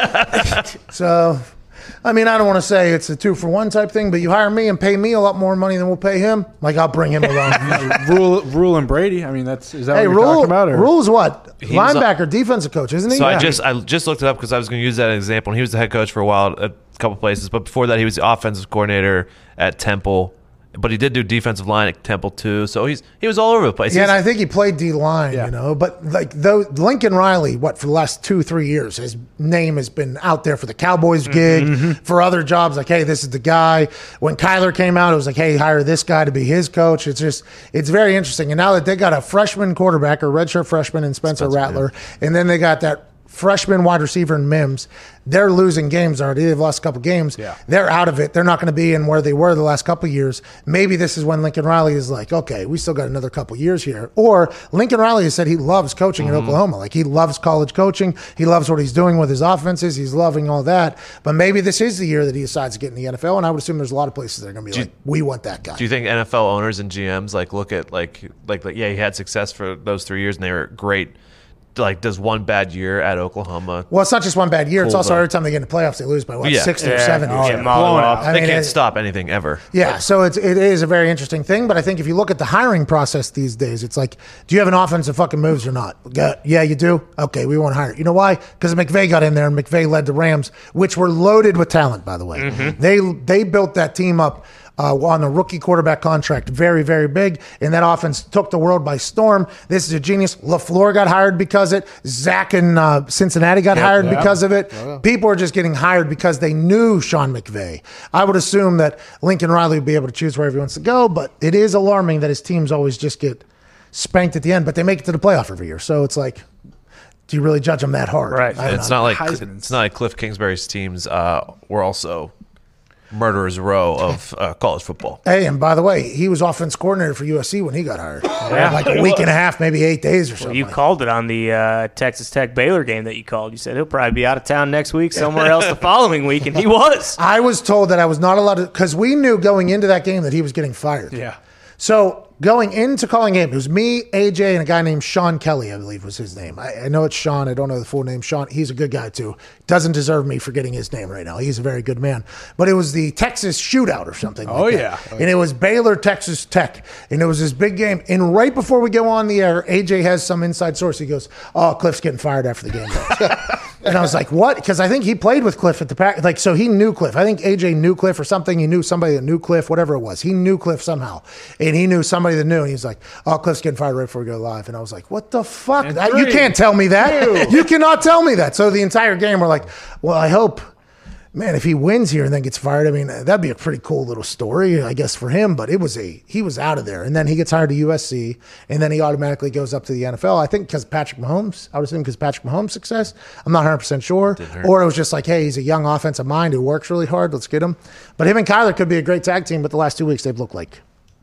Speaker 1: So, I mean, I don't want to say it's a two-for-one type thing, but you hire me and pay me a lot more money than we'll pay him, like I'll bring him along.
Speaker 3: Rule, Rule and Brady. I mean, that's is that
Speaker 1: Hey,
Speaker 3: what you're
Speaker 1: Rule,
Speaker 3: talking about? Or?
Speaker 1: Rule's what?
Speaker 5: He was
Speaker 1: Linebacker, defensive coach, isn't he?
Speaker 5: So I
Speaker 1: Yeah.
Speaker 5: just I just looked it up because I was going to use that as an example. And he was the head coach for a while at a couple places, but before that he was the offensive coordinator at Temple. But he did do defensive line at Temple too, so he's he was all over the place.
Speaker 1: Yeah, and
Speaker 5: He's-
Speaker 1: I think he played D line,
Speaker 3: Yeah.
Speaker 1: you know. But like though Lincoln Riley, what for the last two, three years, his name has been out there for the Cowboys gig,
Speaker 3: Mm-hmm.
Speaker 1: for other jobs. Like, hey, this is the guy. When Kyler came out, it was like, hey, hire this guy to be his coach. It's just, it's very interesting. And now that they got a freshman quarterback, or redshirt freshman, in Spencer,
Speaker 5: Spencer,
Speaker 1: Rattler, and then they got that freshman wide receiver in Mims, they're losing games already. They've lost a couple games.
Speaker 3: Yeah.
Speaker 1: They're out of it. They're not going to be in where they were the last couple of years. Maybe this is when Lincoln Riley is like, okay, we still got another couple of years here. Or Lincoln Riley has said he loves coaching in Oklahoma. Like, he loves college coaching. He loves what he's doing with his offenses. He's loving all that. But maybe this is the year that he decides to get in the N F L. And I would assume there's a lot of places that are going to be
Speaker 5: Do you-
Speaker 1: like, we want that guy.
Speaker 5: Do you think N F L owners and G Ms like look at like like like yeah, he had success for those three years and they were great. Like, does one bad year at Oklahoma?
Speaker 1: Well, it's not just one bad year. It's
Speaker 5: Cool,
Speaker 1: also
Speaker 5: though.
Speaker 1: every time they get in the playoffs, they lose by what,
Speaker 5: Yeah.
Speaker 1: sixty or
Speaker 6: Yeah.
Speaker 1: seventy.
Speaker 6: Oh,
Speaker 1: or
Speaker 6: yeah,
Speaker 1: something.
Speaker 6: Molly
Speaker 3: Blown
Speaker 6: off.
Speaker 1: I
Speaker 5: They
Speaker 1: mean,
Speaker 5: can't
Speaker 1: it-
Speaker 5: stop anything ever.
Speaker 1: Yeah, so it's, it is a very interesting thing. But I think if you look at the hiring process these days, it's like, do you have an offense that fucking moves or not? Go- Yeah, you do? Okay, we want to hire. You know why? Because McVay got in there, and McVay led the Rams, which were loaded with talent, by the way.
Speaker 6: Mm-hmm.
Speaker 1: They they built that team up uh, on the rookie quarterback contract, very, very big, and that offense took the world by storm. This is a genius. LaFleur got hired because of it. Zach in uh, Cincinnati got hired
Speaker 3: yeah.
Speaker 1: because of it. People are just getting hired because they knew Sean McVay. I would assume that Lincoln Riley would be able to choose wherever he wants to go, but it is alarming that his teams always just get spanked at the end, but they make it to the playoff every year. So it's like, do you really judge them that hard?
Speaker 6: Right.
Speaker 1: I don't
Speaker 5: It's
Speaker 1: know.
Speaker 5: not like
Speaker 3: Heisman's.
Speaker 5: it's not like Cliff Kingsbury's teams uh, were also murderers row of uh, college football.
Speaker 1: Hey, and by the way, he was offense coordinator for U S C when he got hired. Like a week and a half, maybe eight days or something.
Speaker 6: You
Speaker 1: like
Speaker 6: called it on the uh, Texas Tech Baylor game that you called. You said he'll probably be out of town next week, somewhere else the following week, and he was.
Speaker 1: I was told that I was not allowed to, because we knew going into that game that he was getting fired.
Speaker 3: Yeah.
Speaker 1: So going into calling game, it was me, A J, and a guy named Sean Kelly, I believe was his name. I, I know it's Sean. I don't know the full name. Sean, he's a good guy too. Doesn't deserve me forgetting his name right now. He's a very good man. But it was the Texas shootout or something.
Speaker 3: Oh,
Speaker 1: like that.
Speaker 3: yeah.
Speaker 1: And it was Baylor, Texas Tech. And it was this big game. And right before we go on the air, A J has some inside source. He goes, oh, Cliff's getting fired after the game. And I was like, what? Because I think he played with Cliff at the pack. Like, so he knew Cliff. I think A J knew Cliff or something. He knew somebody that knew Cliff, whatever it was. He knew Cliff somehow. And he knew somebody that knew. And he's like, oh, Cliff's getting fired right before we go live. And I was like, what the fuck?
Speaker 3: And
Speaker 1: That- you
Speaker 3: three,
Speaker 1: can't tell me that.
Speaker 3: two.
Speaker 1: You cannot tell me that. So the entire game, we're like, well, I hope, man, if he wins here and then gets fired, I mean, that'd be a pretty cool little story, I guess, for him. But it was a, he was out of there. And then he gets hired to U S C, and then he automatically goes up to the N F L. I think because Patrick Mahomes, I would assume because Patrick Mahomes' success. I'm not one hundred percent sure. Or it was just like, hey, he's a young offensive mind who works really hard. Let's get him. But him and Kyler could be a great tag team, but the last two weeks they've looked like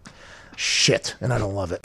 Speaker 1: shit, and I don't love it.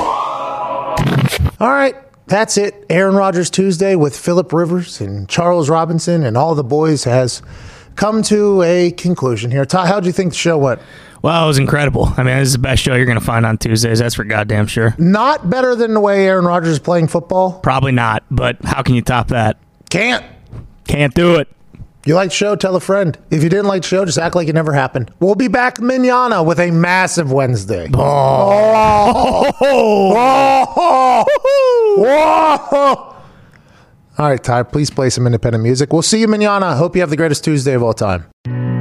Speaker 1: All right. That's it. Aaron Rodgers Tuesday with Phillip Rivers and Charles Robinson and all the boys has come to a conclusion here. Ty, how'd you think the show went?
Speaker 12: Well, it was incredible. I mean, this is the best show you're going to find on Tuesdays. That's for goddamn sure.
Speaker 1: Not better than the way Aaron Rodgers is playing football?
Speaker 12: Probably not, but how can you top that?
Speaker 1: Can't.
Speaker 12: Can't do it.
Speaker 1: You like the show? Tell a friend. If you didn't like the show, just act like it never happened. We'll be back manana with a massive Wednesday. Oh. Oh. Oh. All right, Ty, please play some independent music. We'll see you manana. Hope you have the greatest Tuesday of all time.